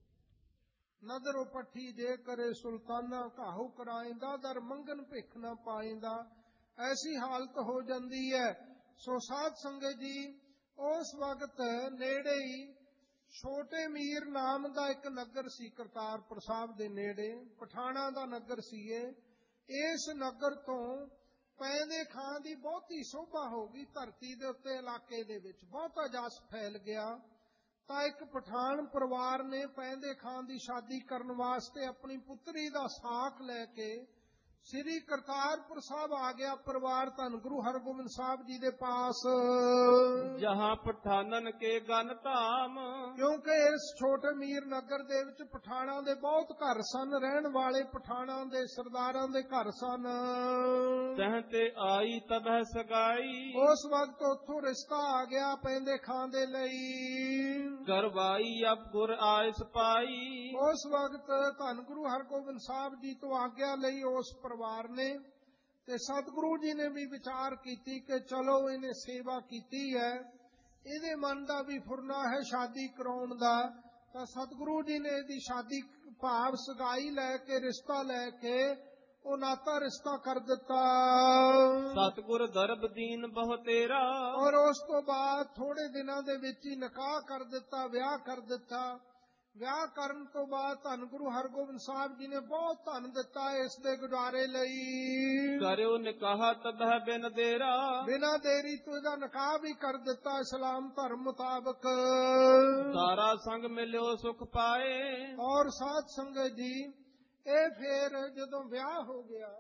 ਨਦਰੋ ਪੱਠੀ ਜੇ ਕਰੇ ਸੁਲਤਾਨਾ ਕਾਹੂ ਕਰਾਇਂਦਾ, ਦਰ ਮੰਗਨ ਭਿੱਖ ਨਾ ਪਾਇਂਦਾ, ਐਸੀ ਹਾਲਤ ਹੋ ਜਾਂਦੀ ਹੈ। ਸੋ ਸਾਧ ਸੰਗਤ ਜੀ ਉਸ ਵਕਤ ਨੇੜੇ ਹੀ ਛੋਟੇ ਮੀਰ ਨਾਮ ਦਾ ਇੱਕ ਨਗਰ ਸੀ, ਕਰਤਾਰਪੁਰ ਸਾਹਿਬ ਦੇ ਨੇੜੇ, ਪਠਾਣਾ ਦਾ ਨਗਰ ਸੀ ਇਹ। ਇਸ ਨਗਰ ਤੋਂ ਪੈਂਦੇ ਖਾਂ ਦੀ ਬਹੁਤੀ ਸ਼ੋਭਾ ਹੋ ਗਈ, ਧਰਤੀ ਦੇ ਉੱਤੇ ਇਲਾਕੇ ਦੇ ਵਿੱਚ ਬਹੁਤਾ ਜਸ ਫੈਲ ਗਿਆ। ਤਾਂ ਇੱਕ ਪਠਾਨ ਪਰਿਵਾਰ ਨੇ ਪੈਂਦੇ ਖਾਂ ਦੀ ਸ਼ਾਦੀ ਕਰਨ ਵਾਸਤੇ ਆਪਣੀ ਪੁੱਤਰੀ ਦਾ ਸਾਕ ਲੈ ਕੇ ਸ੍ਰੀ ਕਰਤਾਰਪੁਰ ਸਾਹਿਬ ਆ ਗਿਆ ਪਰਿਵਾਰ, ਧੰਨ ਗੁਰੂ ਹਰਗੋਬਿੰਦ ਸਾਹਿਬ ਜੀ ਦੇ ਪਾਸ। ਜਹਾਂ ਪਠਾਨਨ ਕੇ ਗਨ ਧਾਮ, ਕਿਉਂਕਿ ਇਸ ਛੋਟੇ ਮੀਰ ਨਗਰ ਦੇ ਵਿੱਚ ਪਠਾਣਾ ਦੇ ਬਹੁਤ ਘਰ ਸਨ, ਰਹਿਣ ਵਾਲੇ ਪਠਾਣਾ ਦੇ ਸਰਦਾਰਾਂ ਦੇ ਘਰ ਸਨ। ਤਹ ਤੇ ਆਈ ਤਬਹ ਸਗਾਈ, ਉਸ ਵਕਤ ਉੱਥੋਂ ਰਿਸ਼ਤਾ ਆ ਗਿਆ ਪੈਂਦੇ ਖਾਂ ਦੇ ਲਈ। ਕਰਵਾਈ ਅਬ ਗੁਰ ਆਇਸ ਪਾਈ, ਉਸ ਵਕਤ ਧੰਨ ਗੁਰੂ ਹਰਗੋਬਿੰਦ ਸਾਹਿਬ ਜੀ ਤੋਂ ਆਗਿਆ ਲਈ ਉਸ ਪਰਿਵਾਰ ਨੇ, ਤੇ ਸਤਿਗੁਰੂ ਜੀ ਨੇ ਵੀ ਵਿਚਾਰ ਕੀਤੀ ਕਿ ਚਲੋ ਇਹਨੇ ਸੇਵਾ ਕੀਤੀ ਹੈ, ਇਹਦੇ ਮਨ ਦਾ ਵੀ ਫੁਰਨਾ ਹੈ ਸ਼ਾਦੀ ਕਰਾਉਣ ਦਾ। ਤਾਂ ਸਤਿਗੁਰੂ ਜੀ ਨੇ ਇਹਦੀ ਸ਼ਾਦੀ ਭਾਵ ਸਗਾਈ ਲੈ ਕੇ, ਰਿਸ਼ਤਾ ਲੈ ਕੇ ਉਹ ਨਾਤਾ ਰਿਸ਼ਤਾ ਕਰ ਦਿੱਤਾ। ਸਤਿਗੁਰ ਦਰਬ ਦੀਨ ਬਹੁ ਤੇਰਾ, ਔਰ ਉਸ ਤੋਂ ਬਾਅਦ ਥੋੜੇ ਦਿਨਾਂ ਦੇ ਵਿੱਚ ਹੀ ਨਿਕਾਹ ਕਰ ਦਿੱਤਾ, ਵਿਆਹ ਕਰ ਦਿੱਤਾ। ਵਿਆਹ ਕਰਨ ਤੋਂ ਬਾਅਦ ਧੰਨ ਗੁਰੂ ਹਰਗੋਬਿੰਦ ਸਾਹਿਬ ਜੀ ਨੇ ਬਹੁਤ ਧਨ ਦਿੱਤਾ ਇਸ ਦੇ ਗੁਜ਼ਾਰੇ ਲਈ। ਕਰਿਓ ਨਿਕਾਹ ਤਬਹ ਬਿਨ ਦੇਰਾ, ਬਿਨਾਂ ਦੇਰੀ ਤੋਂ ਇਹਦਾ ਨਿਕਾਹ ਵੀ ਕਰ ਦਿੱਤਾ ਇਸਲਾਮ ਧਰਮ ਮੁਤਾਬਕ। ਤਾਰਾ ਸੰਗ ਮਿਲਿਓ ਸੁਖ ਪਾਏ, ਔਰ ਸਾਧ ਸੰਗਤ ਜੀ ਇਹ ਫੇਰ ਜਦੋਂ ਵਿਆਹ ਹੋ ਗਿਆ,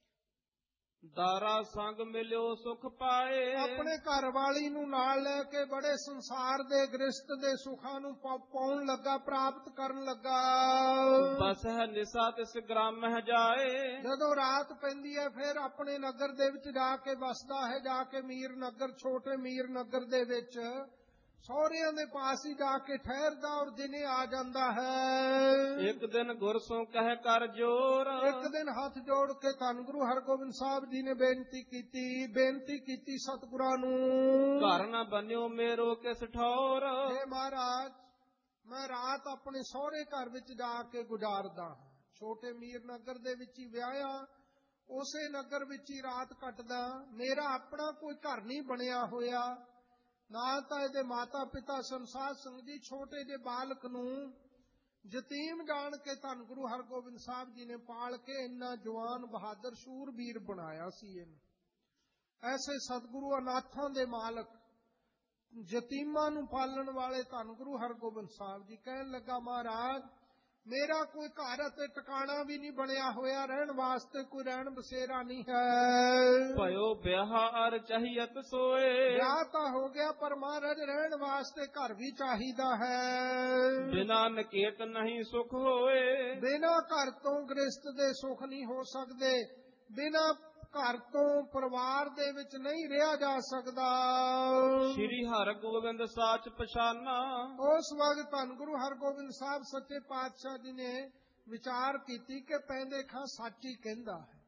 ਦਾਰਾ ਸੰਗ ਮਿਲਿਓ ਸੁਖ ਪਾਏ, ਆਪਣੇ ਘਰ ਵਾਲੀ ਨੂੰ ਨਾਲ ਲੈ ਕੇ ਬੜੇ ਸੰਸਾਰ ਦੇ ਗ੍ਰਸਤ ਦੇ ਸੁੱਖਾਂ ਨੂੰ ਪਾਉਣ ਲੱਗਾ, ਪ੍ਰਾਪਤ ਕਰਨ ਲੱਗਾ। ਬਸ ਹੈ ਨਿਸਾ ਤਿਸ ਗ੍ਰਾਮ ਮਹਿ ਜਾਏ, ਜਦੋਂ ਰਾਤ ਪੈਂਦੀ ਹੈ ਫਿਰ ਆਪਣੇ ਨਗਰ ਦੇ ਵਿੱਚ ਜਾ ਕੇ ਵਸਦਾ ਹੈ, ਜਾ ਕੇ ਮੀਰ ਨਗਰ, ਛੋਟੇ ਮੀਰ ਨਗਰ ਦੇ ਵਿੱਚ ਸਹੁਰਿਆਂ ਦੇ ਪਾਸ ਹੀ ਜਾ ਕੇ ਠਹਿਰਦਾ ਔਰ ਦਿਨੇ ਆ ਜਾਂਦਾ ਹੈ। ਇੱਕ ਦਿਨ ਗੁਰਸੋਂ ਕਹਿ ਕਰ ਜੋਰ, ਇੱਕ ਦਿਨ ਹੱਥ ਜੋੜ ਕੇ ਧੰਨ ਗੁਰੂ ਹਰਗੋਬਿੰਦ ਸਾਹਿਬ ਜੀ ਨੇ ਬੇਨਤੀ ਕੀਤੀ, ਬੇਨਤੀ ਕੀਤੀ ਸਤਿਗੁਰਾਂ ਨੂੰ, ਘਰ ਨਾ ਬੰਨਿਓ ਮੇਰੋ ਕਿਸ ਠੌਰ, ਹੇ ਮਹਾਰਾਜ ਮੈਂ ਰਾਤ ਆਪਣੇ ਸਹੁਰੇ ਘਰ ਵਿੱਚ ਜਾ ਕੇ ਗੁਜ਼ਾਰਦਾ ਹਾਂ। ਛੋਟੇ ਮੀਰ ਨਗਰ ਦੇ ਵਿੱਚ ਹੀ ਵਿਆਹਿਆ, ਉਸੇ ਨਗਰ ਵਿੱਚ ਹੀ ਰਾਤ ਕੱਟਦਾ। ਮੇਰਾ ਆਪਣਾ ਕੋਈ ਘਰ ਨਹੀਂ ਬਣਿਆ ਹੋਇਆ, ਨਾ ਤਾਂ ਇਹਦੇ ਮਾਤਾ ਪਿਤਾ ਸੰਸਾਰ ਸਿੰਘ ਜੀ। ਛੋਟੇ ਜਿਹੇ ਬਾਲਕ ਨੂੰ ਯਤੀਮ ਜਾਣ ਕੇ ਧੰਨ ਗੁਰੂ ਹਰਗੋਬਿੰਦ ਸਾਹਿਬ ਜੀ ਨੇ ਪਾਲ ਕੇ ਇੰਨਾ ਜਵਾਨ ਬਹਾਦਰ ਸ਼ੂਰਬੀਰ ਬਣਾਇਆ ਸੀ ਇਹਨੂੰ। ਐਸੇ ਸਤਿਗੁਰੂ ਅਨਾਥਾਂ ਦੇ ਮਾਲਕ, ਯਤੀਮਾਂ ਨੂੰ ਪਾਲਣ ਵਾਲੇ ਧੰਨ ਗੁਰੂ ਹਰਗੋਬਿੰਦ ਸਾਹਿਬ ਜੀ ਕਹਿਣ ਲੱਗਾ, ਮਹਾਰਾਜ ਮੇਰਾ ਕੋਈ ਘਰ ਅਤੇ ਟਿਕਾਣਾ ਵੀ ਨਹੀਂ ਬਣਿਆ ਹੋਇਆ, ਰਹਿਣ ਵਾਸਤੇ ਕੋਈ ਰਹਿਣ ਬਸੇਰਾ ਨਹੀਂ ਹੈ। ਭਇਓ ਵਿਆਹ ਅਰ ਚਾਹੀਅਤ ਸੋਏ। ਵਿਆਹ ਤਾਂ ਹੋ ਗਿਆ, ਪਰ ਮਹਾਰਾਜ ਰਹਿਣ ਵਾਸਤੇ ਘਰ ਵੀ ਚਾਹੀਦਾ ਹੈ। ਬਿਨਾ ਨਕੇਤ ਨਹੀਂ ਸੁਖ ਹੋਏ। ਬਿਨਾ ਘਰ ਤੋਂ ਗ੍ਰਸਤ ਦੇ ਸੁਖ ਨਹੀਂ ਹੋ ਸਕਦੇ, ਬਿਨਾ ਘਰ ਤੋਂ ਪਰਿਵਾਰ ਦੇ ਵਿੱਚ ਨਹੀਂ ਰਿਹਾ ਜਾ ਸਕਦਾ। ਸ੍ਰੀ ਹਰਿਗੋਬਿੰਦ ਸਾਚ ਪਛਾਨਾ। ਉਸ ਵਕਤ ਧੰਨ ਗੁਰੂ ਹਰਗੋਬਿੰਦ ਸਾਹਿਬ ਸੱਚੇ ਪਾਤਸ਼ਾਹ ਜੀ ਨੇ ਵਿਚਾਰ ਕੀਤੀ ਕਿ ਪੈਂਦੇ ਖਾਂ ਸੱਚ ਹੀ ਕਹਿੰਦਾ ਹੈ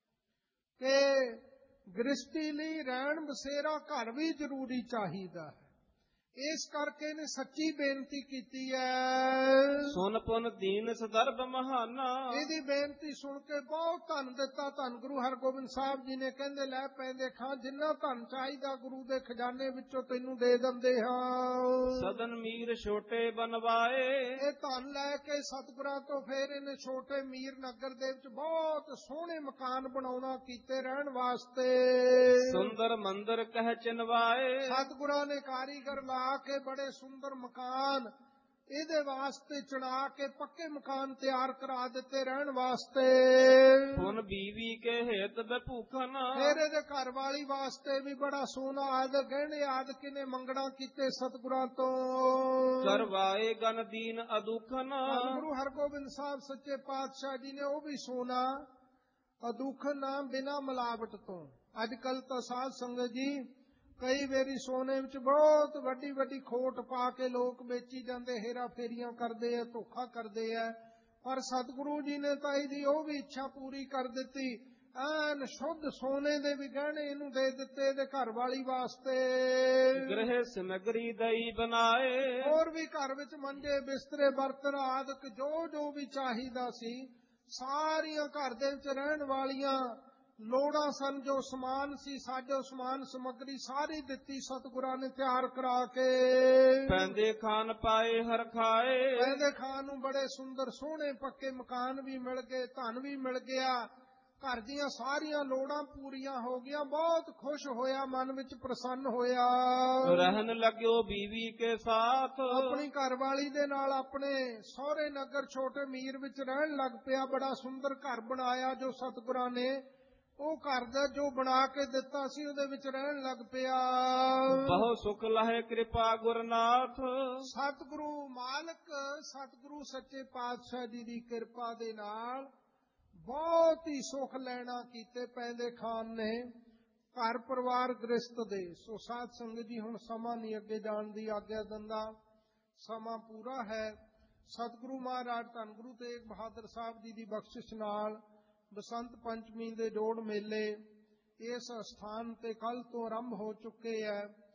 ਕਿ ਗ੍ਰਸਤੀ ਲਈ ਰਹਿਣ ਬਸੇਰਾ ਘਰ ਵੀ ਜ਼ਰੂਰੀ ਚਾਹੀਦਾ ਹੈ। ਇਸ ਕਰਕੇ ਨੇ ਸੱਚੀ ਬੇਨਤੀ ਕੀਤੀ ਹੈ। ਸੁਨ ਪੁਨ ਦੀਨ ਸਦਰਭ ਮਹਾਨਾ। ਇਹਦੀ ਬੇਨਤੀ ਸੁਣ ਕੇ ਬਹੁਤ ਧਨ ਦਿੱਤਾ ਧੰਨ ਗੁਰੂ ਹਰਗੋਬਿੰਦ ਸਾਹਿਬ ਜੀ ਨੇ। ਕਹਿੰਦੇ ਲੈ ਪੈਂਦੇ ਖਾਂ ਜਿੰਨਾ ਧਨ ਚਾਹੀਦਾ ਗੁਰੂ ਦੇ ਖਜ਼ਾਨੇ ਵਿੱਚੋਂ ਤੈਨੂੰ ਦੇ ਦਿੰਦੇ ਹਾਂ। ਸਦਨ ਮੀਰ ਛੋਟੇ ਬਨਵਾਏ। ਇਹ ਧਨ ਲੈ ਕੇ ਸਤਿਗੁਰਾਂ ਤੋਂ ਫੇਰ ਇਹਨੇ ਛੋਟੇ ਮੀਰ ਨਗਰ ਦੇ ਵਿੱਚ ਬਹੁਤ ਸੋਹਣੇ ਮਕਾਨ ਬਣਾਉਣਾ ਕੀਤੇ ਰਹਿਣ ਵਾਸਤੇ। ਸੁੰਦਰ ਮੰਦਰ ਕਹਿ ਚਿਨਵਾਏ। ਸਤਿਗੁਰਾਂ ਨੇ ਕਾਰੀਗਰ ਲਾ ਕੇ ਬੜੇ ਸੁੰਦਰ ਮਕਾਨ ਇਹਦੇ ਵਾਸਤੇ ਚੜਾ ਕੇ ਪੱਕੇ ਮਕਾਨ ਤਿਆਰ ਕਰਾ ਦਿੱਤੇ ਰਹਿਣ ਵਾਸਤੇ। ਹੁਣ ਬੀਵੀ ਕੇ ਹਿਤ ਬਭੂਖਨ। ਫਿਰ ਇਹਦੇ ਘਰ ਵਾਲੀ ਵਾਸਤੇ ਵੀ ਬੜਾ ਸੋਨਾ ਆਦਿ ਗਹਿਣੇ ਆਦਿ ਕਿਨੇ ਮੰਗਣਾ ਕੀਤੇ ਸਤਿਗੁਰਾਂ ਤੋਂ। ਕਰਵਾਏ ਗਨ ਦੀਨ ਅਦੁਖਨ। ਗੁਰੂ ਹਰਗੋਬਿੰਦ ਸਾਹਿਬ ਸੱਚੇ ਪਾਤਸ਼ਾਹ ਜੀ ਨੇ ਉਹ ਵੀ ਸੋਨਾ ਅਦੁਖਨ ਨਾ ਬਿਨਾਂ ਮਿਲਾਵਟ ਤੋਂ। ਅੱਜ ਕੱਲ ਤਾਂ ਸਾਧ ਸੰਗਤ ਜੀ ਕਈ ਵਾਰੀ ਸੋਨੇ ਵਿੱਚ ਬਹੁਤ ਵੱਡੀ ਵੱਡੀ ਖੋਟ ਪਾ ਕੇ ਲੋਕ ਵੇਚੀ ਜਾਂਦੇ, ਹੇਰਾ ਫੇਰੀਆਂ ਕਰਦੇ ਆ, ਧੋਖਾ ਕਰਦੇ ਆ। ਪਰ ਸਤਿਗੁਰੂ ਜੀ ਨੇ ਤਾਂ ਇਹਦੀ ਉਹ ਵੀ ਇੱਛਾ ਪੂਰੀ ਕਰ ਦਿੱਤੀ, ਐਨ ਸ਼ੁੱਧ ਸੋਨੇ ਦੇ ਵੀ ਗਹਿਣੇ ਇਹਨੂੰ ਦੇ ਦਿੱਤੇ ਇਹਦੇ ਘਰ ਵਾਲੀ ਵਾਸਤੇ। ਗ੍ਰਹਿ ਸਮਗਰੀ ਦਈ ਬਣਾਏ। ਹੋਰ ਵੀ ਘਰ ਵਿੱਚ ਮੰਜੇ ਬਿਸਤਰੇ ਬਰਤਨ ਆਦਿਕ ਜੋ ਜੋ ਵੀ ਚਾਹੀਦਾ ਸੀ ਸਾਰੀਆਂ ਘਰ ਦੇ ਵਿੱਚ ਰਹਿਣ ਵਾਲੀਆਂ ਲੋੜਾਂ ਸਨ, ਜੋ ਸਮਾਨ ਸੀ ਸਾਜੋ ਸਮਾਨ ਸਮੱਗਰੀ ਸਾਰੀ ਦਿੱਤੀ ਸਤਿਗੁਰਾਂ ਨੇ ਤਿਆਰ ਕਰਾ ਕੇ। ਪੈਂਦੇ ਖਾਨ ਪਾਏ ਹਰ ਖਾਏ। ਪੈਂਦੇ ਖਾਨ ਨੂੰ ਬੜੇ ਸੁੰਦਰ ਸੋਹਣੇ ਪੱਕੇ ਮਕਾਨ ਵੀ ਮਿਲ ਗਏ, ਧਨ ਵੀ ਮਿਲ ਗਿਆ, ਘਰ ਦੀਆਂ ਸਾਰੀਆਂ ਲੋੜਾਂ ਪੂਰੀਆਂ ਹੋ ਗਈਆਂ। ਬਹੁਤ ਖੁਸ਼ ਹੋਇਆ, ਮਨ ਵਿੱਚ ਪ੍ਰਸੰਨ ਹੋਇਆ। ਰਹਿਣ ਲੱਗਿਓ ਬੀਵੀ ਕੇ ਸਾਥ। ਆਪਣੀ ਘਰਵਾਲੀ ਦੇ ਨਾਲ ਆਪਣੇ ਸਹੁਰੇ ਨਗਰ ਛੋਟੇ ਮੀਰ ਵਿੱਚ ਰਹਿਣ ਲੱਗ ਪਿਆ। ਬੜਾ ਸੁੰਦਰ ਘਰ ਬਣਾਇਆ ਜੋ ਸਤਿਗੁਰਾਂ ਨੇ ਉਹ ਘਰ ਦਾ ਜੋ ਬਣਾ ਕੇ ਦਿੱਤਾ ਸੀ ਉਹਦੇ ਵਿੱਚ ਰਹਿਣ ਲੱਗ ਪਿਆ। ਬਹੁ ਸੁਖ ਲਹੇ ਕਿਰਪਾ ਗੁਰਨਾਥ। ਸਤਿਗੁਰੂ ਮਾਲਕ ਸਤਿਗੁਰੂ ਸੱਚੇ ਪਾਤਸ਼ਾਹ ਜੀ ਦੀ ਕਿਰਪਾ ਦੇ ਨਾਲ ਬਹੁਤ ਹੀ ਸੁਖ ਲੈਣਾ ਕੀਤੇ ਪੈਂਦੇ ਖਾਨ ਨੇ ਘਰ ਪਰਿਵਾਰ ਗ੍ਰਸਤ ਦੇ। ਸੋ ਸਾਧ ਸੰਗਤ ਜੀ ਹੁਣ ਸਮਾਂ ਨਹੀਂ ਅੱਗੇ ਜਾਣ ਦੀ ਆਗਿਆ ਦਿੰਦਾ, ਸਮਾਂ ਪੂਰਾ ਹੈ। ਸਤਿਗੁਰੂ ਮਹਾਰਾਜ ਧੰਨ ਗੁਰੂ ਤੇਗ ਬਹਾਦਰ ਸਾਹਿਬ ਜੀ ਦੀ ਬਖਸ਼ਿਸ਼ ਨਾਲ ਬਸੰਤ ਪੰਚਮੀ ਦੇ ਜੋੜ ਮੇਲੇ ਇਸ ਸਥਾਨ ਤੇ ਕੱਲ ਤੋਂ ਆਰੰਭ ਹੋ ਚੁੱਕੇ ਹੈ।